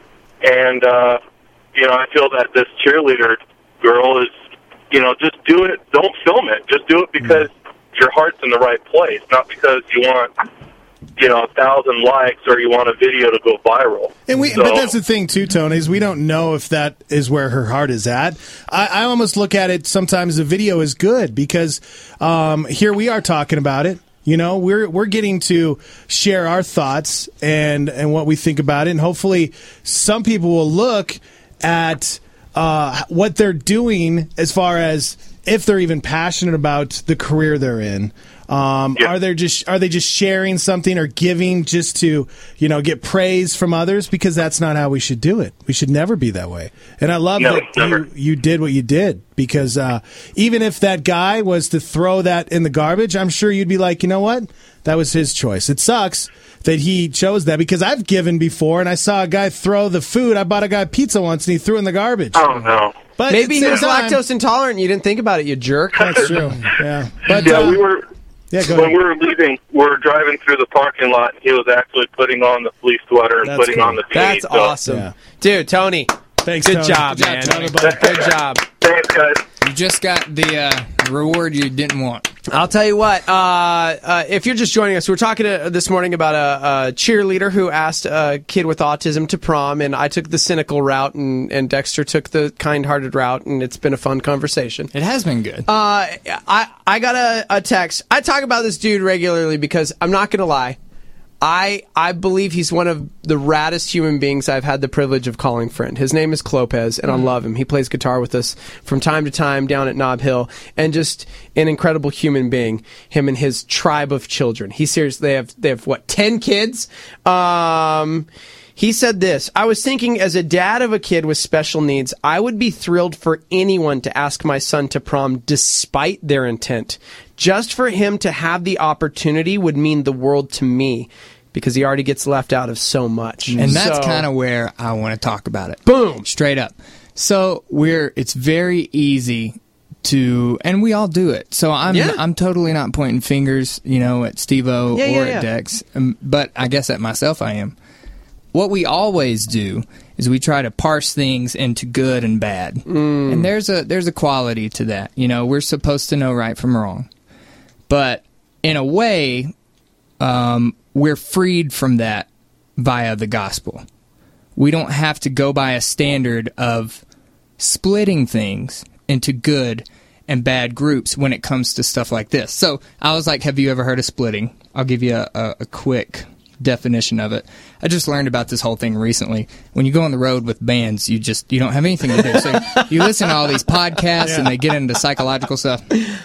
And, uh, you know, I feel that this cheerleader girl is, you know, just do it. Don't film it. Just do it because your heart's in the right place, not because you want, you know, a thousand likes or you want a video to go viral. And we, So- but that's the thing too, Tony, is we don't know if that is where her heart is at. I, I almost look at it sometimes the video is good because um, here we are talking about it. You know, we're we're getting to share our thoughts and and what we think about it, and hopefully some people will look at uh, what they're doing as far as if they're even passionate about the career they're in. Um, Are they just are they just sharing something or giving just to, you know, get praise from others? Because that's not how we should do it. We should never be that way. And I love No, that you, you did what you did because uh, even if that guy was to throw that in the garbage, I'm sure you'd be like, you know what? That was his choice. It sucks that he chose that because I've given before and I saw a guy throw the food. I bought a guy pizza once and he threw it in the garbage. Oh, no. But maybe at he the was same time- lactose intolerant and you didn't think about it, you jerk. That's true. Yeah. But, yeah, uh, we were. Yeah, go when ahead. we were leaving, we were driving through the parking lot. And he was actually putting on the fleece sweater and That's putting cool. on the beanie. That's so- awesome. Dude, Tony. Thanks, Good Tony. job, Good job, man. Tony, buddy. Good job. Thanks, guys. You just got the uh, reward you didn't want. I'll tell you what, uh, uh, if you're just joining us, we're talking to, this morning about a, a cheerleader who asked a kid with autism to prom, and I took the cynical route, and, and Dexter took the kind-hearted route, and it's been a fun conversation. It has been good. Uh, I, I got a, a text. I talk about this dude regularly because, I'm not going to lie, I I believe he's one of the raddest human beings I've had the privilege of calling friend. His name is Clopez, and I love him. He plays guitar with us from time to time down at Nob Hill, and just an incredible human being. Him and his tribe of children. He seriously, they have they have what, ten kids? Um. He said this, I was thinking as a dad of a kid with special needs, I would be thrilled for anyone to ask my son to prom despite their intent. Just for him to have the opportunity would mean the world to me because he already gets left out of so much. And that's so, kind of where I want to talk about it. Boom! Straight up. So we're it's very easy to, and we all do it. So I'm Yeah. I'm totally not pointing fingers, you know, at Steve-O Yeah, or yeah, at yeah. Dex, um, but I guess at myself I am. What we always do is we try to parse things into good and bad. Mm. And there's a there's a quality to that. You know, we're supposed to know right from wrong. But in a way, um, we're freed from that via the gospel. We don't have to go by a standard of splitting things into good and bad groups when it comes to stuff like this. So I was like, have you ever heard of splitting? I'll give you a, a, a quick definition of it. I just learned about this whole thing recently. When you go on the road with bands, you just you don't have anything to do. So you listen to all these podcasts Yeah. and they get into psychological stuff.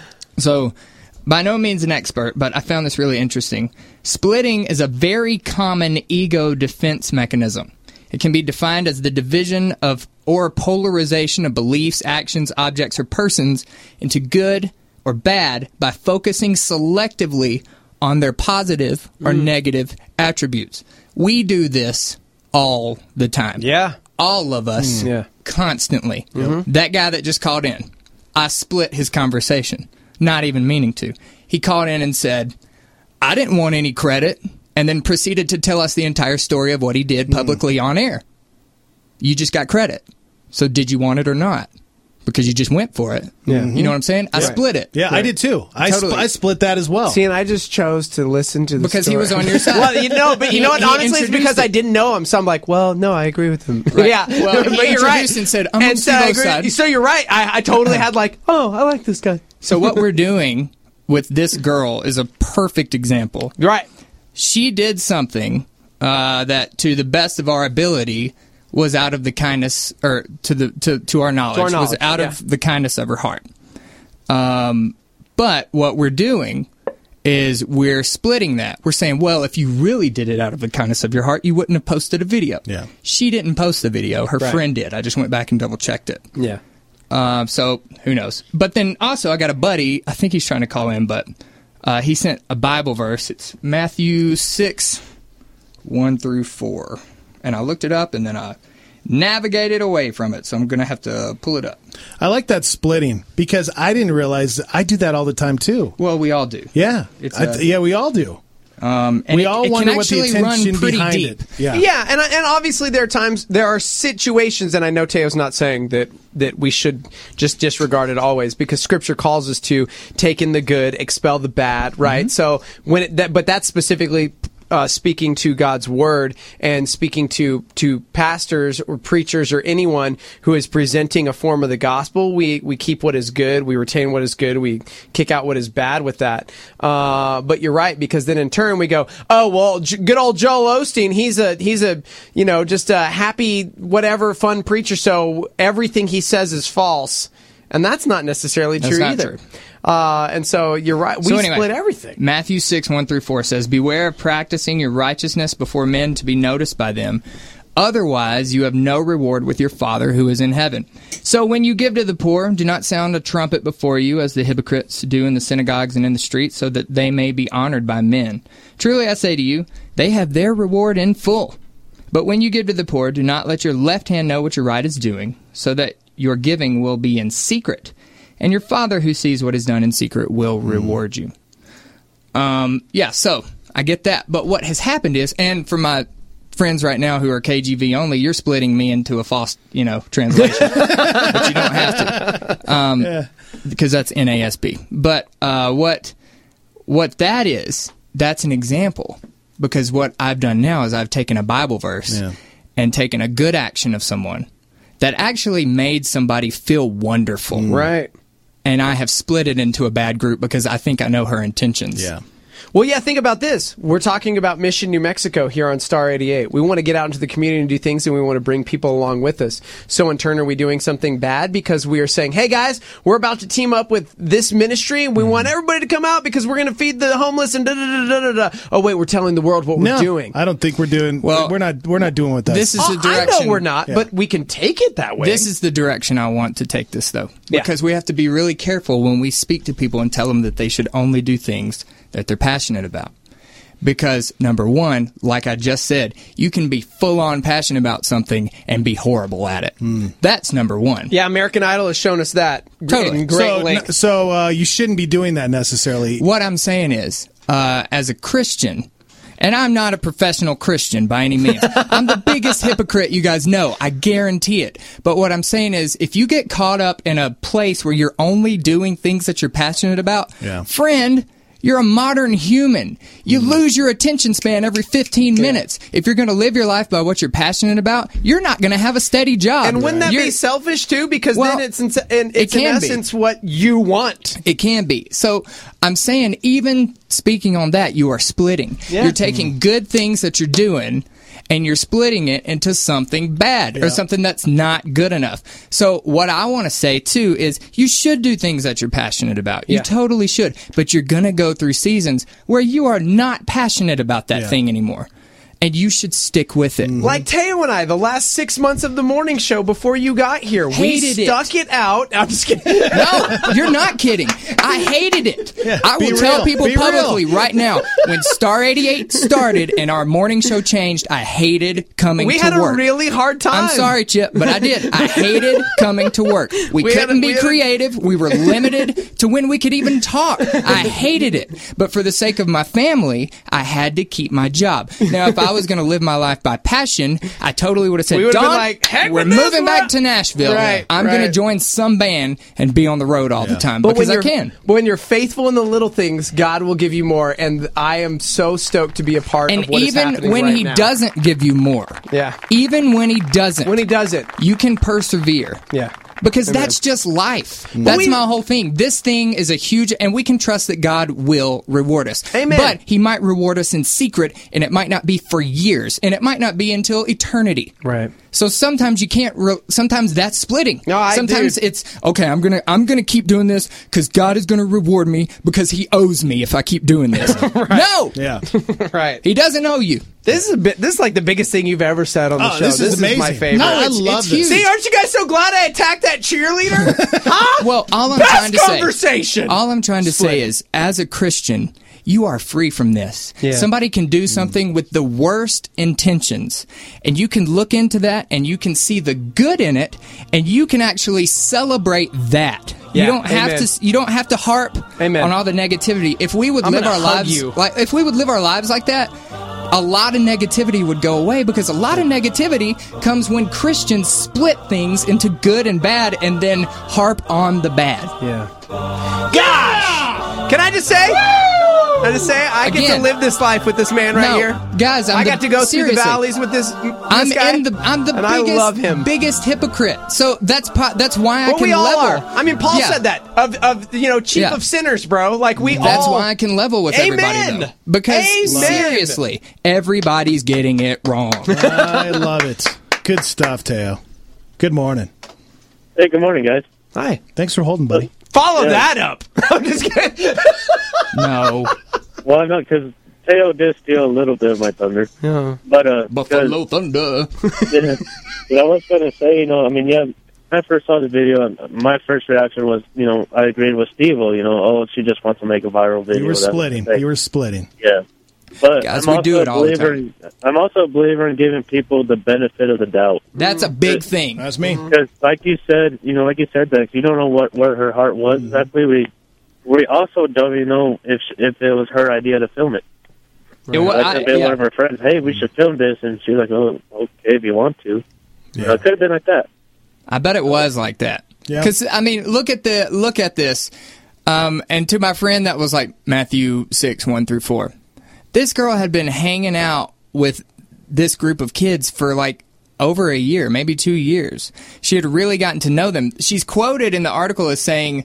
So by no means an expert, but I found this really interesting. Splitting is a very common ego defense mechanism. It can be defined as the division of or polarization of beliefs, actions, objects, or persons into good or bad by focusing selectively on their positive or Mm. negative attributes. We do this all the time. Yeah. All of us. Mm. Yeah. Constantly. Mhm. That guy that just called in, I split his conversation, not even meaning to. He called in and said, I didn't want any credit, and then proceeded to tell us the entire story of what he did publicly on air. You just got credit. So did you want it or not? Because you just went for it. Yeah. You know what I'm saying? I Yeah. split it. Yeah, I did too. I, Totally. sp- I split that as well. See, and I just chose to listen to the Because he story. was on your side. Well, you know, but you He- know what? he Honestly, it's introduced because it. I didn't know him. So I'm like, well, no, I agree with him. Right. Yeah, Well, he but you're right. introduced and said, I'm on so I Steve-O's agree- side. So you're right. I, I totally had like, oh, I like this guy. So what we're doing with this girl is a perfect example. Right. She did something uh, that, to the best of our ability, was out of the kindness, or to the to, to our knowledge, To our was knowledge, out yeah. of the kindness of her heart. Um, but what we're doing is we're splitting that. We're saying, well, if you really did it out of the kindness of your heart, you wouldn't have posted a video. Yeah. She didn't post the video. Her Right. friend did. I just went back and double checked it. Yeah. Um, so who knows? But then also I got a buddy. I think he's trying to call in, but uh, he sent a Bible verse. It's Matthew six, one through four, and I looked it up and then I navigated away from it. So I'm gonna have to pull it up. I like that splitting because I didn't realize I do that all the time too. Well, we all do. Yeah, It's I, a- yeah, we all do. Um, and we it- all it can wonder what the actually run intention pretty behind deep. it. Yeah, Yeah, and and obviously there are times, there are situations, and I know Teo's not saying that that we should just disregard it always, because Scripture calls us to take in the good, expel the bad, right? So when it, that, but that's specifically uh, speaking to God's word and speaking to to pastors or preachers or anyone who is presenting a form of the gospel. We we keep what is good, we retain what is good, we kick out what is bad with that. Uh, but you're right, because then in turn we go, oh well, J- good old Joel Osteen, he's a he's a you know just a happy whatever fun preacher, so everything he says is false, and that's not necessarily That's true not either. true. Uh, and so you're right. We So anyway, split everything. Matthew six, one through four says, beware of practicing your righteousness before men to be noticed by them. Otherwise, you have no reward with your Father who is in heaven. So when you give to the poor, do not sound a trumpet before you, as the hypocrites do in the synagogues and in the streets, so that they may be honored by men. Truly I say to you, they have their reward in full. But when you give to the poor, do not let your left hand know what your right is doing, so that your giving will be in secret. And your Father who sees what is done in secret will reward you. Um, yeah, so I get that. But what has happened is, and for my friends right now who are K G V only, you're splitting me into a false, you know, translation. But you don't have to. Um, yeah. Because that's N A S B. But uh, what what that is, that's an example. Because what I've done now is I've taken a Bible verse yeah. and taken a good action of someone that actually made somebody feel wonderful. Mm. Right. And I have split it into a bad group because I think I know her intentions. Yeah. Well, yeah, think about this. We're talking about Mission New Mexico here on Star eighty-eight. We want to get out into the community and do things, and we want to bring people along with us. So in turn, are we doing something bad because we are saying, hey, guys, we're about to team up with this ministry, and we mm. want everybody to come out because we're going to feed the homeless and da-da-da-da-da-da. Oh, wait, we're telling the world what no, we're doing. I don't think we're doing, well, we're not we're not doing what that This is oh, the direction. I know we're not, yeah. but we can take it that way. This is the direction I want to take this, though. Because yeah. we have to be really careful when we speak to people and tell them that they should only do things that they're passionate about. Because, number one, like I just said, you can be full-on passionate about something and be horrible at it. Mm. That's number one. Yeah, American Idol has shown us that. Totally. In great so, length. so uh, you shouldn't be doing that necessarily. What I'm saying is, uh, as a Christian, and I'm not a professional Christian by any means. I'm the biggest hypocrite you guys know. I guarantee it. But what I'm saying is, if you get caught up in a place where you're only doing things that you're passionate about, yeah. friend... You're a modern human. You mm. lose your attention span every fifteen yeah. minutes. If you're going to live your life by what you're passionate about, you're not going to have a steady job. And wouldn't that you're, be selfish, too? Because well, then it's, in, in, it's it in essence be. what you want. It can be. So I'm saying, even speaking on that, you are splitting. Yeah. You're taking mm. good things that you're doing, and you're splitting it into something bad yeah. or something that's not good enough. So what I want to say, too, is you should do things that you're passionate about. You yeah. totally should. But you're going to go through seasons where you are not passionate about that yeah. thing anymore. And you should stick with it. Mm-hmm. Like Teo and I, the last six months of the morning show before you got here. Hated we stuck it. it out. I'm just kidding. No, you're not kidding. I hated it. Yeah, I will tell real. people be publicly real. right now, when Star eighty-eight started and our morning show changed, I hated coming we to work. We had a really hard time. I'm sorry, Chip, but I did. I hated coming to work. We, we couldn't a, be we creative. A... We were limited to when we could even talk. I hated it. But for the sake of my family, I had to keep my job. Now, if I I was going to live my life by passion, I totally would have said, we Don, like, we're moving back to Nashville. Right, I'm right. going to join some band and be on the road all yeah. the time but because I can. But when you're faithful in the little things, God will give you more, and I am so stoked to be a part and of what is happening even when right He now. doesn't give you more, yeah. even when He doesn't, when He doesn't, you can persevere. Yeah. Because Amen. that's just life. That's we, my whole thing. This thing is a huge... And we can trust that God will reward us. Amen. But He might reward us in secret, and it might not be for years, and it might not be until eternity. Right. So sometimes you can't... Re- sometimes that's splitting. No, I sometimes do. it's, okay, I'm going to I'm gonna keep doing this because God is going to reward me because He owes me if I keep doing this. Right. No! Yeah. Right. He doesn't owe you. This is a bit. This is like the biggest thing you've ever said on the oh, show. This, this is, amazing. is my favorite. No, I it's, love it's this. huge. See, aren't you guys so glad I attacked that cheerleader? Huh? Well, all I'm Best trying to conversation. say, all I'm trying to Split. say is, as a Christian, you are free from this. Yeah. Somebody can do something mm. with the worst intentions, and you can look into that, and you can see the good in it, and you can actually celebrate that. Yeah, you don't have amen. to. You don't have to harp Amen. on all the negativity. If we would I'm live gonna our hug lives you. like, if we would live our lives like that, a lot of negativity would go away, because a lot of negativity comes when Christians split things into good and bad and then harp on the bad. Yeah. Gosh! Can I just say? Can I just say I Again, get to live this life with this man right no, here, guys. I'm I the, got to go seriously, through the valleys with this. this I'm guy, in the. I'm the and biggest. I love him. Biggest hypocrite. So that's po- that's why I well, can we all level. are. I mean, Paul yeah. said that of of you know chief yeah. of sinners, bro. Like we that's all. That's why I can level with Amen. everybody, though. Because Amen. seriously, everybody's getting it wrong. I love it. Good stuff, Teo. Good morning. Hey, good morning, guys. Hi. Thanks for holding, buddy. Follow yeah. that up. I'm just kidding. No. Well, no, because Teo did steal a little bit of my thunder. Yeah. But, uh, Buffalo Thunder. yeah, I was going to say, you know, I mean, yeah, when I first saw the video, my first reaction was, you know, I agreed with Steve-O, you know, oh, she just wants to make a viral video. You were splitting. You were splitting. Yeah. But Guys, I'm we do also it all the believer time. In, I'm also a believer in giving people the benefit of the doubt. That's a big thing. That's me. Because, like you said, you know, like you said, Dex, you don't know what where her heart was exactly. We we also don't even know if if it was her idea to film it. Right. It, I, I told yeah. one of her friends, hey, we should film this, and she was like, oh, okay, if you want to. Yeah. You know, it could have been like that. I bet it was like that. Because, I mean, look at the look at this. Um, and to my friend that was like Matthew six, one through four. This girl had been hanging out with this group of kids for like over a year, maybe two years. She had really gotten to know them. She's quoted in the article as saying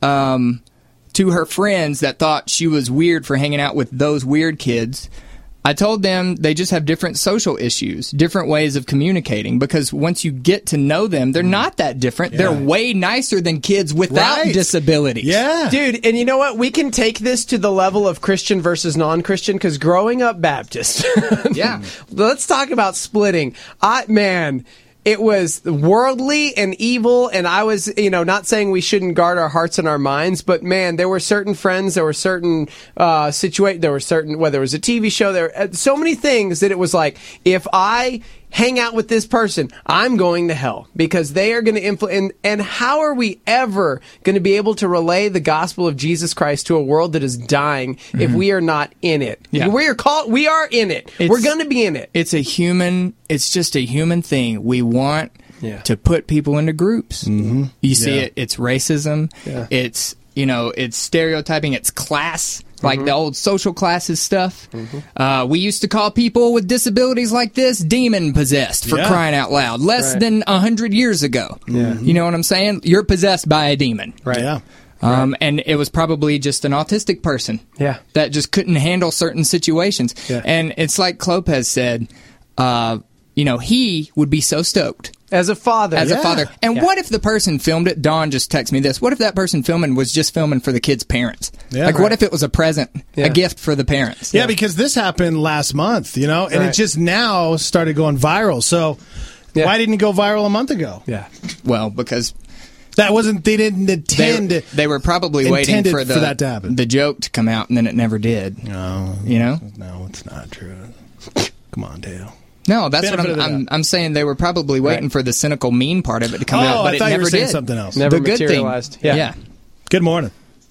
um, to her friends that thought she was weird for hanging out with those weird kids, I told them they just have different social issues, different ways of communicating, because once you get to know them, they're not that different. Yeah. They're way nicer than kids without right. disabilities. Yeah. Dude, and you know what? We can take this to the level of Christian versus non-Christian, because growing up Baptist, yeah. let's talk about splitting. I, man... It was worldly and evil, and I was, you know, not saying we shouldn't guard our hearts and our minds, but man, there were certain friends, there were certain uh, situations, there were certain, whether it was a T V show, there were so many things that it was like, if I hang out with this person, I'm going to hell because they are going to influence. And, and how are we ever going to be able to relay the gospel of Jesus Christ to a world that is dying mm-hmm. if we are not in it? Yeah. We are called. We are in it. It's, We're going to be in it. It's a human. It's just a human thing. We want yeah. to put people into groups. Mm-hmm. You see yeah. it. It's racism. Yeah. It's you know. It's stereotyping. It's class. Like mm-hmm. the old social classes stuff. Mm-hmm. Uh, we used to call people with disabilities like this demon-possessed, for yeah. crying out loud, less right. than one hundred years ago. Yeah. You know what I'm saying? You're possessed by a demon. Right. Yeah. Um, and it was probably just an autistic person yeah. that just couldn't handle certain situations. Yeah. And it's like Clopez said, uh, you know, he would be so stoked. As a father. As yeah. a father. And yeah. what if the person filmed it? Dawn just texted me this. What if that person filming was just filming for the kids' parents? Yeah, like, right. what if it was a present, yeah. a gift for the parents? Yeah, yeah, because this happened last month, you know, and right. it just now started going viral. So yeah. why didn't it go viral a month ago? Yeah. Well, because... That wasn't, they didn't intend They, they were probably waiting for, the, for that to happen. the joke to come out, and then it never did. No. You know? No, it's not true. Come on, Dale. No, that's Benefit what I'm, I'm. I'm saying they were probably waiting right. for the cynical, mean part of it to come oh, out, but I it thought never you were saying did. something else. Never the good materialized. Thing. Yeah. yeah. Good morning.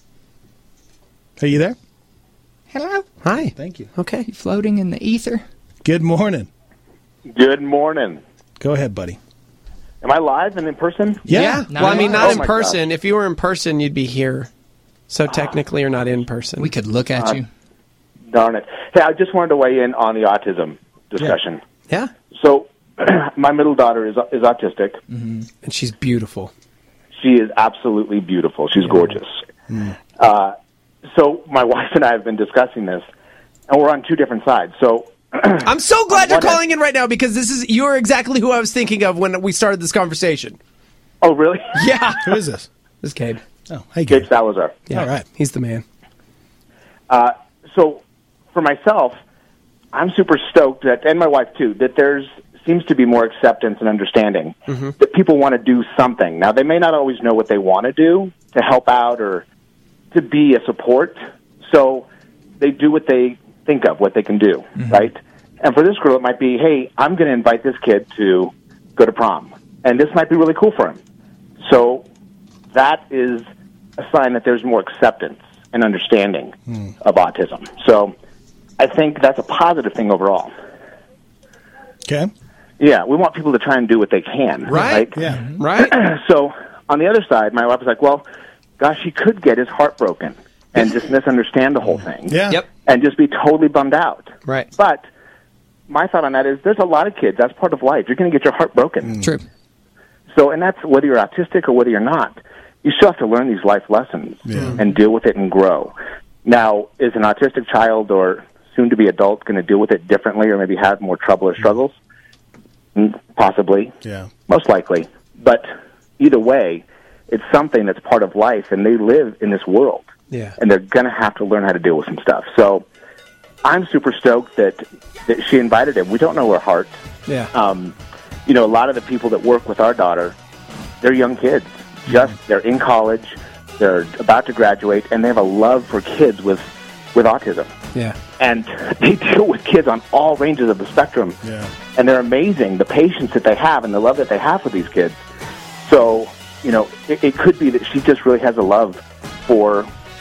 Are you there? Hello. Hi. Thank you. Okay. You floating in the ether. Good morning. Good morning. Go ahead, buddy. Am I live and in person? Yeah. yeah. Not well, I mean, not oh in person. God. If you were in person, you'd be here. So technically, you're not in person. We could look at uh, you. Darn it. Hey, I just wanted to weigh in on the autism discussion. Yeah. So, my middle daughter is is autistic. Mm-hmm. And she's beautiful. She is absolutely beautiful. She's yeah. gorgeous. Mm. Uh, so, my wife and I have been discussing this, and we're on two different sides. So, I'm so glad you're calling end, in right now because this is you're exactly who I was thinking of when we started this conversation. Oh, really? Yeah. Who is this? This is Gabe. Oh, hey, Gabe. Gabe Salazar. Yeah. All right. He's the man. Uh, so, for myself, I'm super stoked that, and my wife too, that there's seems to be more acceptance and understanding mm-hmm. that people want to do something. Now, they may not always know what they want to do to help out or to be a support, so they do what they think of, what they can do, mm-hmm. right? And for this girl, it might be, hey, I'm going to invite this kid to go to prom, and this might be really cool for him. So that is a sign that there's more acceptance and understanding mm. of autism. So I think that's a positive thing overall. Okay. Yeah, we want people to try and do what they can. Right. Right. Yeah. Right. So on the other side, my wife was like, well, gosh, he could get his heart broken and just misunderstand the whole thing. Yeah. Yep. And just be totally bummed out. Right. But my thought on that is there's a lot of kids, that's part of life. You're going to get your heart broken. Mm. True. So, and that's whether you're autistic or whether you're not. You still have to learn these life lessons Yeah. and deal with it and grow. Now, is an autistic child or soon-to-be adult going to deal with it differently or maybe have more trouble or struggles? Mm, possibly. Yeah. Most likely. But either way, it's something that's part of life, and they live in this world. Yeah. And they're going to have to learn how to deal with some stuff. So I'm super stoked that, that she invited him. We don't know her heart. Yeah. Um, you know, a lot of the people that work with our daughter, they're young kids. Just they're in college, they're about to graduate, and they have a love for kids with with autism. Yeah. And they deal with kids on all ranges of the spectrum. Yeah. And they're amazing, the patience that they have and the love that they have for these kids. So, you know, it, it could be that she just really has a love for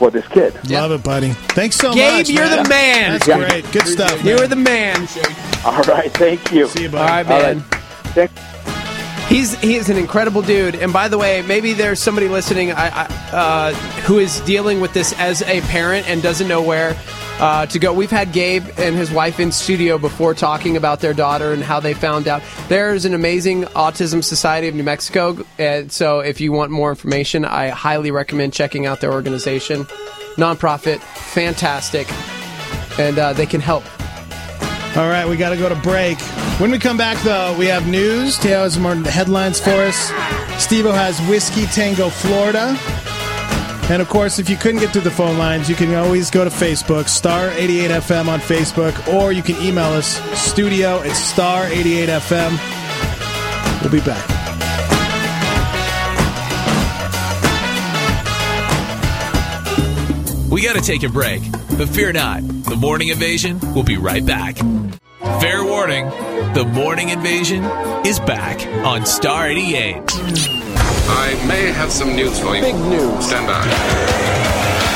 for this kid. Love it, buddy. Thanks so Gabe, much. you're man. the man. That's Yeah. great. Good stuff. You man. are the man. All right, thank you. See you, All buddy. right, man. All right. He's he is an incredible dude. And by the way, maybe there's somebody listening I, I, uh, who is dealing with this as a parent and doesn't know where uh, to go. We've had Gabe and his wife in studio before talking about their daughter and how they found out. There's an amazing Autism Society of New Mexico. And so if you want more information, I highly recommend checking out their organization. Nonprofit, fantastic. And uh, they can help. All right, we got to go to break. When we come back, though, we have news. Teo has more headlines for us. Steve-O has Whiskey Tango, Florida. And, of course, if you couldn't get through the phone lines, you can always go to Facebook, Star eighty-eight F M on Facebook, or you can email us, studio at star eighty-eight F M. We'll be back. We got to take a break, but fear not. The Morning Invasion will be right back. Fair warning, the Morning Invasion is back on Star eighty-eight. I may have some news for you. Big news. Stand by.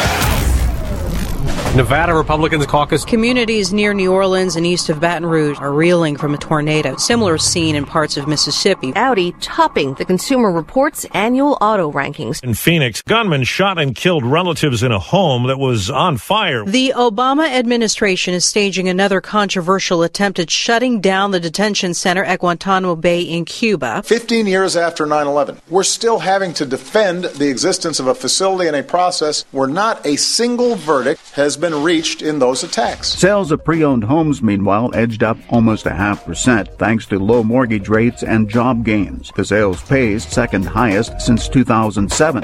Nevada Republicans caucus. Communities near New Orleans and east of Baton Rouge are reeling from a tornado. Similar scene in parts of Mississippi. Audi topping the Consumer Reports annual auto rankings. In Phoenix, gunmen shot and killed relatives in a home that was on fire. The Obama administration is staging another controversial attempt at shutting down the detention center at Guantanamo Bay in Cuba. Fifteen years after nine eleven, we're still having to defend the existence of a facility and a process where not a single verdict has been reached in those attacks. Sales of pre-owned homes, meanwhile, edged up almost a half percent thanks to low mortgage rates and job gains. The sales pace second highest since two thousand seven.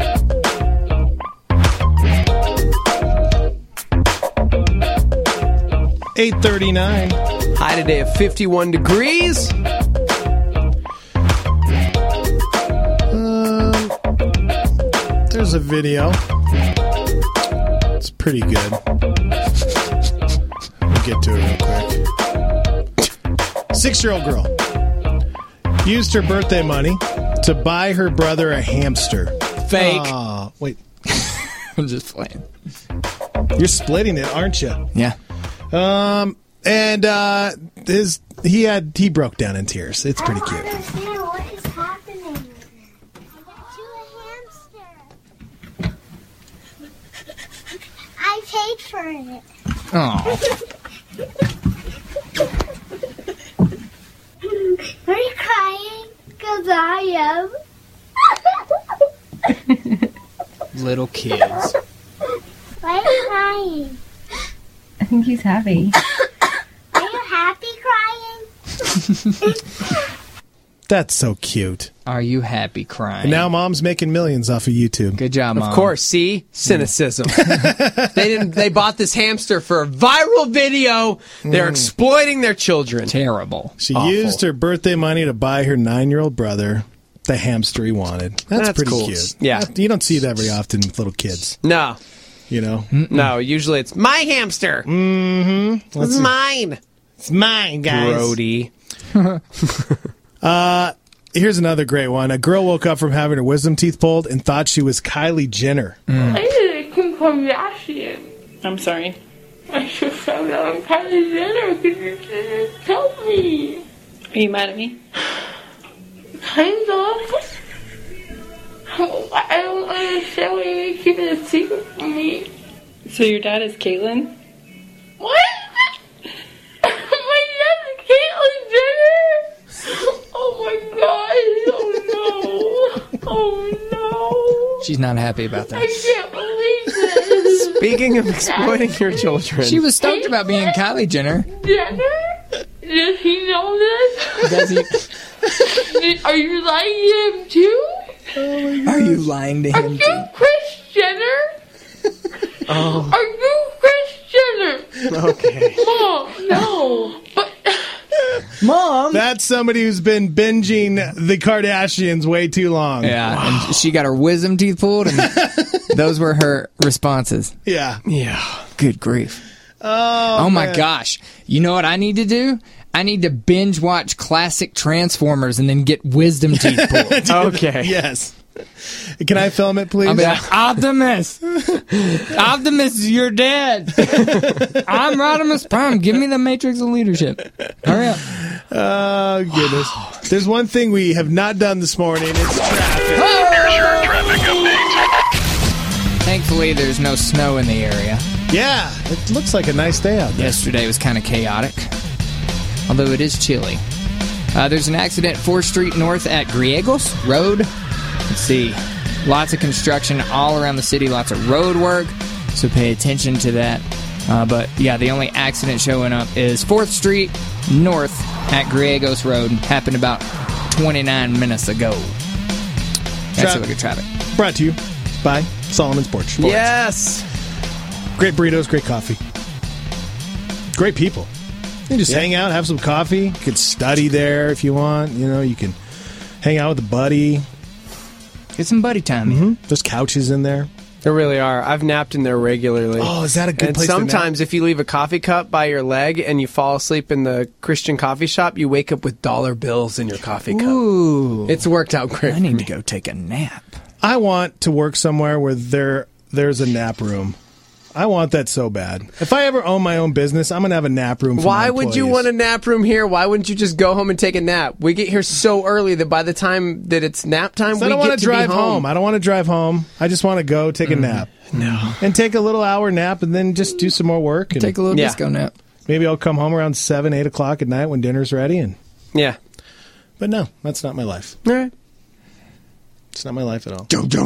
eight thirty-nine. High today of fifty-one degrees. Um, there's a video. It's pretty good. We'll get to it real quick. Six-year-old girl used her birthday money to buy her brother a hamster. Fake. Aw, wait. I'm just playing. You're splitting it, aren't you? Yeah. Um, and uh, his he had he broke down in tears. It's pretty cute. What is happening? I got you a hamster. I paid for it. Oh. Are you crying? Because I am. Little kids. Why are you crying? I think he's happy. Are you happy crying? That's so cute. Are you happy crying? And now mom's making millions off of YouTube. Good job, Mom. Of course, see? Cynicism. they didn't they bought this hamster for a viral video. They're Mm. exploiting their children. Terrible. She Awful. used her birthday money to buy her nine-year-old brother the hamster he wanted. That's, That's pretty cool. cute. Yeah. You don't see that very often with little kids. No. You know? No, usually it's my hamster. Mm-hmm. It's mine. It's mine, guys. Brody. uh, here's another great one. A girl woke up from having her wisdom teeth pulled and thought she was Kylie Jenner. I did Kim Kardashian. I'm sorry. I just found out I'm Kylie Jenner. Could you just tell me? Are you mad at me? Kind of. I don't understand why you're keeping it a secret from me. So your dad is Caitlyn? What? My dad is Caitlyn Jenner? Oh my gosh, oh no. Oh no. She's not happy about I that. can't believe this. Speaking of exploiting your children. She was stoked about being Kylie Jenner. Jenner? Does he know this? Does he? Are you lying to him too? Are you lying to Are him you too? Kris Jenner? Oh. Are you Kris Jenner? Okay. Mom, no. But Mom. That's somebody who's been binging the Kardashians way too long. Yeah, and she got her wisdom teeth pulled, and those were her responses. Yeah. Yeah. Good grief. Oh, Oh my man. gosh. You know what I need to do? I need to binge watch classic Transformers and then get wisdom teeth pulled. Okay. Yes. Can I film it, please? I'll be like, Optimus! Optimus, you're dead! I'm Rodimus Prime. Give me the Matrix of Leadership. Hurry up. Oh, goodness. There's one thing we have not done this morning. It's traffic. Here's your traffic update. Thankfully, there's no snow in the area. Yeah, it looks like a nice day out there. Yesterday was kind of chaotic, although it is chilly. Uh, there's an accident at fourth Street North at Griegos Road. Let's see. Lots of construction all around the city, lots of road work, so pay attention to that. Uh, but, yeah, the only accident showing up is fourth Street North at Griegos Road. Happened about twenty-nine minutes ago. That's a look at traffic. Brought to you by Solomon's Porch. Sports. Yes! Great burritos, great coffee. Great people. You can just yeah. hang out, have some coffee. You can study there if you want. You know, you can hang out with a buddy. Get some buddy time. Mm-hmm. There's couches in there. There really are. I've napped in there regularly. Oh, is that a good and place to nap? Sometimes if you leave a coffee cup by your leg and you fall asleep in the Christian coffee shop, you wake up with dollar bills in your coffee cup. Ooh. It's worked out great. I need to go take a nap. I want to work somewhere where there there's a nap room. I want that so bad. If I ever own my own business, I'm going to have a nap room for Why my would you employees. want a nap room here? Why wouldn't you just go home and take a nap? We get here so early that by the time that it's nap time, So we I don't want get to drive be home. home. I don't want to drive home. I just want to go take a Mm. nap. No. And take a little hour nap and then just do some more work. And Take a little Yeah. disco nap. maybe I'll come home around seven, eight o'clock at night when dinner's ready. And Yeah. But no, that's not my life. All right. It's not my life at all.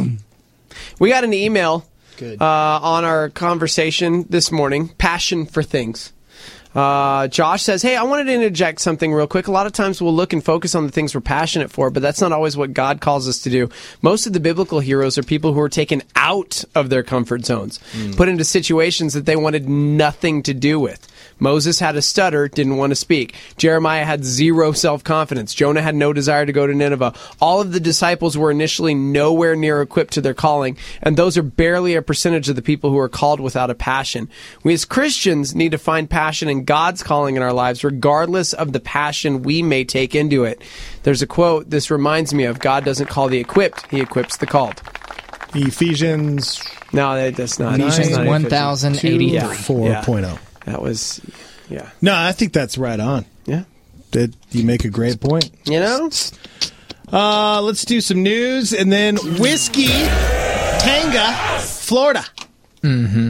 We got an email Good. Uh, on our conversation this morning, Passion for Things. Uh, Josh says, hey, I wanted to interject something real quick. A lot of times we'll look and focus on the things we're passionate for, but that's not always what God calls us to do. Most of the biblical heroes are people who are taken out of their comfort zones, mm. put into situations that they wanted nothing to do with. Moses had a stutter, didn't want to speak. Jeremiah had zero self-confidence. Jonah had no desire to go to Nineveh. All of the disciples were initially nowhere near equipped to their calling, and those are barely a percentage of the people who are called without a passion. We as Christians need to find passion in God's calling in our lives, regardless of the passion we may take into it. There's a quote this reminds me of: God doesn't call the equipped, he equips the called. Ephesians. No, that, that's not. Ephesians one thousand eighty-three. four point oh. That was, yeah. No, I think that's right on. Yeah. That you make a great point. You know? Uh, let's do some news and then whiskey, Tanga, Florida. Mm-hmm.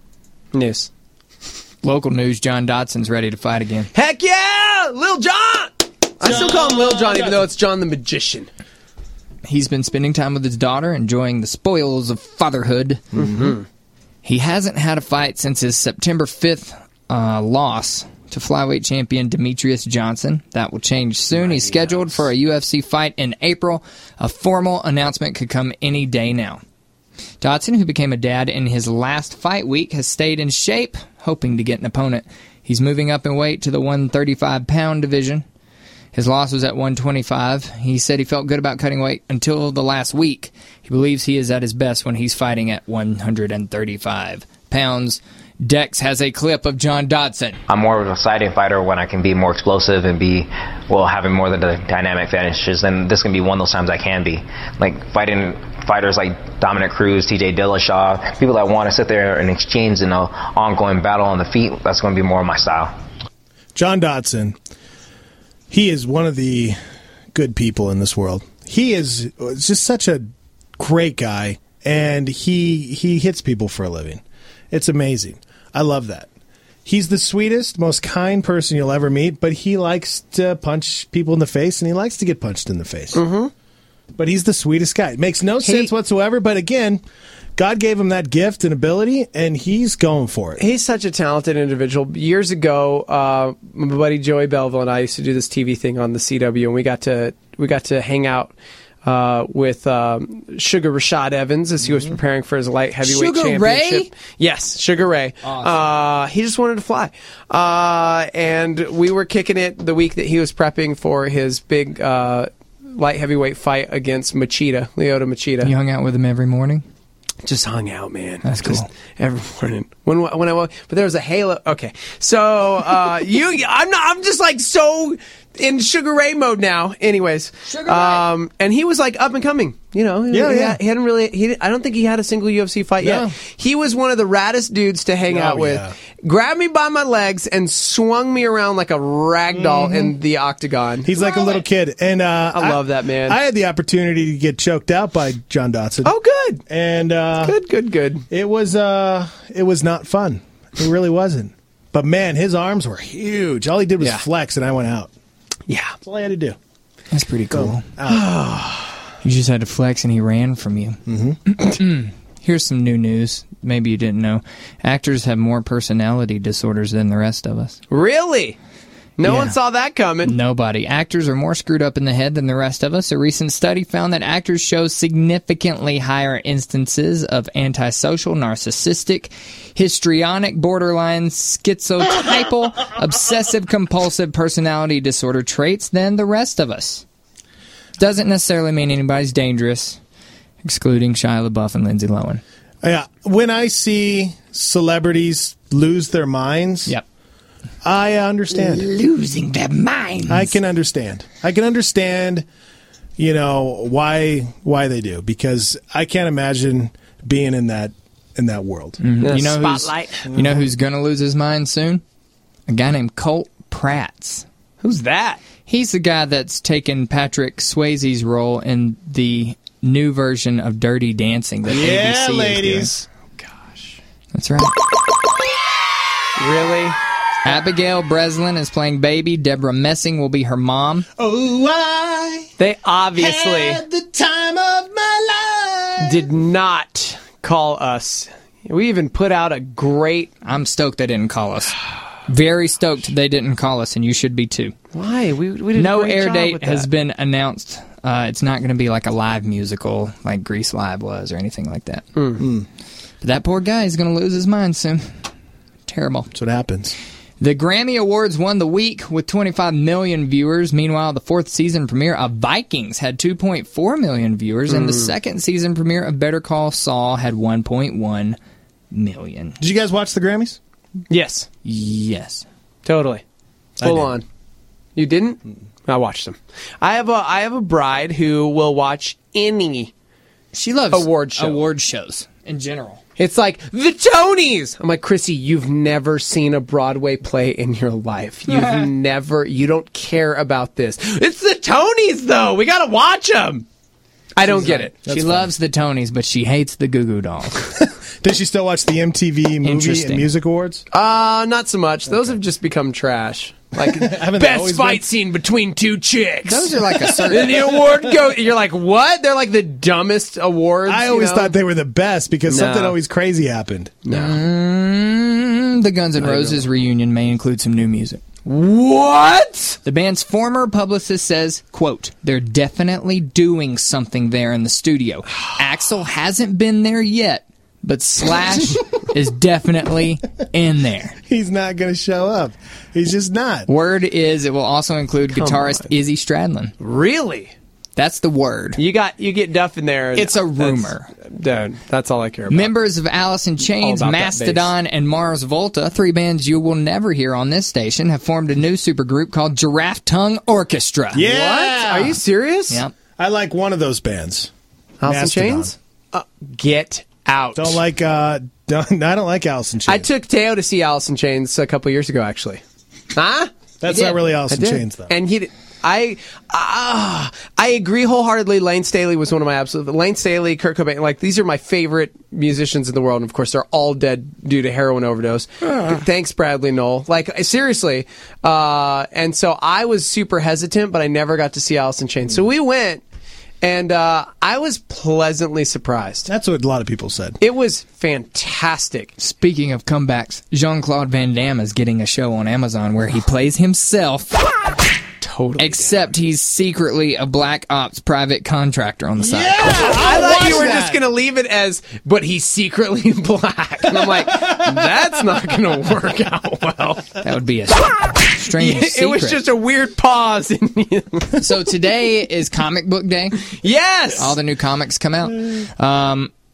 News. Local news, John Dotson's ready to fight again. Heck yeah! Lil John! I still call him Lil John, even though it's John the Magician. He's been spending time with his daughter, enjoying the spoils of fatherhood. Mm-hmm. He hasn't had a fight since his September fifth uh, loss to flyweight champion Demetrius Johnson. That will change soon. Mighty He's scheduled nice. for a U F C fight in April. A formal announcement could come any day now. Dotson, who became a dad in his last fight week, has stayed in shape, hoping to get an opponent. He's moving up in weight to the one thirty-five pound division. His loss was at one twenty-five. He said he felt good about cutting weight until the last week. He believes he is at his best when he's fighting at one thirty-five pounds. Dex has a clip of John Dodson. I'm more of a exciting fighter when I can be more explosive and be, well, having more of the dynamic finishes. And this can be one of those times I can be. Like fighting fighters like Dominic Cruz, T J Dillashaw, people that want to sit there and exchange in an ongoing battle on the feet, that's going to be more of my style. John Dodson, he is one of the good people in this world. He is just such a great guy, and he he hits people for a living. It's amazing. I love that. He's the sweetest, most kind person you'll ever meet, but he likes to punch people in the face, and he likes to get punched in the face. Mm-hmm. But he's the sweetest guy. It makes no He- sense whatsoever, but again, God gave him that gift and ability, and he's going for it. He's such a talented individual. Years ago, uh, my buddy Joey Belville and I used to do this T V thing on the C W, and we got to we got to hang out uh, with um, Sugar Rashad Evans as he was preparing for his light heavyweight Sugar Ray? championship. Yes, Sugar Ray. Awesome. Uh, he just wanted to fly, uh, and we were kicking it the week that he was prepping for his big uh, light heavyweight fight against Machida, Lyoto Machida. You hung out with him every morning? Just hung out, man. That's Just cool. every morning. When when I woke, but there was a halo. Okay, so uh, you, I'm not. I'm just like so in Sugar Ray mode now. Anyways, Sugar um, and he was like up and coming. You know, Yeah, he, yeah. he hadn't really. He, I don't think he had a single U F C fight No. yet. He was one of the raddest dudes to hang Oh, out with. yeah. Grabbed me by my legs and swung me around like a rag doll Mm-hmm. in the octagon. He's like a little kid, and uh, I love that man. I had the opportunity to get choked out by John Dotson. Oh, good, and uh, good, good, good. It was uh, it was not fun. It really wasn't. But man, his arms were huge. All he did was Yeah. flex, and I went out. Yeah, that's all I had to do. That's pretty cool. out. You just had to flex and he ran from you. Mm-hmm. Here's some new news. Maybe you didn't know. Actors have more personality disorders than the rest of us. Really? No Yeah. one saw that coming. Nobody. Actors are more screwed up in the head than the rest of us. A recent study found that actors show significantly higher instances of antisocial, narcissistic, histrionic, borderline, schizotypal, obsessive-compulsive personality disorder traits than the rest of us. Doesn't necessarily mean anybody's dangerous, excluding Shia LaBeouf and Lindsay Lohan. Yeah, when I see celebrities lose their minds, yep. I understand. Losing their minds. I can understand. I can understand, you know, why why they do, because I can't imagine being in that in that world. Mhm. You know who's, you know who's going to lose his mind soon? A guy named Colt Pratz. Who's that? He's the guy that's taken Patrick Swayze's role in the new version of Dirty Dancing that Yeah, A B C ladies. is doing. Oh, gosh. That's right. Really? Abigail Breslin is playing Baby. Deborah Messing will be her mom. Oh, I They obviously had the time of my life. did not call us. We even put out a great... I'm stoked they didn't call us. Very stoked they didn't call us, and you should be too. Why? We, we did No a great air job date with has that. been announced. Uh, it's not going to be like a live musical like Grease Live was or anything like that. Mm-hmm. But that poor guy is going to lose his mind soon. Terrible. That's what happens. The Grammy Awards won the week with twenty-five million viewers. Meanwhile, the fourth season premiere of Vikings had two point four million viewers, and the Mm. second season premiere of Better Call Saul had one point one million. Did you guys watch the Grammys? Yes. Yes. Totally. I Full did. on. You didn't? I watched them. I have a I have a bride who will watch any She loves award show. award shows in general. It's like the Tonys. I'm like, Chrissy, you've never seen a Broadway play in your life. You've never, you don't care about this. It's the Tonys, though. We gotta watch them. I don't get it. She loves the Tonys, but she hates the Goo Goo Dolls. Does she still watch the M T V Movie Interesting. and Music Awards? Uh, not so much. Those have just become trash. Like Haven't they best always fight been? scene between two chicks. Those are like a certain- And the award go. You're like, what? They're like the dumbest awards. I you always know? thought they were the best because No. something always crazy happened. No. Mm, the Guns N' Roses reunion may include some new music. What? The band's former publicist says, quote, they're definitely doing something there in the studio. Axl hasn't been there yet, but Slash is definitely in there. He's not going to show up. He's just not. Word is it will also include Come guitarist on. Izzy Stradlin. Really? That's the word. You got you get Duff in there. It's a rumor. That's, dude, that's all I care about. Members of Alice in Chains, All about that Mastodon, and Mars Volta, three bands you will never hear on this station, have formed a new supergroup called Giraffe Tongue Orchestra. Yeah. What? Are you serious? Yep. I like one of those bands. Alice in Mastodon. Chains? Uh, get out. Don't like. Uh, don't, I don't like Alice in Chains. I took Teo to see Alice in Chains a couple years ago, actually. Huh? That's I not did. really Alice I in did. Chains, though. And he, did- I, ah, I agree wholeheartedly. Lane Staley was one of my absolute. Lane Staley, Kurt Cobain, like these are my favorite musicians in the world. And of course, they're all dead due to heroin overdose. Thanks, Bradley Knoll. Like seriously. Uh, and so I was super hesitant, but I never got to see Alice in Chains. So we went. And uh, I was pleasantly surprised. That's what a lot of people said. It was fantastic. Speaking of comebacks, Jean-Claude Van Damme is getting a show on Amazon where he plays himself. Totally. Except he's secretly a Black Ops private contractor on the side. I thought you were that. just going to leave it as, but he's secretly black. And I'm like, that's not going to work out well. That would be a strange It was secret. just a weird pause. So today is Comic Book Day. Yes! All the new comics come out. Um,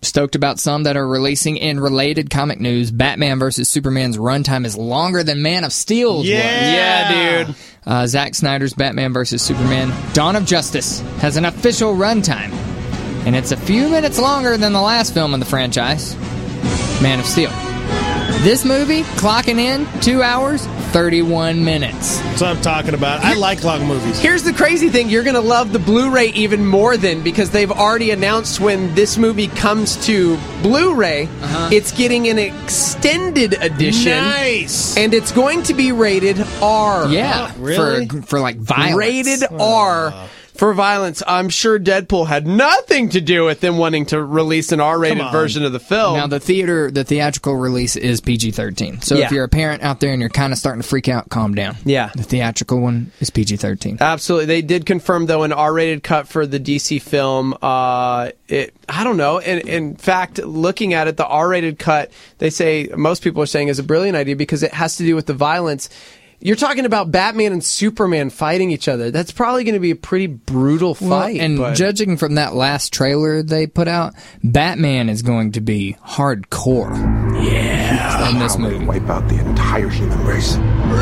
Stoked about some that are releasing in related comic news. Batman versus Superman's runtime is longer than Man of Steel's Yeah. was. Yeah, dude. Uh, Zack Snyder's Batman versus Superman Dawn of Justice has an official runtime, and it's a few minutes longer than the last film in the franchise, Man of Steel. This movie, clocking in two hours, thirty-one minutes. That's what I'm talking about. I like long movies. Here's the crazy thing. You're going to love the Blu-ray even more than, because they've already announced when this movie comes to Blu-ray, uh-huh. it's getting an extended edition. Nice. And it's going to be rated R. Yeah. Oh, really? For, for like violence. Rated R. For violence. I'm sure Deadpool had nothing to do with them wanting to release an R-rated version of the film. Now, the theater, the theatrical release is P G thirteen. So Yeah. if you're a parent out there and you're kind of starting to freak out, calm down. Yeah. The theatrical one is P G thirteen. Absolutely. They did confirm, though, an R-rated cut for the D C film. Uh, it, I don't know. In, in fact, looking at it, the R-rated cut, they say, most people are saying, is a brilliant idea because it has to do with the violence. You're talking about Batman and Superman fighting each other. That's probably going to be a pretty brutal fight. Well, and but- judging from that last trailer they put out, Batman is going to be hardcore. Yeah. In this movie. Wipe out the entire human race.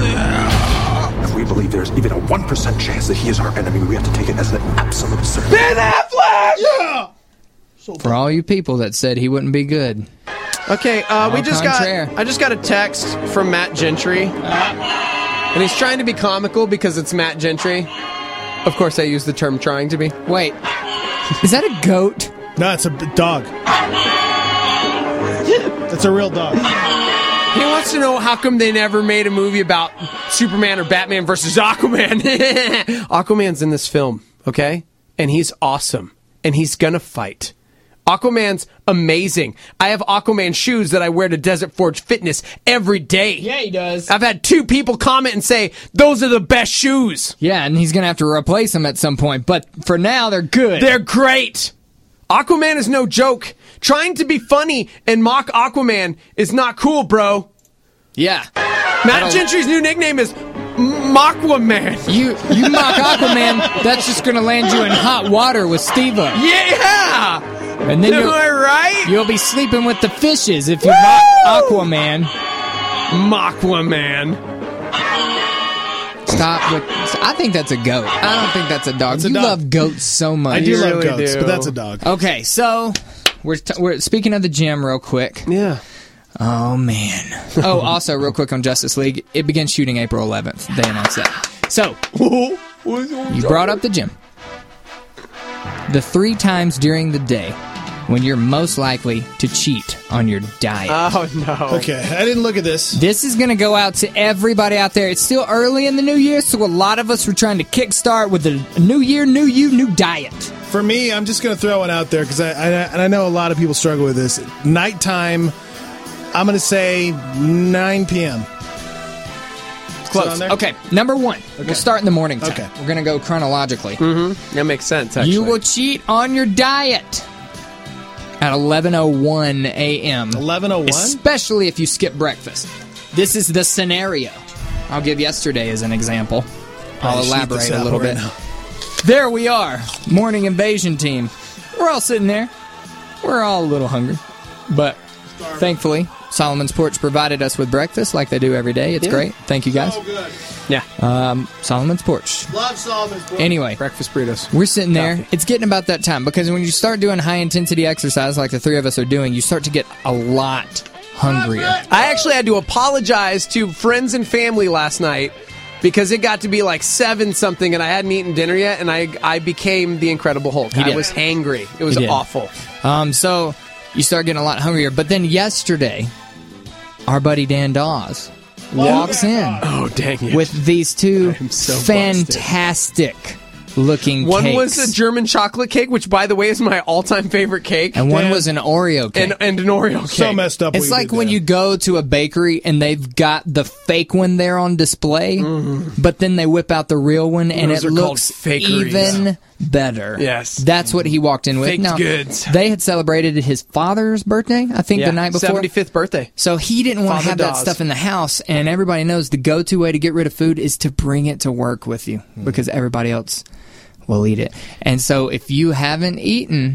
If we believe there's even a one percent chance that he is our enemy, we have to take it as an absolute certainty. Ben Affleck! Yeah! For all you people that said he wouldn't be good. Okay, uh, we Au just contraire. got. I just got a text from Matt Gentry, and he's trying to be comical because it's Matt Gentry. Of course, I use the term "trying to be." Wait, is that a goat? No, it's a b- dog. That's a real dog. He wants to know how come they never made a movie about Superman or Batman versus Aquaman. Aquaman's in this film, okay, and he's awesome, and he's gonna fight. Aquaman's amazing. I have Aquaman shoes that I wear to Desert Forge Fitness every day. Yeah, he does. I've had two people comment and say, those are the best shoes. Yeah, and he's going to have to replace them at some point. But for now, they're good. They're great. Aquaman is no joke. Trying to be funny and mock Aquaman is not cool, bro. Yeah. Matt Gentry's new nickname is Mockwaman. You you mock Aquaman, that's just going to land you in hot water with Steve-O. Yeah! And then Am you'll, I right? You'll be sleeping with the fishes if you mock Aquaman. Mockwaman. Stop with... I think that's a goat. I don't think that's a dog. That's a you dog. love goats so much. I do You love really goats, do. but that's a dog. Okay, so we're, t- we're speaking of the gym real quick. Yeah. Oh, man. Oh, also, real quick on Justice League, it begins shooting April eleventh. They announced that. So, you brought up the gym. The three times during the day when you're most likely to cheat on your diet. Oh, no. Okay, I didn't look at this. This is going to go out to everybody out there. It's still early in the new year, so a lot of us were trying to kickstart with a new year, new you, new diet. For me, I'm just going to throw it out there because I, I and I know a lot of people struggle with this. Nighttime, I'm going to say nine p.m. Close. Okay, number one. Okay. We'll start in the morning time. Okay. We're going to go chronologically. Mm-hmm. That makes sense, actually. You will cheat on your diet at eleven oh one a.m. eleven oh one? Especially if you skip breakfast. This is the scenario. I'll give yesterday as an example. I'll I'll elaborate sheet this a out little right bit. now. There we are. Morning invasion team. We're all sitting there. We're all a little hungry. But thankfully, Solomon's Porch provided us with breakfast like they do every day. It's Yeah. great. Thank you, guys. So good. Yeah. Um, Solomon's Porch. Love Solomon's Porch. Anyway, breakfast burritos. We're sitting there. It's getting about that time because when you start doing high intensity exercise like the three of us are doing, you start to get a lot hungrier. I actually had to apologize to friends and family last night because it got to be like seven something and I hadn't eaten dinner yet, and I I became the Incredible Hulk. He I did. was hangry. It was He did. awful. Um, so you start getting a lot hungrier. But then yesterday, our buddy Dan Dawes walks in Oh, dang it. with these two I'm so fantastic looking One cakes. was a German chocolate cake, which, by the way, is my all-time favorite cake. and one Dan. was an Oreo cake. and, and an Oreo cake. So messed up. It's what like did when there. you go to a bakery and they've got the fake one there on display, but then they whip out the real one and Those it are called looks fakeries. even better. Yes. That's what he walked in with. Faked Now, goods. They had celebrated his father's birthday, I think, Yeah, the night before. seventy-fifth birthday. So he didn't want to Father have that Dawes. stuff in the house, and everybody knows the go-to way to get rid of food is to bring it to work with you Hmm. because everybody else will eat it. And so if you haven't eaten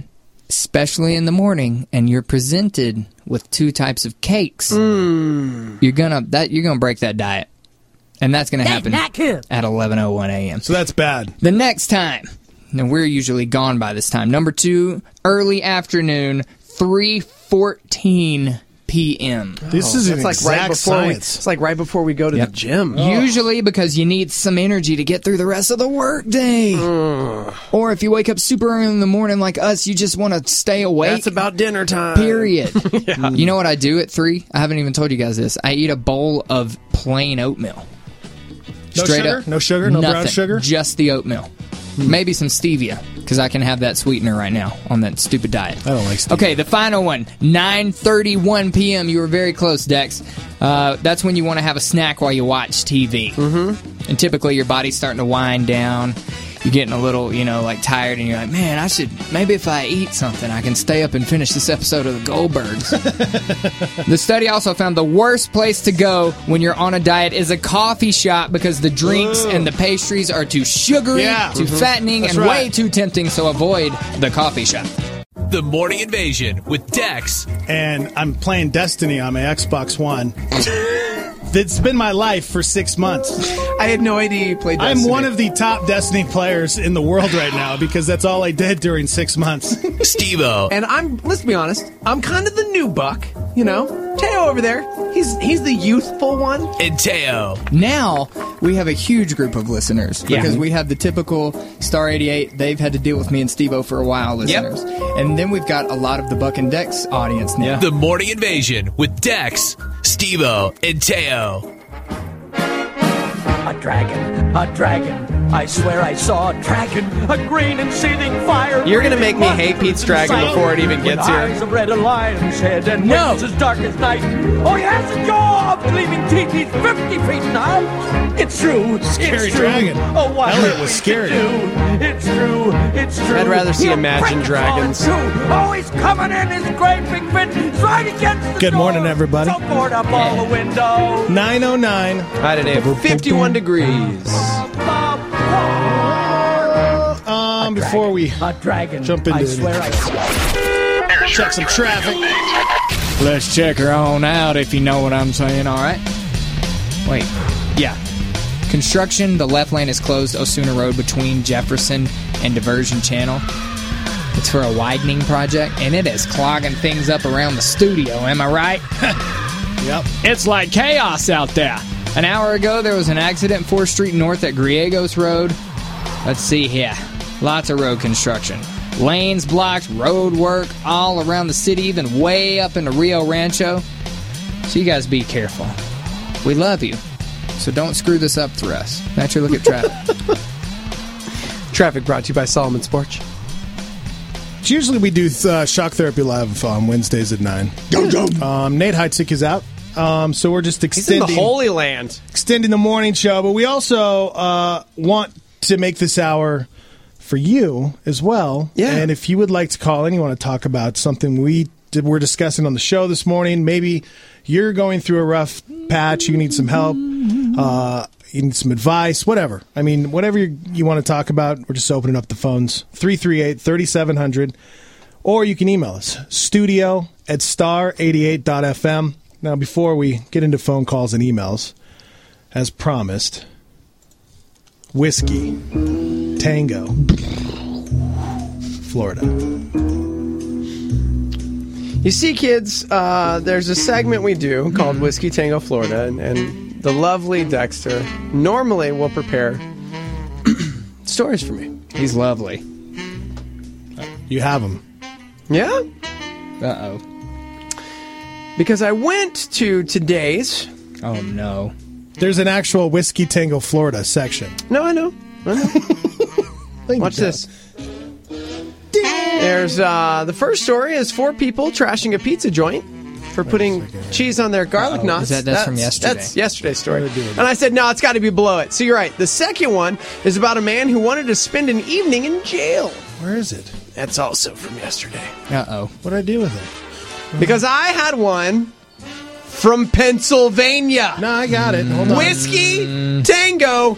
especially in the morning, and you're presented with two types of cakes, mm. you're gonna that you're gonna break that diet, and that's gonna That's happen not good. at eleven oh one a.m. So that's bad. The next time, and we're usually gone by this time. Number two, early afternoon, three fourteen p.m. This is an It's like right exact before we, science. it's like right before we go to Yep. the gym. Usually because you need some energy to get through the rest of the workday. Ugh. Or if you wake up super early in the morning like us, you just want to stay awake. That's about dinner time. Period. You know what I do at three? I haven't even told you guys this. I eat a bowl of plain oatmeal. No Straight sugar? up. No sugar? No brown Nothing. sugar? Just the oatmeal. Maybe some stevia, because I can have that sweetener right now on that stupid diet. I don't like stevia. Okay, the final one, nine thirty-one p.m. You were very close, Dex. Uh, that's when you want to have a snack while you watch T V. Mm-hmm. And typically your body's starting to wind down. You're getting a little, you know, like tired, and you're like, man, I should, maybe if I eat something, I can stay up and finish this episode of the Goldbergs. The study also found the worst place to go when you're on a diet is a coffee shop because the drinks Ooh. and the pastries are too sugary, Yeah. too Mhm. fattening, That's and right. way too tempting, so avoid the coffee shop. The Morning Invasion with Dex. And I'm playing Destiny on my Xbox One. It's been my life for six months. I had no idea you played Destiny. I'm one of the top Destiny players in the world right now because that's all I did during six months. Steve-O. And I'm, let's be honest, I'm kind of the new buck, you know? Teo over there, he's he's the youthful one. And Teo. Now, we have a huge group of listeners Yeah. because we have the typical Star eighty-eight, they've had to deal with me and Steve-O for a while listeners. And then we've got a lot of the Buck and Dex audience now. The Morning Invasion with Dex, Steve-O, and Teo. A dragon, a dragon. I swear I saw a dragon, a green and seething fire. You're gonna make me hate Pete's dragon before it even gets With here. eyes of red, a lion's head, and No. wings as dark as night. Oh, he has a jaw of gleaming teeth. He's fifty feet now. It's true. Scary it's true. dragon. Oh, what Elliot are was we scary. to do? It's true. It's true. I'd rather see He'll Imagine break us all in Dragons. two. Oh, he's coming in his great big fit. He's right against the Good door. morning, everybody. So board up all the windows. nine oh nine. Hi today, fifty-one degrees. Um, before we A dragon. jump into I it. swear I check some traffic. Let's check her on out if you know what I'm saying, all right? Wait, yeah. Construction, the left lane is closed Osuna Road between Jefferson and Diversion Channel. It's for a widening project, and it is clogging things up around the studio, am I right? Yep. It's like chaos out there. An hour ago, there was an accident fourth Street North at Griegos Road. Let's see here. Lots of road construction. Lanes blocked, road work all around the city, even way up into Rio Rancho. So you guys be careful. We love you. So don't screw this up for us. That's your look at traffic. Traffic brought to you by Solomon Sports. Usually we do uh, Shock Therapy Live on Wednesdays at nine. Um, Nate Heitzig is out. Um, so we're just He's in extending the Holy Land. extending the morning show, but we also uh, want to make this hour for you as well. Yeah. And if you would like to call in, you want to talk about something we did, we're discussing on the show this morning, maybe you're going through a rough patch, you need some help, uh, you need some advice, whatever. I mean, whatever you, you want to talk about, we're just opening up the phones. three three eight, three seven zero zero. Or you can email us, studio at star eighty-eight dot f m. Now, before we get into phone calls and emails, as promised, Whiskey Tango, Florida. You see, kids, uh, there's a segment we do called Whiskey Tango Florida, and, and the lovely Dexter normally will prepare stories for me. He's lovely. You have them. Yeah? Uh-oh. Because I went to today's... Oh, no. There's an actual Whiskey Tango Florida section. No, I know. I know. Watch this. There's uh, the first story is four people trashing a pizza joint for putting cheese on their garlic Uh-oh. nuts. Is that- that's from yesterday. That's yesterday's story. And I said, no, it's got to be below it. So you're right. The second one is about a man who wanted to spend an evening in jail. Where is it? That's also from yesterday. Uh-oh. What did I do with it? Because I had one from Pennsylvania. No, I got it. Hold on. Whiskey Tango,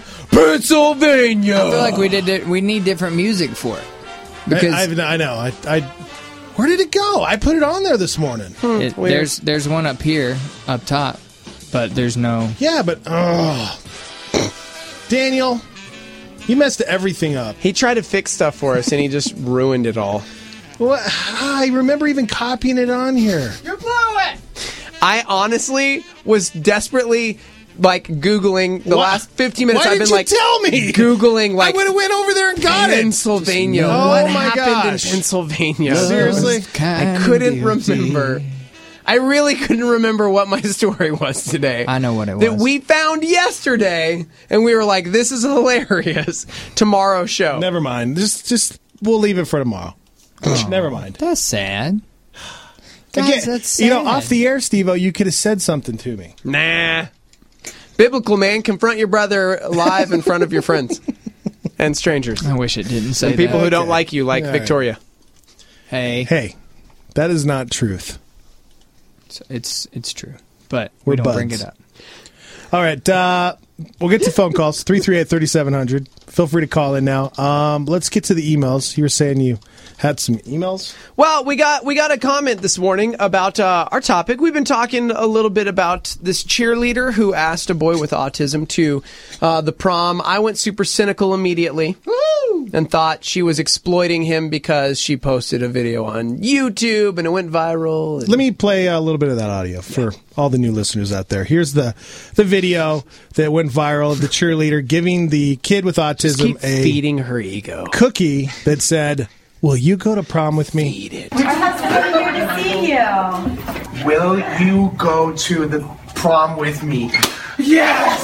Pennsylvania. I feel like we did. We need different music for it. Because I, I, I know. I, I Where did it go? I put it on there this morning. It, there's there's one up here, up top, but there's no. Yeah, but oh, Daniel, you messed everything up. He tried to fix stuff for us, and he just ruined it all. Well, I remember even copying it on here. You blew it! I honestly was desperately, like, Googling the What? last fifteen minutes. Why I've did been you like tell me? Googling, like, I would have went over there and got it. Pennsylvania. Oh, what my happened gosh. in Pennsylvania? Seriously? I couldn't remember. I really couldn't remember what my story was today. I know what it That was. we found yesterday, and we were like, "This is hilarious." Tomorrow show. Never mind. Just, just we'll leave it for tomorrow. Never mind. That's sad. Guys, Again, that's you know, sad. off the air, Steve-O, you could have said something to me. Nah. Biblical, man. Confront your brother live in front of your friends and strangers. I wish it didn't say and people that. who don't Okay. like you, like All right. Victoria. Hey, Hey, that is not truth. it's it's, it's true, but We're we don't buds. bring it up. All right, uh, we'll get to phone calls. three three eight, three seven zero zero. Feel free to call in now. Um, let's get to the emails. You were saying you had some emails? Well, we got we got a comment this morning about uh, our topic. We've been talking a little bit about this cheerleader who asked a boy with autism to uh, the prom. I went super cynical immediately and thought she was exploiting him because she posted a video on YouTube and it went viral. And Let me play a little bit of that audio for all the new listeners out there. Here's the the video that went viral of the cheerleader giving the kid with autism Just keep a feeding her ego cookie that said, "Will you go to prom with me?" Eat it. Our husband's here to see you. Will you go to the prom with me? Yes!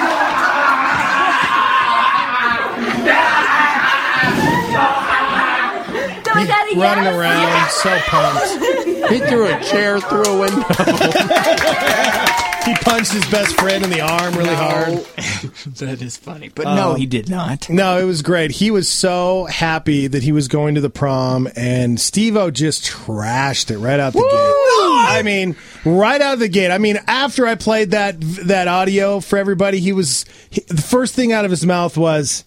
Do it, Daddy, Running yes. around, Yes. so pumped. He threw a chair through a window. He punched his best friend in the arm really hard. That is funny, but no, Um, he did not. No, it was great. He was so happy that he was going to the prom, and Steve-O just trashed it right out the gate. I mean, right out of the gate. I mean, after I played that that audio for everybody, he was he, the first thing out of his mouth was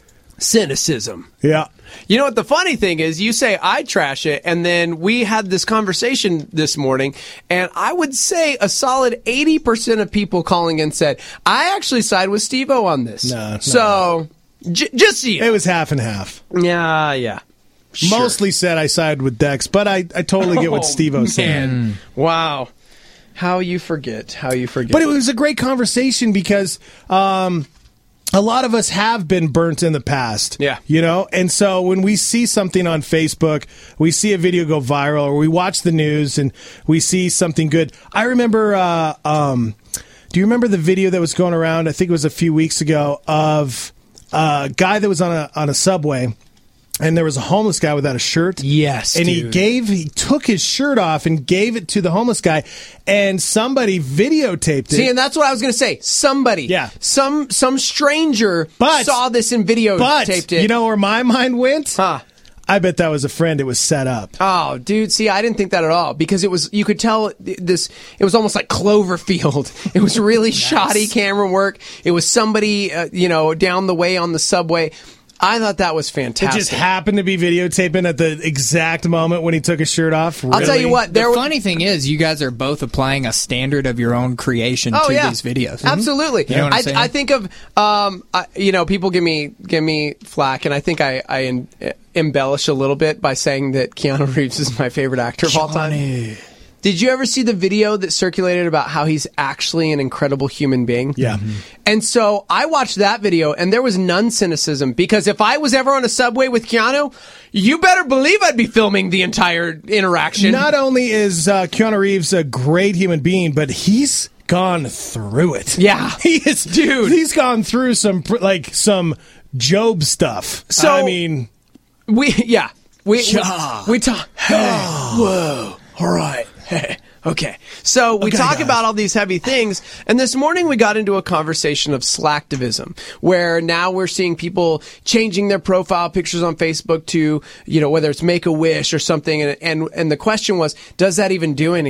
Cynicism. Yeah. You know what the funny thing is? You say I trash it, and then we had this conversation this morning, and I would say a solid eighty percent of people calling in said, I actually side with Steve-O on this. No, no. So, j- just see it. It was half and half. Yeah, yeah. Sure. Mostly said I sided with Dex, but I, I totally get what Oh, Steve-O said. man. Wow. How you forget. How you forget. But it was a great conversation because um, a lot of us have been burnt in the past. Yeah. You know? And so when we see something on Facebook, we see a video go viral, or we watch the news and we see something good. I remember, uh, um, do you remember the video that was going around, I think it was a few weeks ago, of a guy that was on a on a subway, and there was a homeless guy without a shirt. Yes, and he dude. gave, he took his shirt off and gave it to the homeless guy, and somebody videotaped it. See, and that's what I was going to say. Somebody, Yeah. some some stranger But- saw this in video, but taped it. you know where my mind went? Huh. I bet that was a friend. It was set up. Oh, dude, see, I didn't think that at all because it was, you could tell this, it was almost like Cloverfield. It was really shoddy camera work. It was somebody, uh, you know, down the way on the subway. I thought that was It fantastic. just happened to be videotaping at the exact moment when he took his shirt off. I'll tell you Really? what, The there funny thing is, you guys are both applying a standard of your own creation Oh, to yeah. these videos. Absolutely. You know what I'm I, saying? I think of, um, I, you know, people give me give me flack, and I think I, I em- embellish a little bit by saying that Keanu Reeves is my favorite actor of all time. Did you ever see the video that circulated about how he's actually an incredible human being? Yeah. And so I watched that video, and there was none cynicism, because if I was ever on a subway with Keanu, you better believe I'd be filming the entire interaction. Not only is uh, Keanu Reeves a great human being, but he's gone through it. Yeah. He is, Dude. He's gone through some pr- like some Job stuff. So- I mean, We, yeah. We, Yeah. we, we talk. Hey, whoa. All right. Hey. Okay. So we Okay, talk guys. about all these heavy things. And this morning we got into a conversation of slacktivism, where now we're seeing people changing their profile pictures on Facebook to, you know, whether it's Make-A-Wish or something. And, and, and the question was, does that even do anything?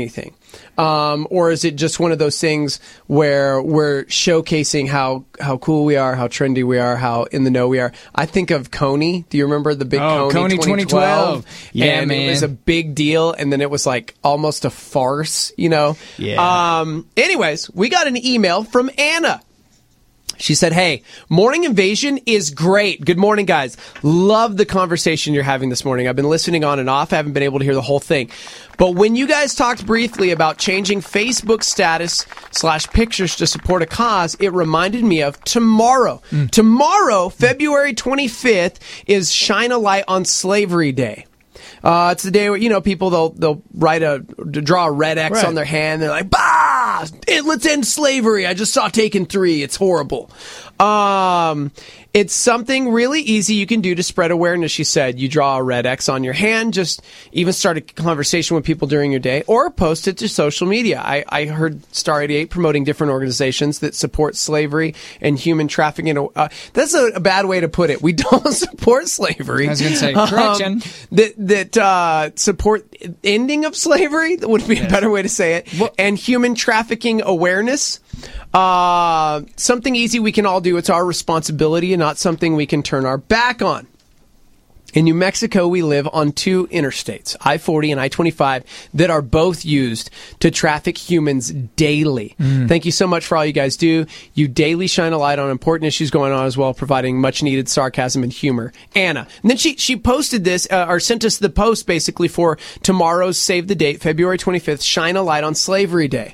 Um, or is it just one of those things where we're showcasing how, how cool we are, how trendy we are, how in the know we are? I think of Coney. Do you remember the big Oh, Coney, Coney twenty twelve? Yeah, and man. it was a big deal, and then it was like almost a farce, you know? Yeah. Um, anyways, we got an email from Anna. She said, hey, Morning Invasion is great. Good morning, guys. Love the conversation you're having this morning. I've been listening on and off. I haven't been able to hear the whole thing. But when you guys talked briefly about changing Facebook status slash pictures to support a cause, it reminded me of tomorrow. Mm. Tomorrow, February twenty-fifth, is Shine a Light on Slavery Day. Uh, it's the day where, you know, people, they'll they'll write a, draw a red X Right. on their hand. They're like, bah! Let's end slavery. I just saw Taken three. It's horrible. Um, it's something really easy you can do to spread awareness, she said. You draw a red X on your hand, just even start a conversation with people during your day, or post it to social media. I, I heard Star eighty-eight promoting different organizations that support slavery and human trafficking. Uh, that's a, a bad way to put it. We don't support slavery. I was going to say, correction. Um, that that uh, support ending of slavery would be a better way to say it. Well, and human trafficking awareness. Uh, something easy we can all do. It's our responsibility and not something we can turn our back on. In New Mexico, we live on two interstates, I forty and I twenty-five, that are both used to traffic humans daily. Mm. Thank you so much for all you guys do. You daily shine a light on important issues going on as well, providing much-needed sarcasm and humor. Anna. And then she, she posted this, uh, or sent us the post basically for tomorrow's Save the Date, February twenty-fifth, Shine a Light on Slavery Day.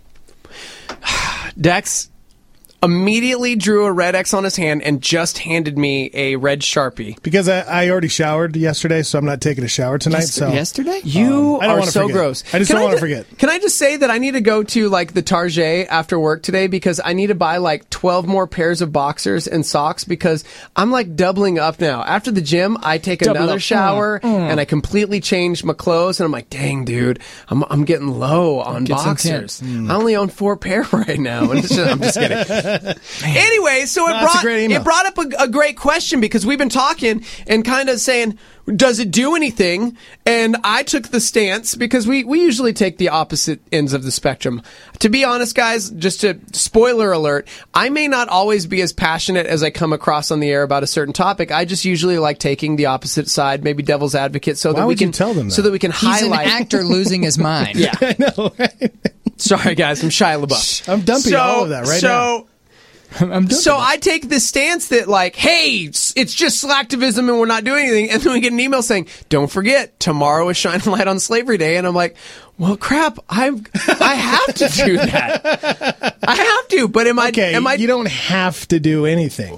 Dex immediately drew a red X on his hand and just handed me a red Sharpie. Because I, I already showered yesterday, so I'm not taking a shower tonight. Yes- so yesterday? You Um, I don't are wanna so forget. gross. I just Can don't want to ju- forget. Can I just say that I need to go to like the Target after work today because I need to buy like twelve more pairs of boxers and socks because I'm like doubling up now. After the gym, I take Double another up. shower Mm, mm. and I completely change my clothes and I'm like, dang, dude, I'm I'm getting low on Gets boxers. intense. I only own four pair right now. And it's just, I'm just kidding. Anyway, so it No, that's a brought great email. it brought up a, a great question because we've been talking and kind of saying, does it do anything? And I took the stance because we, we usually take the opposite ends of the spectrum. To be honest, guys, just to spoiler alert, I may not always be as passionate as I come across on the air about a certain topic. I just usually like taking the opposite side, maybe devil's advocate, so Why that we would you can tell them that? so that we can He's highlight. an actor losing his mind. Yeah. I know, right? Sorry, guys, I'm Shia LaBeouf. I'm dumping so, all of that right so, now. I'm done. So I take this stance that like, hey, it's it's just slacktivism and we're not doing anything. And then we get an email saying, don't forget, tomorrow is Shine a Light on Slavery Day. And I'm like, well, crap, I'm, I have to do that. I have to. But am I, Okay, am I, you don't have to do anything.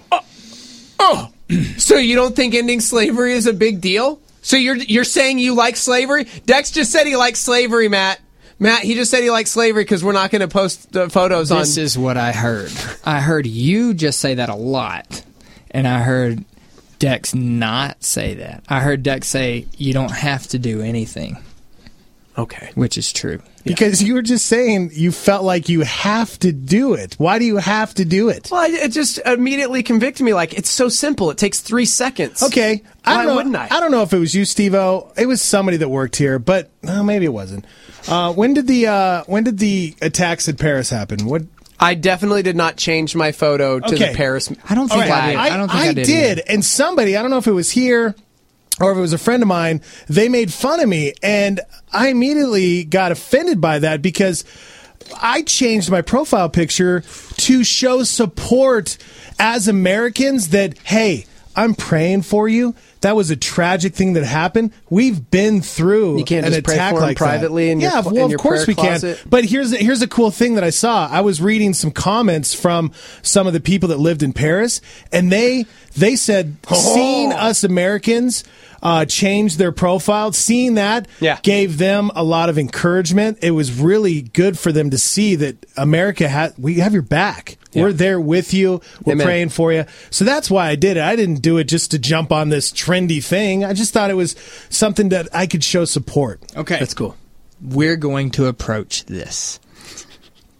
oh, so you don't think ending slavery is a big deal? So you're, you're saying you like slavery? Dex just said he likes slavery, Matt. Matt, he just said he likes slavery because we're not going to post uh, photos on. This is what I heard. I heard you just say that a lot, and I heard Dex not say that. I heard Dex say you don't have to do anything. Okay. Which is true. Because you were just saying you felt like you have to do it. Why do you have to do it? Well, I, it just immediately convicted me. Like, it's so simple. It takes three seconds. Okay. I Why don't know, wouldn't I? I don't know if it was you, Steve-O. It was somebody that worked here, but uh, maybe it wasn't. Uh, when did the uh, when did the attacks at Paris happen? What? I definitely did not change my photo to Okay. the Paris. I don't think All right, I did. I, don't think I, I did. did, either. and somebody, I don't know if it was here or if it was a friend of mine, they made fun of me, and I immediately got offended by that because I changed my profile picture to show support as Americans that, hey, I'm praying for you. That was a tragic thing that happened. We've been through You can't an just pray attack for 'em like privately that. in your yeah, cl- well, in your of course prayer we closet? can. But here's here's a cool thing that I saw. I was reading some comments from some of the people that lived in Paris, and they they said Oh. seeing us Americans uh, change their profile, seeing that Yeah. gave them a lot of encouragement. It was really good for them to see that America ha- we have your back. Yeah. We're there with you. We're Amen. praying for you. So that's why I did it. I didn't do it just to jump on this trendy thing. I just thought it was something that I could show support. Okay. That's cool. We're going to approach this.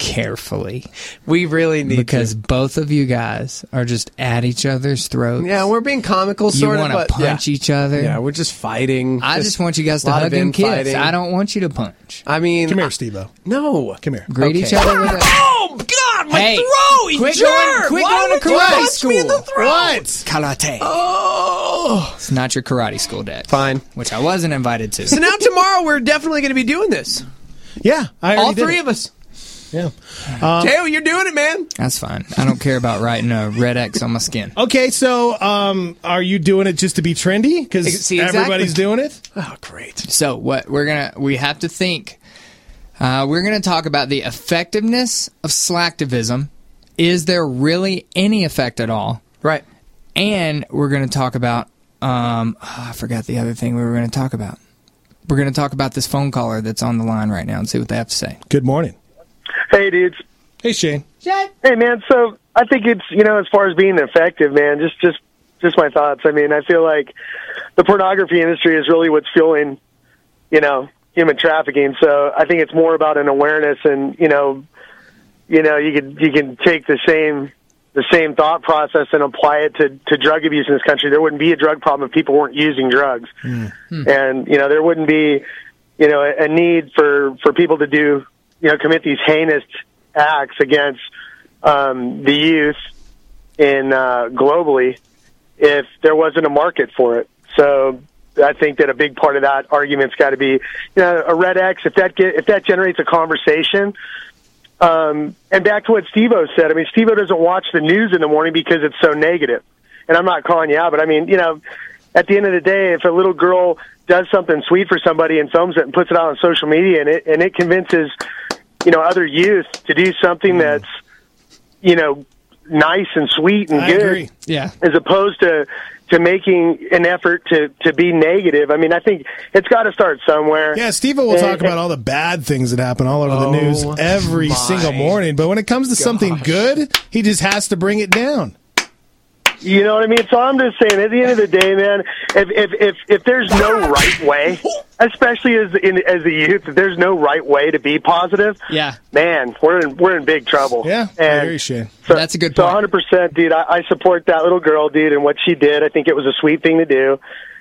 carefully. We really need because to. both of you guys are just at each other's throats. Yeah, we're being comical, You sort of. want to but punch yeah. each other. Yeah, we're just fighting. I just want you guys a to lot hug of and kiss. infighting. I don't want you to punch. I mean, Come here, Steve-O. No, come here. Greet Okay. each other with a. Oh God, my Hey, throat! You quit jerk! going- quit Why going to would you karate punch me in the school. throat? What? Karate. Oh, It's not your karate school, Dex. Fine. Which I wasn't invited to. so now tomorrow we're definitely going to be doing this. Yeah, I All already did three it. of us. Yeah. Um, Teo, you're doing it, man. That's fine. I don't care about writing a red X on my skin. Okay, so um, are you doing it just to be trendy? Because See, exactly. everybody's doing it. Oh, great. So what we're gonna we have to think. Uh, we're gonna talk about the effectiveness of slacktivism. Is there really any effect at all? Right. And we're gonna talk about. Um, oh, I forgot the other thing we were gonna talk about. We're gonna talk about this phone caller that's on the line right now and see what they have to say. Good morning. Hey, dudes. Hey, Shane. Hey, man. So I think it's, you know, as far as being effective, man, just just just my thoughts. I mean, I feel like the pornography industry is really what's fueling, you know, human trafficking. So I think it's more about an awareness, and you know, you know, you could you can take the same the same thought process and apply it to to drug abuse in this country. There wouldn't be a drug problem if people weren't using drugs, Mm. and you know, there wouldn't be, you know, a, a need for for people to do, you know, commit these heinous acts against um, the youth in uh, globally if there wasn't a market for it. So I think that a big part of that argument's got to be, you know, a red X. If that get, if that generates a conversation, um, and back to what Steve-O said. I mean, Steve-O doesn't watch the news in the morning because it's so negative. And I'm not calling you out, but I mean, you know, at the end of the day, if a little girl does something sweet for somebody and films it and puts it out on social media, and it and it convinces, you know, other youth to do something that's, you know, nice and sweet and I good, agree. Yeah. as opposed to to making an effort to to be negative. I mean, I think it's got to start somewhere. Yeah, Steve-O will And- talk about all the bad things that happen all over the news Oh, every my single morning. But when it comes to something good, he just has to bring it down. You know what I mean? So I'm just saying, at the end of the day, man, if if if, if there's no right way, especially as in as a youth, if there's no right way to be positive, Yeah. man, we're in we're in big trouble. Yeah, I and hear you, Shane. so, That's a good So point. one hundred percent, dude, I, I support that little girl, dude, and what she did. I think it was a sweet thing to do.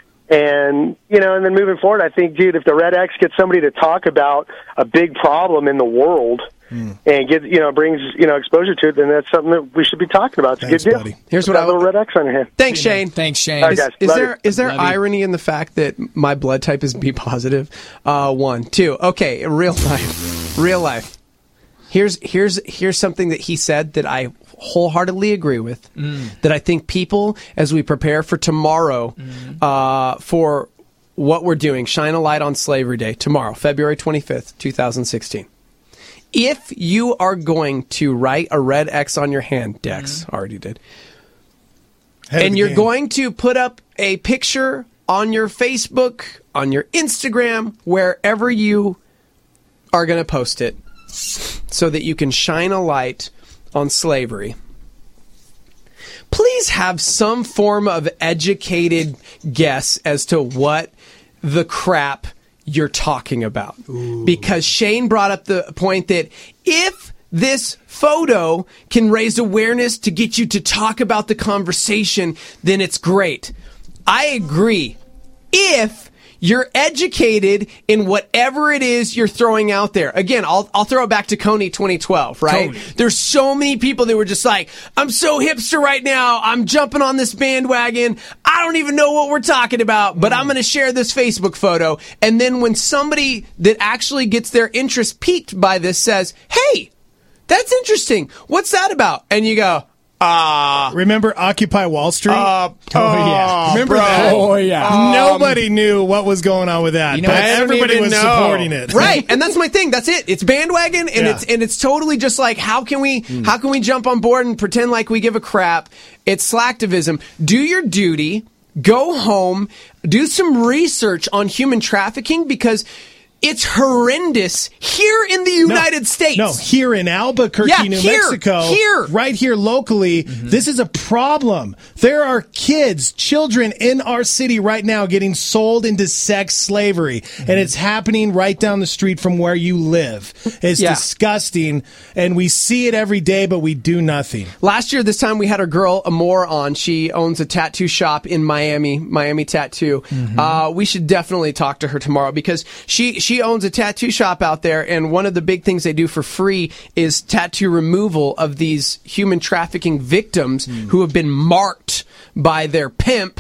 And, you know, and then moving forward, I think, dude, if the Red X gets somebody to talk about a big problem in the world Hmm. and get, you know, brings, you know, exposure to it, then that's something that we should be talking about. It's Thanks, a good deal. buddy. Here's Put what that I- little Red X on your hand. Thanks, Shane. Thanks, Shane. All right, Is, guys. is Love there you. is there Love you. irony in the fact that my blood type is B positive? Uh, one, two. Okay, real life, real life. Here's here's here's something that he said that I wholeheartedly agree with. Mm. That I think people, as we prepare for tomorrow, uh, for what we're doing, shine a light on Slavery Day tomorrow, February twenty-fifth, two thousand sixteen. If you are going to write a red X on your hand, Dex already did, Head of and the you're game. going to put up a picture on your Facebook, on your Instagram, wherever you are going to post it, so that you can shine a light on slavery, please have some form of educated guess as to what the crap you're talking about. Because Shane brought up the point that if this photo can raise awareness to get you to talk about the conversation, then it's great. I agree. If you're educated in whatever it is you're throwing out there. Again, I'll I'll throw it back to Coney twenty twelve, right? Coney. There's so many people that were just like, I'm so hipster right now. I'm jumping on this bandwagon. I don't even know what we're talking about, but I'm going to share this Facebook photo. And then when somebody that actually gets their interest piqued by this says, hey, that's interesting. What's that about? And you go, ah. Remember Occupy Wall Street? Uh, oh, yeah. Remember bro. that? Oh, yeah. Nobody knew what was going on with that, You know, but I don't everybody even was know. supporting it. Right, and that's my thing. That's it. It's bandwagon, and Yeah. it's and it's totally just like how can we how can we jump on board and pretend like we give a crap? It's slacktivism. Do your duty. Go home. Do some research on human trafficking because It's horrendous here in the United no, States. No, here in Albuquerque, yeah, New here, Mexico. Here. Right here locally. Mm-hmm. This is a problem. There are kids, children in our city right now getting sold into sex slavery. Mm-hmm. And it's happening right down the street from where you live. It's yeah. disgusting. And we see it every day, but we do nothing. Last year, this time, we had our girl, Amore, on. She owns a tattoo shop in Miami, Miami Tattoo. Mm-hmm. Uh, we should definitely talk to her tomorrow because she, she owns a tattoo shop out there, and one of the big things they do for free is tattoo removal of these human trafficking victims mm. who have been marked by their pimp.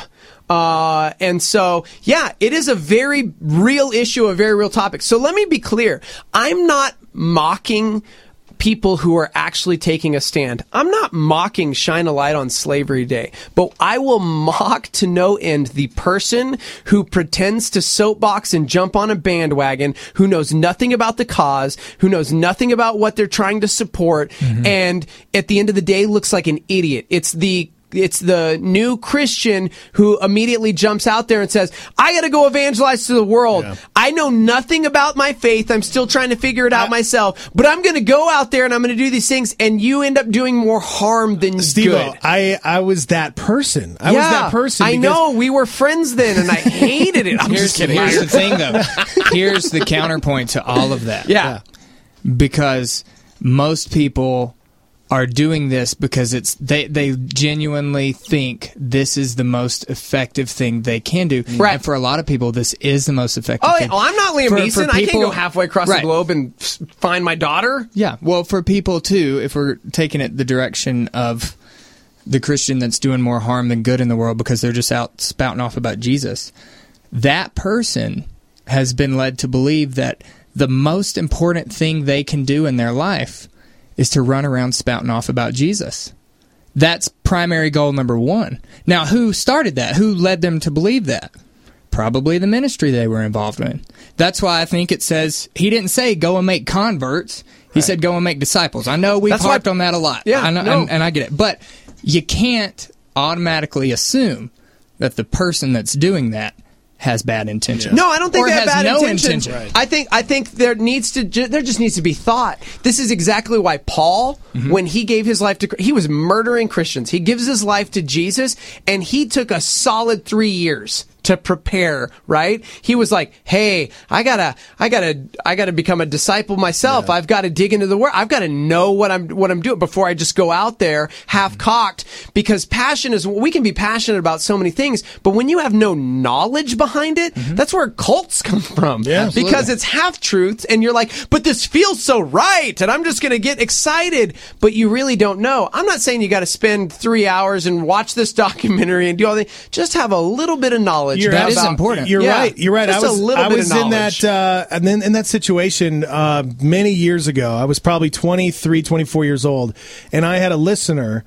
Uh, and so, yeah, it is a very real issue, a very real topic. So let me be clear. I'm not mocking people who are actually taking a stand. I'm not mocking Shine a Light on Slavery Day, but I will mock to no end the person who pretends to soapbox and jump on a bandwagon, who knows nothing about the cause, who knows nothing about what they're trying to support, mm-hmm. and at the end of the day looks like an idiot. It's the It's the new Christian who immediately jumps out there and says, I got to go evangelize to the world. Yeah. I know nothing about my faith. I'm still trying to figure it out I, myself. But I'm going to go out there and I'm going to do these things. And you end up doing more harm than Steve-o, good. I, I was that person. I yeah, was that person. I know. We were friends then and I hated it. I'm here's, just kidding. Here's the thing, though. Here's the counterpoint to all of that. Yeah. yeah. Because most people are doing this because it's they, they genuinely think this is the most effective thing they can do. Right. And for a lot of people, this is the most effective oh, thing. Oh, I'm not Liam for, Neeson. for people, I can't go halfway across right. the globe and find my daughter. Yeah. Well, for people, too, if we're taking it the direction of the Christian that's doing more harm than good in the world because they're just out spouting off about Jesus, that person has been led to believe that the most important thing they can do in their life is to run around spouting off about Jesus. That's primary goal number one. Now, who started that? Who led them to believe that? Probably the ministry they were involved in. That's why I think it says, he didn't say go and make converts. He right. said go and make disciples. I know we've harped on that a lot. Yeah, I know, no. and, and I get it. But you can't automatically assume that the person that's doing that has bad intentions. No, I don't think or they have bad no intentions. Intention. Right. I think I think there needs to ju- there just needs to be thought. This is exactly why Paul, mm-hmm. when he gave his life to, he was murdering Christians. He gives his life to Jesus, and he took a solid three years to prepare, right? He was like, hey, I gotta, I gotta, I gotta become a disciple myself. Yeah. I've got to dig into the word. I've got to know what I'm, what I'm doing before I just go out there half cocked, because passion is, we can be passionate about so many things, but when you have no knowledge behind it, mm-hmm. that's where cults come from. Yeah, because it's half truths and you're like, but this feels so right and I'm just going to get excited, but you really don't know. I'm not saying you got to spend three hours and watch this documentary and do all the, just have a little bit of knowledge. You're that about, is important. You're yeah, right. You're right. I was, I was in that, uh, and then in that situation uh, many years ago. I was probably twenty-three, twenty-four years old, and I had a listener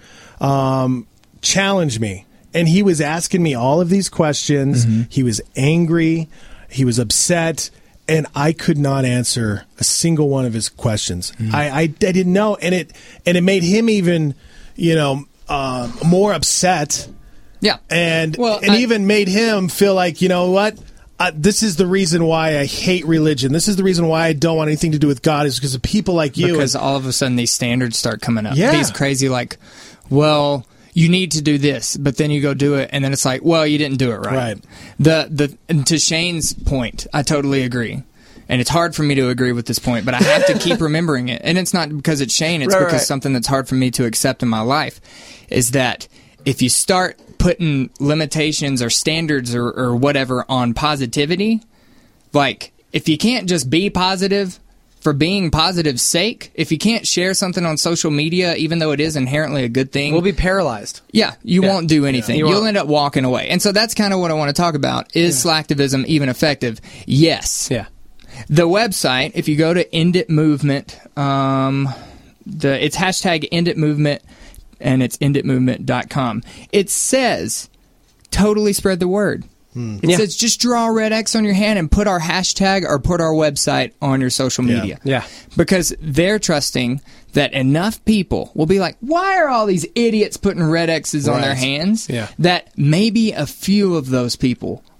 um, challenge me, and he was asking me all of these questions. Mm-hmm. He was angry. He was upset. And I could not answer a single one of his questions. Mm-hmm. I, I I didn't know, and it and it made him even, you know, uh, more upset. Yeah, and well, and I, even made him feel like, you know what, uh, this is the reason why I hate religion. This is the reason why I don't want anything to do with God, is because of people like you. Because and, all of a sudden these standards start coming up. Yeah. These crazy, like, well, you need to do this, but then you go do it, and then it's like, well, you didn't do it right. Right. The the and to Shane's point, I totally agree. And it's hard for me to agree with this point, but I have to keep remembering it. And it's not because it's Shane, it's right, because right. something that's hard for me to accept in my life is that if you start putting limitations or standards or, or whatever on positivity, like if you can't just be positive for being positive's sake, if you can't share something on social media, even though it is inherently a good thing, we'll be paralyzed. Yeah, you yeah. won't do anything. Yeah, you You'll won't. end up walking away. And so that's kind of what I want to talk about. Is yeah. slacktivism even effective? Yes. Yeah. The website, if you go to End It Movement, um, the it's hashtag End It Movement, and it's end it movement dot com. It says, totally spread the word. Hmm. It yeah. says, just draw a red X on your hand and put our hashtag or put our website on your social media. Yeah. yeah. Because they're trusting that enough people will be like, why are all these idiots putting red X's right. on their hands? Yeah. That maybe a few of those people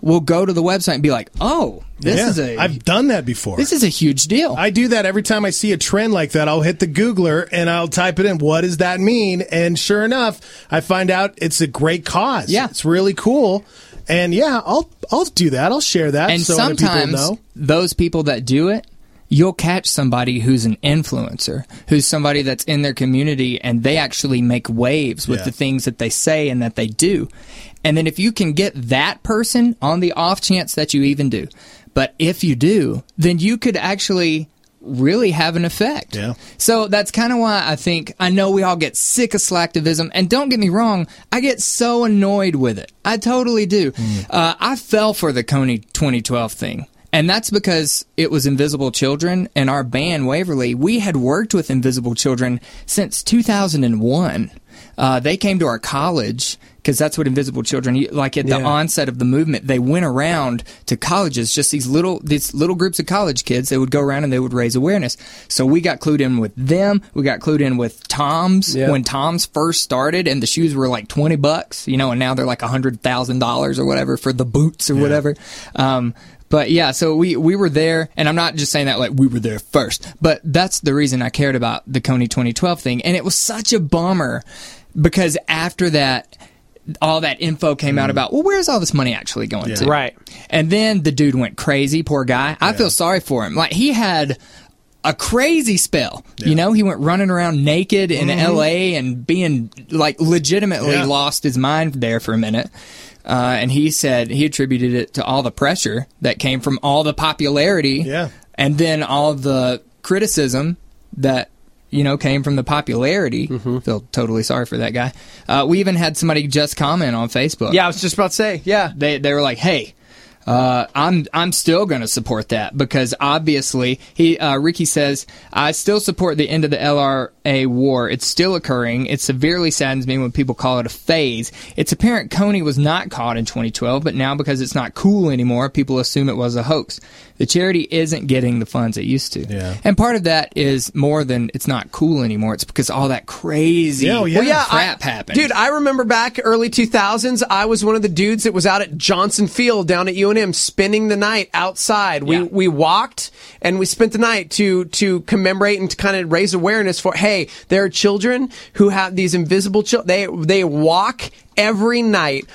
will go to the website and be like, oh, this Yeah, is a I've done that before. This is a huge deal. I do that every time I see a trend like that. I'll hit the Googler and I'll type it in. What does that mean? And sure enough, I find out it's a great cause. Yeah. It's really cool. And yeah, I'll I'll do that. I'll share that. And so other people sometimes know. those people that do it, you'll catch somebody who's an influencer, who's somebody that's in their community, and they actually make waves with Yeah. the things that they say and that they do. And then if you can get that person on the off chance that you even do, but if you do, then you could actually really have an effect. Yeah. So that's kind of why I think, I know we all get sick of slacktivism, and don't get me wrong, I get so annoyed with it. I totally do. Mm. Uh, I fell for the Coney twenty twelve thing. And that's because it was Invisible Children, and our band, Waverly, we had worked with Invisible Children since two thousand one. Uh, they came to our college, because that's what Invisible Children, like at the Yeah. onset of the movement, they went around to colleges, just these little these little groups of college kids. They would go around and they would raise awareness. So we got clued in with them. We got clued in with Tom's Yeah. when Tom's first started, and the shoes were like twenty bucks, you know, and now they're like one hundred thousand dollars or whatever for the boots or whatever. Um, But yeah, so we, we were there, and I'm not just saying that like we were there first, but that's the reason I cared about the Coney twenty twelve thing. And it was such a bummer because after that, all that info came out about, well, where's all this money actually going Yeah. to? Right. And then the dude went crazy, poor guy. I feel sorry for him. Like, he had a crazy spell. You know, he went running around naked in Mhm. L A and being, like, legitimately Yeah. lost his mind there for a minute. Uh, and he said he attributed it to all the pressure that came from all the popularity, Yeah. and then all the criticism that, you know, came from the popularity. Mm-hmm. Feel totally sorry for that guy. Uh, we even had somebody just comment on Facebook. Yeah, I was just about to say, yeah. They they were like, hey, uh, I'm I'm still going to support that because obviously he uh, Ricky says, I still support the end of the L R A war. It's still occurring. It severely saddens me when people call it a phase. It's apparent Coney was not caught in twenty twelve, but now because it's not cool anymore, people assume it was a hoax. The charity isn't getting the funds it used to. Yeah. And part of that is more than it's not cool anymore. It's because all that crazy Yeah, yeah. Well, yeah, crap I, happened. Dude, I remember back early two thousands, I was one of the dudes that was out at Johnson Field down at U N M spending the night outside. We Yeah. we walked and we spent the night to to commemorate and to kind of raise awareness for, hey, there are children who have these invisible children. They they walk every night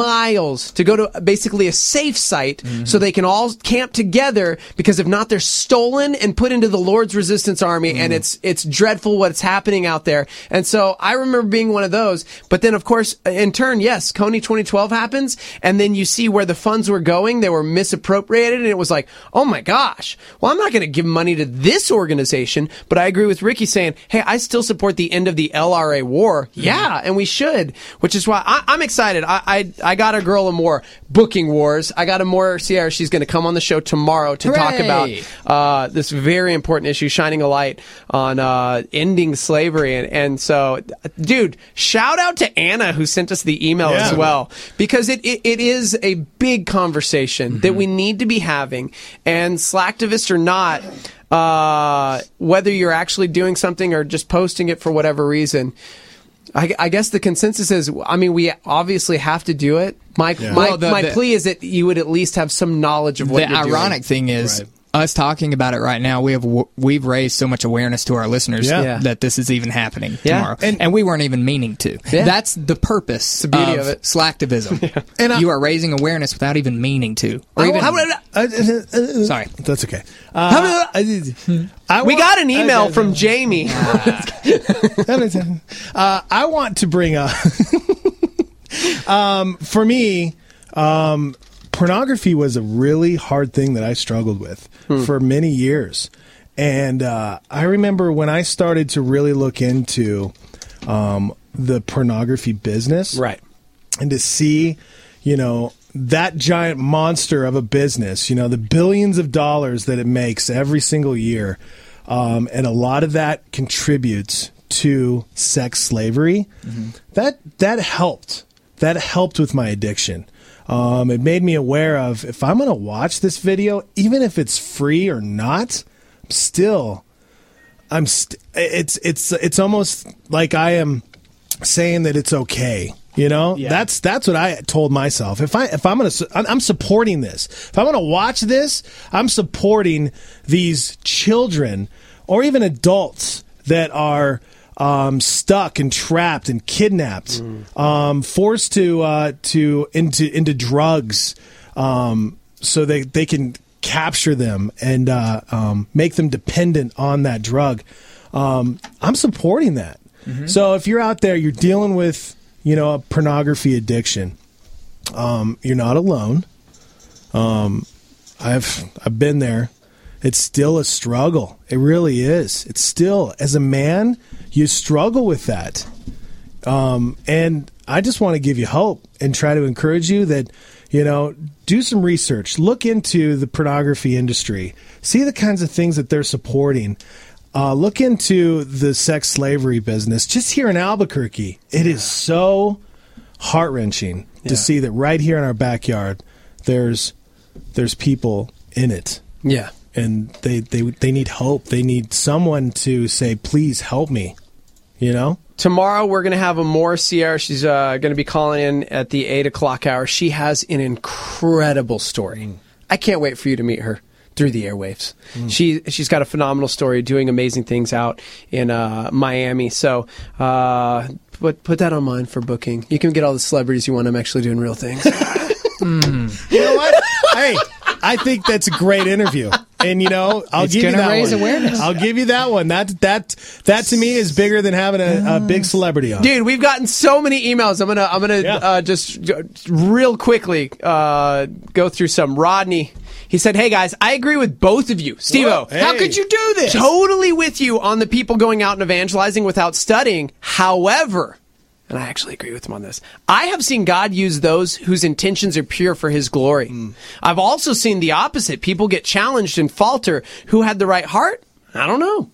miles to go to basically a safe site Mm-hmm. so they can all camp together, because if not, they're stolen and put into the Lord's Resistance Army, and it's it's dreadful what's happening out there. And so I remember being one of those. But then, of course, in turn, yes, Coney twenty twelve happens, and then you see where the funds were going. They were misappropriated, and it was like, oh my gosh, well, I'm not going to give money to this organization. But I agree with Ricky saying, hey, I still support the end of the L R A war. Yeah, and we should, which is why I, I'm excited. I, I I got a girl a more booking wars. I got a more Sierra. She's going to come on the show tomorrow to talk Hooray! about uh, this very important issue, shining a light on uh, ending slavery. And, and so, dude, shout out to Anna who sent us the email Yeah. as well, because it, it, it is a big conversation Mm-hmm. that we need to be having. And slacktivist or not, uh, whether you're actually doing something or just posting it for whatever reason, I, I guess the consensus is, I mean, we obviously have to do it. My Yeah. my, Well, the- my the- plea is that you would at least have some knowledge of what the you're doing. ironic thing is, Right. us talking about it right now, we have we've raised so much awareness to our listeners Yeah. Yeah. that this is even happening Yeah. tomorrow, And- and, we weren't even meaning to. Yeah. That's the purpose the beauty of, of it. slacktivism. And I- you are raising awareness without even meaning to, or even. How about- Uh, uh, uh, Sorry. That's okay. Uh, I, I we want- got an email I- from Jamie. uh, I want to bring up, um, for me, um, pornography was a really hard thing that I struggled with for many years. And uh, I remember when I started to really look into um, the pornography business. Right. And to see, you know, that giant monster of a business, you know, the billions of dollars that it makes every single year. Um, and a lot of that contributes to sex slavery. Mm-hmm. That that helped. That helped with my addiction. Um, it made me aware of, if I'm going to watch this video, even if it's free or not, still, I'm. St- it's it's it's almost like I am saying that it's okay. You know, yeah. that's that's what I told myself. If I if I'm gonna I'm supporting this. If I'm gonna watch this, I'm supporting these children or even adults that are um, stuck and trapped and kidnapped, mm. um, forced to uh, to into into drugs, um, so they they can capture them and uh, um, make them dependent on that drug. Um, I'm supporting that. Mm-hmm. So if you're out there, you're dealing with you know, a pornography addiction. Um, you're not alone. Um, I've I've been there. It's still a struggle. It really is. It's still, as a man, you struggle with that. Um, and I just want to give you hope and try to encourage you that, you know, do some research. Look into the pornography industry. See the kinds of things that they're supporting. Uh, look into the sex slavery business. Just here in Albuquerque, it is so heart-wrenching yeah. to see that right here in our backyard, there's there's people in it. Yeah. And they, they, they need hope. They need someone to say, please help me, you know? Tomorrow we're going to have Amora Sierra. She's uh, going to be calling in at the eight o'clock hour. She has an incredible story. Mm. I can't wait for you to meet her. Through the airwaves. Mm. She, she's got a phenomenal story, doing amazing things out in uh, Miami. So uh, put, put that on mine for booking. You can get all the celebrities you want. I'm actually doing real things. mm. You know what? Hey, I think that's a great interview. And, you know, I'll it's give you that raise one. Awareness. I'll give you that one. That that that to me is bigger than having a, a big celebrity on. Dude, we've gotten so many emails. I'm gonna I'm gonna yeah. uh, just uh, real quickly uh, go through some. Rodney. He said, hey, guys, I agree with both of you. Steve-O, hey. How could you do this? Totally with you on the people going out and evangelizing without studying. However, and I actually agree with him on this, I have seen God use those whose intentions are pure for his glory. Mm. I've also seen the opposite. People get challenged and falter. Who had the right heart? I don't know.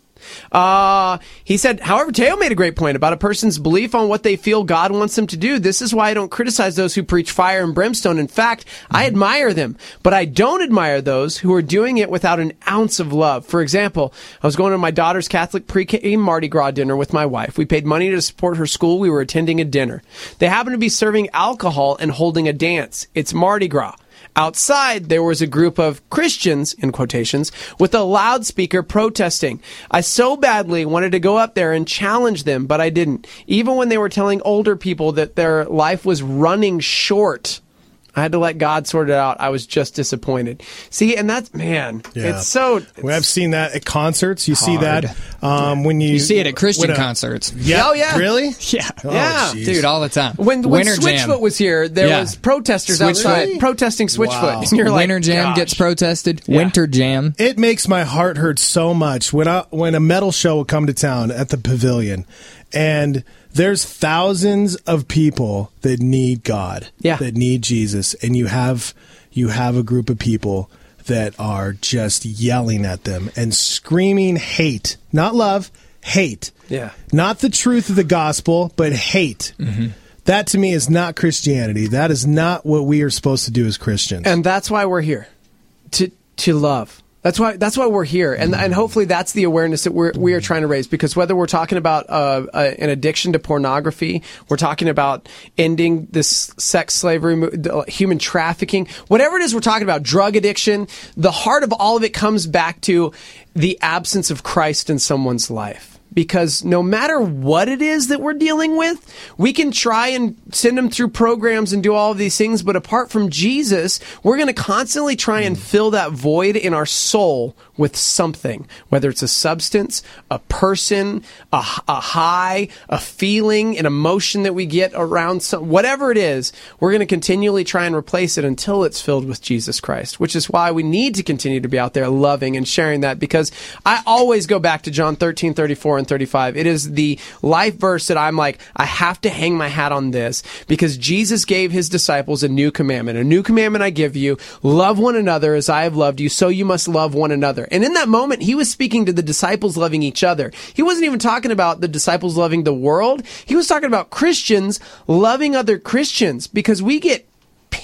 Uh, he said, however, Teo made a great point about a person's belief on what they feel God wants them to do. This is why I don't criticize those who preach fire and brimstone. In fact, I admire them, but I don't admire those who are doing it without an ounce of love. For example, I was going to my daughter's Catholic pre-K Mardi Gras dinner with my wife. We paid money to support her school. We were attending a dinner. They happened to be serving alcohol and holding a dance. It's Mardi Gras. Outside, there was a group of Christians, in quotations, with a loudspeaker protesting. I so badly wanted to go up there and challenge them, but I didn't. Even when they were telling older people that their life was running short, I had to let God sort it out. I was just disappointed. See, and that's, man, yeah. it's so... It's well, I've seen that at concerts. You hard. see that um, when you... You see it at Christian a, concerts. Yeah. Oh, yeah. Really? Yeah. Oh, yeah. geez. Dude, all the time. When, when Winter Switchfoot Jam. was here, there yeah. was protesters Switchfoot? outside protesting Switchfoot. Wow. And you're Winter like, Jam gosh. gets protested. Yeah. Winter Jam. It makes my heart hurt so much when I, when a metal show will come to town at the Pavilion, and there's thousands of people that need God, yeah. that need Jesus, and you have you have a group of people that are just yelling at them and screaming hate, not love, hate. Yeah. Not the truth of the gospel, but hate. Mm-hmm. That to me is not Christianity. That is not what we are supposed to do as Christians. And that's why we're here, to to love. That's why that's why we're here, and and hopefully that's the awareness that we're we are trying to raise. Because whether we're talking about uh, uh, an addiction to pornography, we're talking about ending this sex slavery, human trafficking, whatever it is we're talking about, drug addiction, the heart of all of it comes back to the absence of Christ in someone's life. Because no matter what it is that we're dealing with, we can try and send them through programs and do all of these things, but apart from Jesus, we're going to constantly try and fill that void in our soul with something, whether it's a substance, a person, a, a high, a feeling, an emotion that we get around some, whatever it is, we're going to continually try and replace it until it's filled with Jesus Christ, which is why we need to continue to be out there loving and sharing that, because I always go back to John thirteen, thirty-four and thirty-five. It is the life verse that I'm like, I have to hang my hat on this, because Jesus gave his disciples a new commandment. A new commandment I give you, love one another as I have loved you, so you must love one another. And in that moment, he was speaking to the disciples loving each other. He wasn't even talking about the disciples loving the world. He was talking about Christians loving other Christians, because we get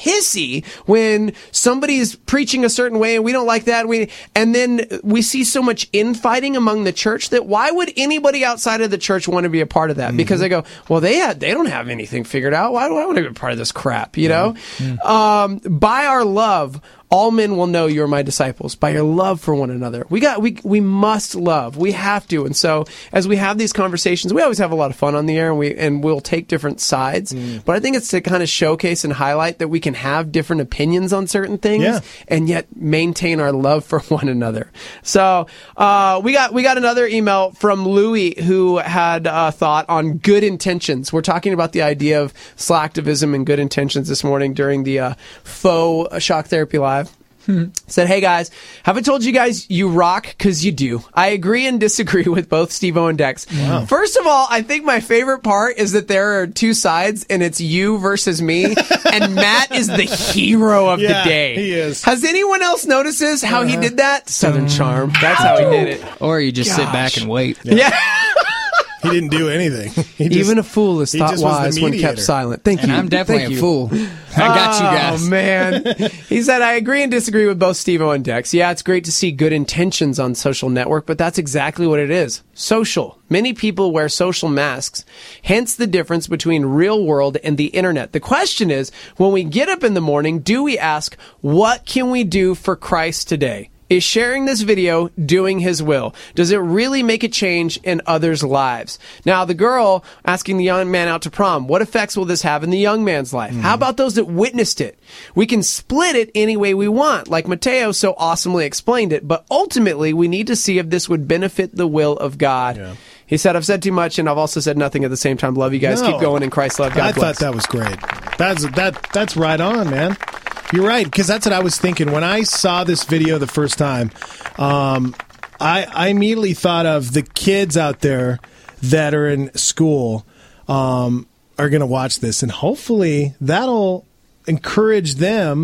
pissy when somebody's preaching a certain way and we don't like that. We and then we see so much infighting among the church that why would anybody outside of the church want to be a part of that? Mm-hmm. Because they go, well, they had, they don't have anything figured out. Why do I want to be a part of this crap? You know, mm-hmm. um, by our love, all men will know you're my disciples, by your love for one another. We got, we, we must love. We have to. And so as we have these conversations, we always have a lot of fun on the air and we, and we'll take different sides. Mm. But I think it's to kind of showcase and highlight that we can have different opinions on certain things yeah. and yet maintain our love for one another. So, uh, we got, we got another email from Louis who had a thought on good intentions. We're talking about the idea of slacktivism and good intentions this morning during the, uh, faux shock therapy live. Hmm. Said, hey guys, have I told you guys you rock? Because you do. I agree and disagree with both Steve-O and Dex. Wow. First of all, I think my favorite part is that there are two sides and it's you versus me. And Matt is the hero of yeah, the day. He is. Has anyone else noticed this? How uh-huh. he did that? Southern charm. That's how he did it. Or you just Gosh. sit back and wait. Yeah. yeah. He didn't do anything. He just, Even a fool is thought wise when kept silent. Thank and you. I'm definitely Thank a you. fool. I got you guys. Oh, man. He said, I agree and disagree with both Steve-O and Dex. Yeah, it's great to see good intentions on social network, but that's exactly what it is. Social. Many people wear social masks, hence the difference between real world and the internet. The question is, when we get up in the morning, do we ask, what can we do for Christ today? Is sharing this video doing his will? Does it really make a change in others' lives? Now, the girl asking the young man out to prom, what effects will this have in the young man's life? Mm-hmm. How about those that witnessed it? We can split it any way we want, like Mateo so awesomely explained it, but ultimately we need to see if this would benefit the will of God. Yeah. He said, I've said too much and I've also said nothing at the same time. Love you guys. No. Keep going in Christ's love. God I bless. thought that was great. That's, that, that's right on, man. You're right, because that's what I was thinking. When I saw this video the first time, um, I, I immediately thought of the kids out there that are in school um, are going to watch this, and hopefully that'll encourage them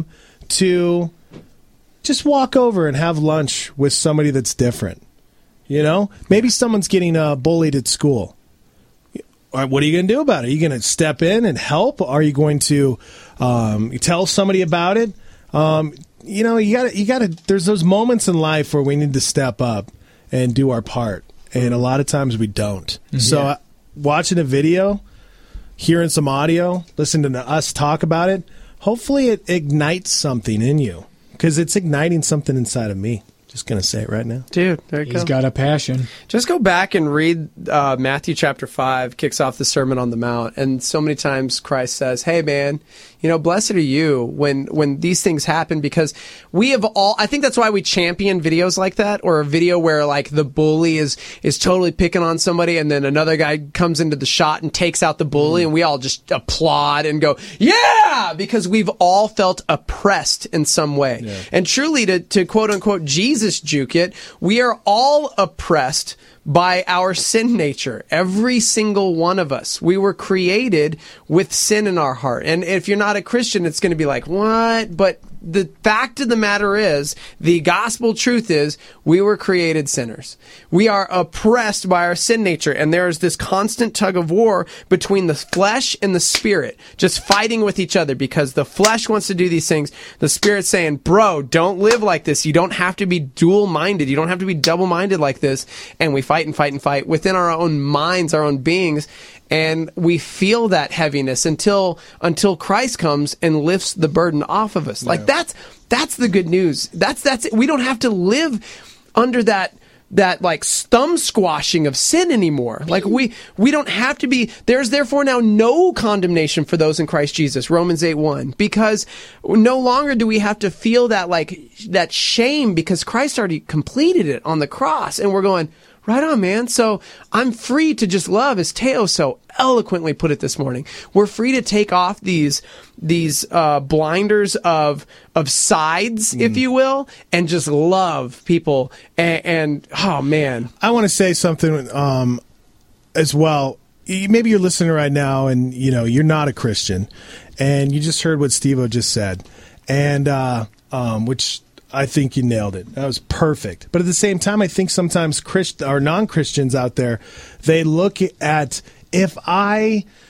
to just walk over and have lunch with somebody that's different. You know? Maybe someone's getting uh, bullied at school. What are you going to do about it? Are you going to step in and help? Are you going to um, tell somebody about it? Um, you know, you got you got to. There's those moments in life where we need to step up and do our part, and a lot of times we don't. Mm-hmm. So, uh, watching a video, hearing some audio, listening to us talk about it, hopefully it ignites something in you, because it's igniting something inside of me. Just going to say it right now. Dude, there you He's go. got a passion. Just go back and read uh, Matthew chapter five, kicks off the Sermon on the Mount. And so many times Christ says, hey, man, you know, blessed are you when when these things happen, because we have all, I think that's why we champion videos like that, or a video where like the bully is, is totally picking on somebody and then another guy comes into the shot and takes out the bully, mm. and we all just applaud and go, yeah, because we've all felt oppressed in some way. Yeah. And truly, to, to quote unquote Jesus juke it, we are all oppressed by our sin nature. Every single one of us. We were created with sin in our heart. And if you're not a Christian, it's going to be like, what? But the fact of the matter is, the gospel truth is, we were created sinners. We are oppressed by our sin nature, and there is this constant tug of war between the flesh and the spirit, just fighting with each other, because the flesh wants to do these things. The spirit's saying, bro, don't live like this. You don't have to be dual-minded. You don't have to be double-minded like this. And we fight and fight and fight within our own minds, our own beings. And we feel that heaviness until until Christ comes and lifts the burden off of us. Yeah. Like that's that's the good news. That's that's it. We don't have to live under that that like thumb squashing of sin anymore. Like we we don't have to be. There's therefore now no condemnation for those in Christ Jesus. Romans eight one. Because no longer do we have to feel that like that shame, because Christ already completed it on the cross, and we're going, right on, man. So I'm free to just love, as Teo so eloquently put it this morning. We're free to take off these these uh, blinders of of sides, mm. if you will, and just love people. And, and oh man, I want to say something um, as well. Maybe you're listening right now, and you know you're not a Christian, and you just heard what Steve-O just said, and uh, um, which. I think you nailed it. That was perfect. But at the same time, I think sometimes Christ or non-Christians out there, they look at, if I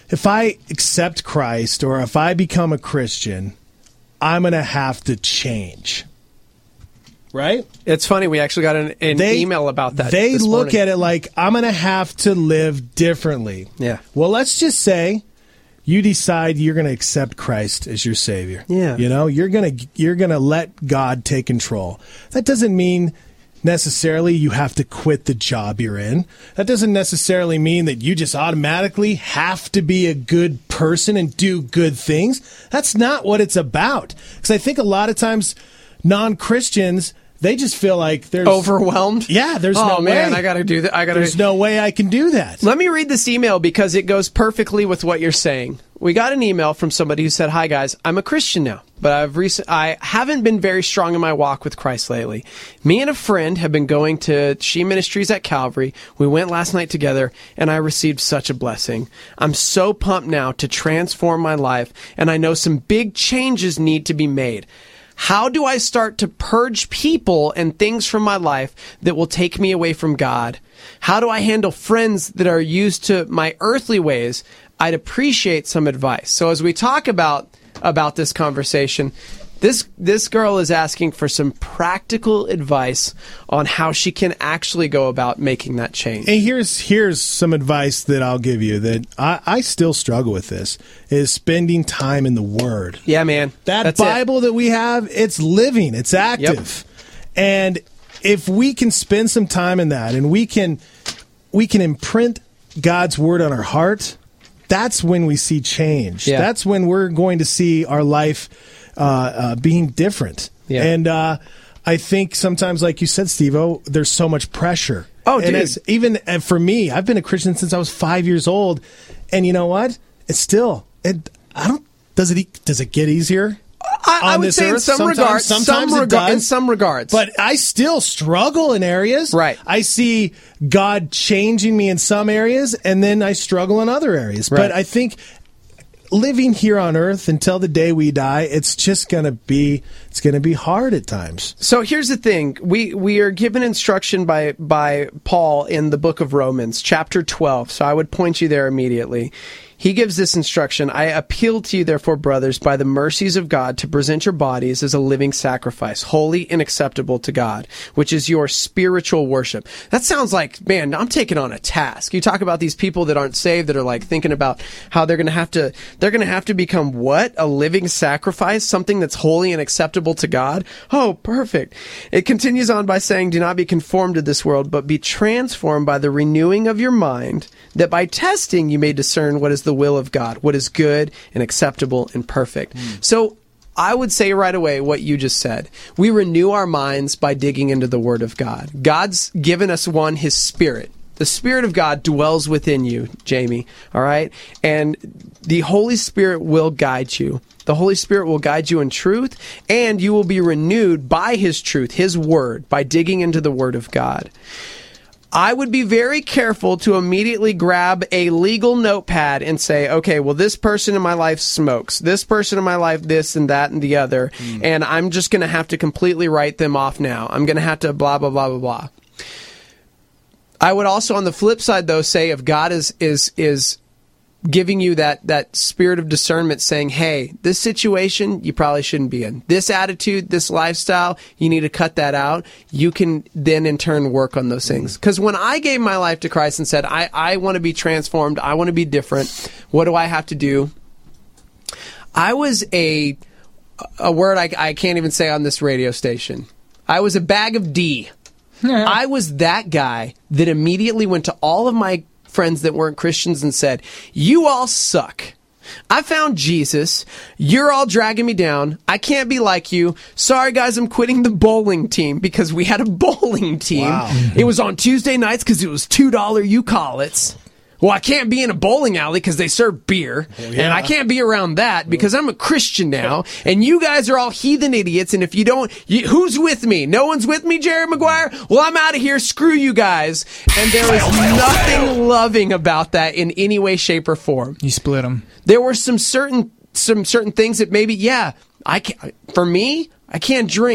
if I accept Christ or if I become a Christian, I'm going to have to change. Right? It's funny. We actually got an, an They- email about that. They this look morning. at it like, I'm going to have to live differently. Yeah. Well, let's just say you decide you're going to accept Christ as your Savior. Yeah. You know, you're going to you're going to let God take control. That doesn't mean necessarily you have to quit the job you're in. That doesn't necessarily mean that you just automatically have to be a good person and do good things. That's not what it's about. Because I think a lot of times non-Christians, they just feel like there's overwhelmed. Yeah, there's oh no man, way. I got to do that. I got to. There's no way I can do that. Let me read this email because it goes perfectly with what you're saying. We got an email from somebody who said, "Hi guys, I'm a Christian now, but I've recent I haven't been very strong in my walk with Christ lately. Me and a friend have been going to She Ministries at Calvary. We went last night together, and I received such a blessing. I'm so pumped now to transform my life, and I know some big changes need to be made. How do I start to purge people and things from my life that will take me away from God? How do I handle friends that are used to my earthly ways? I'd appreciate some advice." So as we talk about about this conversation, this this girl is asking for some practical advice on how she can actually go about making that change. And here's here's some advice that I'll give you that I, I still struggle with this, is spending time in the Word. Yeah, man. That That's it. Bible that we have, it's living, it's active. And if we can spend some time in that and we can we can imprint God's Word on our heart, that's when we see change. Yeah. That's when we're going to see our life uh, uh, being different. Yeah. And uh, I think sometimes, like you said, Steve-O, there's so much pressure. Oh, and dude. as, even and for me, I've been a Christian since I was five years old, and you know what? It's still. It, I don't. Does it? e- Does it get easier? I, I on would this say in earth? some Sometimes- regards, sometimes some it rega- does. in some regards, But I still struggle in areas. Right. I see God changing me in some areas, and then I struggle in other areas. Right. But I think living here on earth until the day we die, it's just going to be it's going to be hard at times. So here's the thing. We we are given instruction by by Paul in the book of Romans, chapter twelve. So I would point you there immediately. He gives this instruction: "I appeal to you, therefore, brothers, by the mercies of God, to present your bodies as a living sacrifice, holy and acceptable to God, which is your spiritual worship." That sounds like, man, I'm taking on a task. You talk about these people that aren't saved that are like thinking about how they're going to have to, they're going to have to become what? A living sacrifice, something that's holy and acceptable to God. Oh, perfect. It continues on by saying, "Do not be conformed to this world, but be transformed by the renewing of your mind, that by testing you may discern what is the will of God, what is good and acceptable and perfect." So I would say right away what you just said. We renew our minds by digging into the Word of God. God's given us, one, His Spirit. The Spirit of God dwells within you, Jamie, all right? And the Holy Spirit will guide you. The Holy Spirit will guide you in truth, and you will be renewed by His truth, His Word, by digging into the Word of God. I would be very careful to immediately grab a legal notepad and say, okay, well, this person in my life smokes. This person in my life, this and that and the other. Mm. And I'm just going to have to completely write them off now. I'm going to have to blah, blah, blah, blah, blah. I would also, on the flip side, though, say if God is is is giving you that that spirit of discernment, saying, hey, this situation you probably shouldn't be in. This attitude, this lifestyle, you need to cut that out. You can then in turn work on those things. Because when I gave my life to Christ and said, I, I want to be transformed, I want to be different, what do I have to do? I was a, a word I, I can't even say on this radio station. I was a bag of D. I was that guy that immediately went to all of my friends that weren't Christians and said, you all suck. I found Jesus. You're all dragging me down. I can't be like you. Sorry, guys, I'm quitting the bowling team, because we had a bowling team. Wow. It was on Tuesday nights because it was two dollar you call it's. Well, I can't be in a bowling alley because they serve beer. Oh, yeah. And I can't be around that because I'm a Christian now. And you guys are all heathen idiots. And if you don't, you, who's with me? No one's with me, Jerry Maguire? Well, I'm out of here. Screw you guys. And there was nothing loving about that in any way, shape, or form. You split them. There were some certain some certain things that maybe, yeah, I can, for me, I can't drink.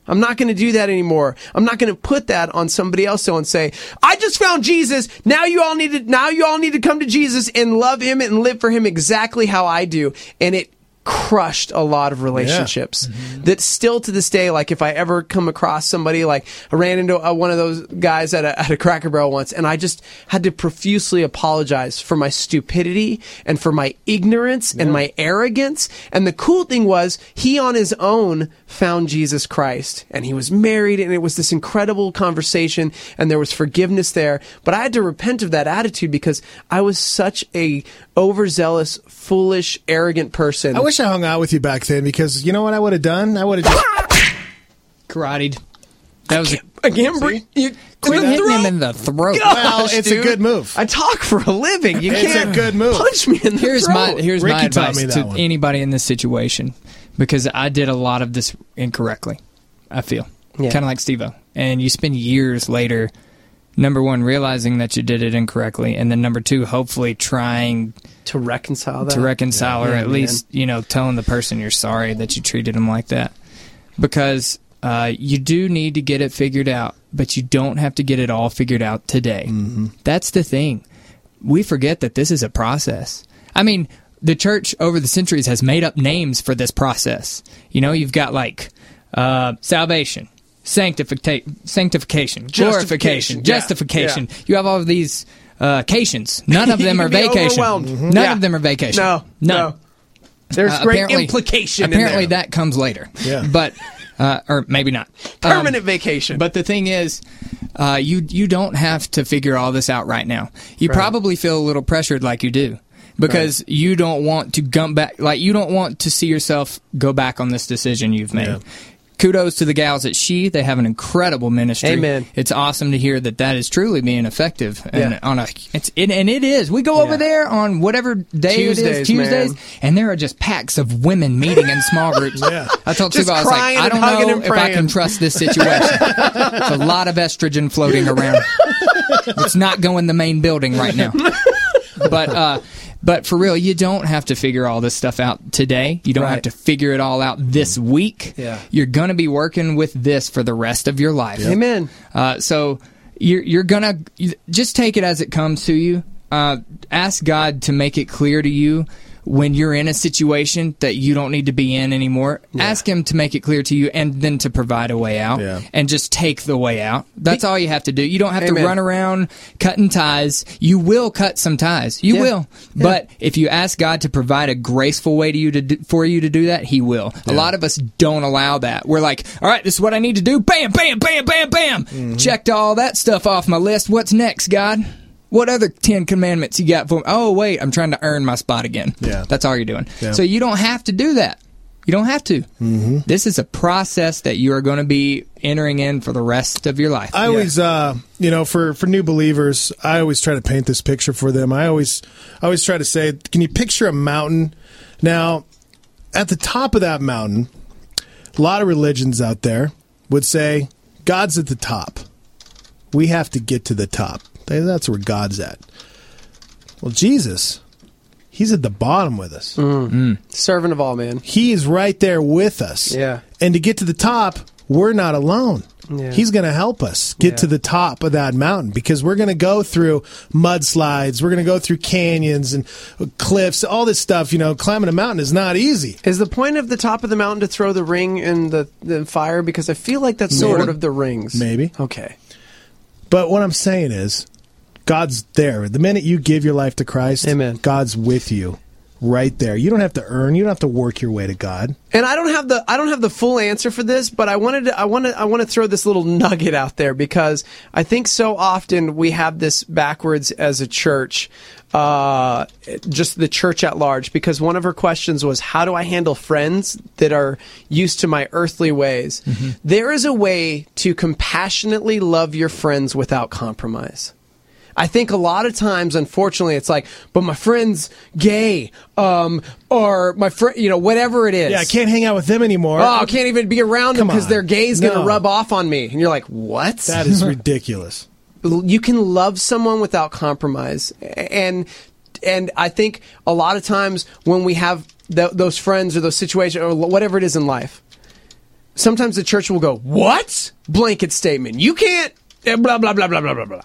I'm not going to do that anymore. I'm not going to put that on somebody else though and say, I just found Jesus. Now you all need to, now you all need to come to Jesus and love him and live for him exactly how I do. And it crushed a lot of relationships yeah. mm-hmm. that still to this day, like if I ever come across somebody, like I ran into a, one of those guys at a, at a Cracker Barrel once, and I just had to profusely apologize for my stupidity and for my ignorance yeah. and my arrogance. And the cool thing was he on his own found Jesus Christ, and he was married, and it was this incredible conversation, and there was forgiveness there. But I had to repent of that attitude because I was such a overzealous, foolish, arrogant person. I wish I hung out with you back then, because you know what I would have done? I would have just karate. That was a, I can't breathe. You quit hitting him in the throat. Gosh, well, it's dude. a good move. I talk for a living. You it's can't a good move. punch me in the here's throat. My, here's Ricky my advice me to one. anybody in this situation, because I did a lot of this incorrectly, I feel. Yeah. Kind of like Steve-O. And you spend years later, number one, realizing that you did it incorrectly, and then number two, hopefully trying to reconcile that. To reconcile, yeah, or yeah, at man. least, you know, telling the person you're sorry that you treated them like that. Because uh, you do need to get it figured out, but you don't have to get it all figured out today. Mm-hmm. That's the thing. We forget that this is a process. I mean, the church over the centuries has made up names for this process. You know, you've got like uh, salvation, sanctification, sanctification, glorification, Justification. justification. Yeah. Yeah. You have all of these uh, cations. None of them are vacation. Mm-hmm. None yeah. of them are vacation. No, None. no. There's Uh, great apparently- implication in Apparently, there. that comes later. Yeah. But uh, or maybe not. Permanent Um, vacation. But the thing is, uh, you you don't have to figure all this out right now. You Right. probably feel a little pressured, like you do, because Right. you don't want to come back. Like you don't want to see yourself go back on this decision you've made. Yeah. Kudos to the gals at She. They have an incredible ministry. Amen. It's awesome to hear that that is truly being effective. And Yeah. on a, it's it, and it is. We go over Yeah. there on whatever day it is, Tuesdays, Tuesdays, man. and there are just packs of women meeting in small groups. Yeah. I told Just Steve, I was like, crying I and don't hugging know and if I praying. can trust this situation. It's a lot of estrogen floating around. It's not going the main building right now. But uh, but for real, you don't have to figure all this stuff out today. You don't Right. have to figure it all out this week. Yeah. You're going to be working with this for the rest of your life. Amen. Uh, so you're you're gonna you, just take it as it comes to you. Uh, ask God to make it clear to you when you're in a situation that you don't need to be in anymore. Yeah. Ask Him to make it clear to you, and then to provide a way out. Yeah. And just take the way out. That's all you have to do. You don't have Amen. to run around cutting ties. You will cut some ties. You Yeah. will. Yeah. But if you ask God to provide a graceful way to you to do, for you to do that, He will. A lot of us don't allow that. We're like, all right, this is what I need to do. Bam, bam, bam, bam, bam. Mm-hmm. Checked all that stuff off my list. What's next, God? What other Ten Commandments you got for me? Oh, wait, I'm trying to earn my spot again. Yeah. That's all you're doing. Yeah. So you don't have to do that. You don't have to. Mm-hmm. This is a process that you are going to be entering in for the rest of your life. I always, uh, you know, for, for new believers, I always try to paint this picture for them. I always, I always try to say, can you picture a mountain? Now, at the top of that mountain, a lot of religions out there would say, God's at the top. We have to get to the top. That's where God's at. Well, Jesus, He's at the bottom with us. Mm. Servant of all, man. He is right there with us. Yeah. And to get to the top, we're not alone. Yeah. He's going to help us get Yeah. to the top of that mountain, because we're going to go through mudslides. We're going to go through canyons and cliffs, all this stuff. You know, climbing a mountain is not easy. Is the point of the top of the mountain to throw the ring in the, the fire? Because I feel like that's Maybe. sort of the rings. Maybe. Okay. But what I'm saying is, God's there. The minute you give your life to Christ, Amen. God's with you right there. You don't have to earn. You don't have to work your way to God. And I don't have the I don't have the full answer for this, but I wanted to I want to I want to throw this little nugget out there, because I think so often we have this backwards as a church, uh, just the church at large. Because one of her questions was, how do I handle friends that are used to my earthly ways? Mm-hmm. There is a way to compassionately love your friends without compromise. I think a lot of times, unfortunately, it's like, but my friend's gay, um, or my friend, you know, whatever it is. Yeah, I can't hang out with them anymore. Oh, I can't even be around them Come because on. their gay is going to No. rub off on me. And you're like, what? That is ridiculous. You can love someone without compromise. And and I think a lot of times when we have th- those friends or those situations or whatever it is in life, sometimes the church will go, what? Blanket statement. You can't, blah, blah, blah, blah, blah, blah, blah.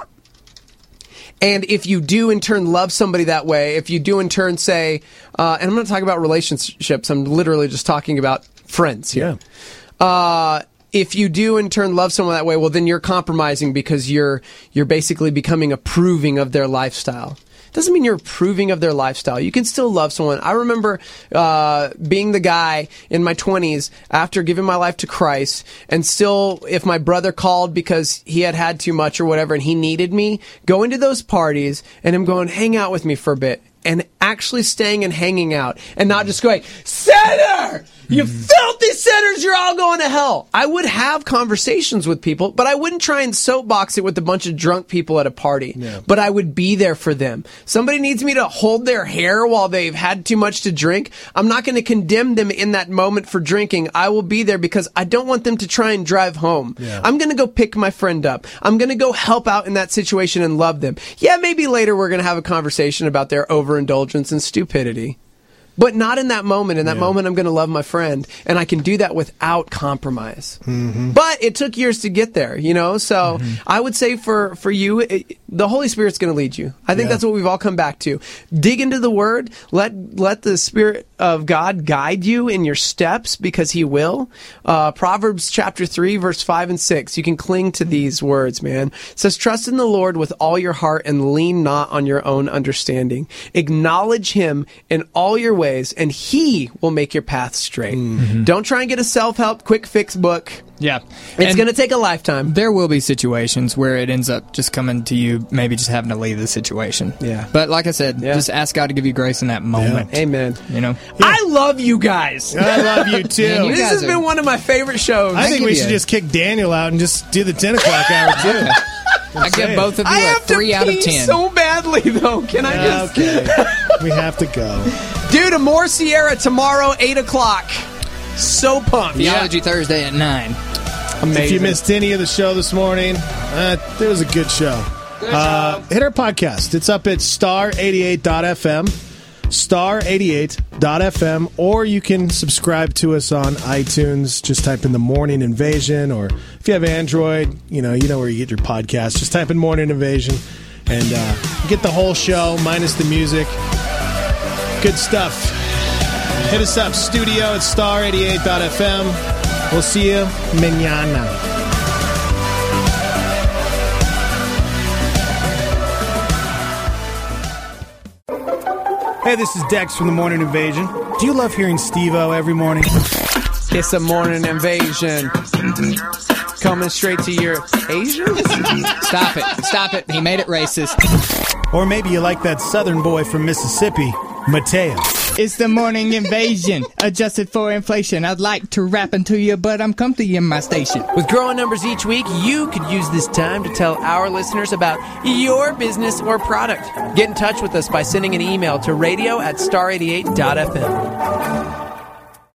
And if you do in turn love somebody that way, if you do in turn say, uh, and I'm going to talk about relationships, I'm literally just talking about friends here. Yeah. Uh, if you do in turn love someone that way, well, then you're compromising because you're you're basically becoming approving of their lifestyle. Doesn't mean you're approving of their lifestyle. You can still love someone. I remember uh, being the guy in my twenties after giving my life to Christ, and still, if my brother called because he had had too much or whatever and he needed me, going to those parties and him going, hang out with me for a bit, and actually staying and hanging out and not just going, sinner! You filthy sinners, you're all going to hell. I would have conversations with people, but I wouldn't try and soapbox it with a bunch of drunk people at a party. Yeah. But I would be there for them. Somebody needs me to hold their hair while they've had too much to drink. I'm not going to condemn them in that moment for drinking. I will be there because I don't want them to try and drive home. Yeah. I'm going to go pick my friend up. I'm going to go help out in that situation and love them. Yeah, maybe later we're going to have a conversation about their overindulgence and stupidity. But not in that moment. In that yeah. moment, I'm going to love my friend, and I can do that without compromise. Mm-hmm. But it took years to get there, you know? So mm-hmm. I would say for, for you, it, the Holy Spirit's going to lead you. I think yeah. that's what we've all come back to. Dig into the Word. Let let the Spirit of God guide you in your steps, because He will. Uh, Proverbs chapter three, verse five and six. You can cling to these words, man. It says, trust in the Lord with all your heart and lean not on your own understanding. Acknowledge Him in all your ways, and He will make your path straight. Mm-hmm. Don't try and get a self-help quick fix book. Yeah. It's going to take a lifetime. There will be situations where it ends up just coming to you, maybe just having to leave the situation. Yeah. But like I said, yeah. just ask God to give you grace in that moment. Yeah. Amen. You know? Yeah. I love you guys. I love you too. Man, you this has are... been one of my favorite shows. I, I think we should a... just kick Daniel out and just do the ten o'clock hour too. I give both of you I a have three to out of pee ten. So badly though. Can I yeah, just? Okay. We have to go. Dude, Amor Sierra tomorrow, eight o'clock. So pumped. Theology yeah. Thursday at nine. Amazing. If you missed any of the show this morning, uh, it was a good show. Good uh, hit our podcast. It's up at star eighty-eight dot f m, star eighty-eight dot f m, or you can subscribe to us on iTunes. Just type in The Morning Invasion, or if you have Android, you know, you know where you get your podcast. Just type in Morning Invasion, and uh, get the whole show minus the music. Good stuff. Hit us up, studio at star eighty-eight dot f m. We'll see you mañana. Hey, this is Dex from The Morning Invasion. Do you love hearing Steve-O every morning? It's a Morning Invasion. Coming straight to your Asians? Stop it. Stop it. He made it racist. Or maybe you like that southern boy from Mississippi, Mateo. It's the Morning Invasion, adjusted for inflation. I'd like to rap into you, but I'm comfy in my station. With growing numbers each week, you could use this time to tell our listeners about your business or product. Get in touch with us by sending an email to radio at star eighty-eight dot f m.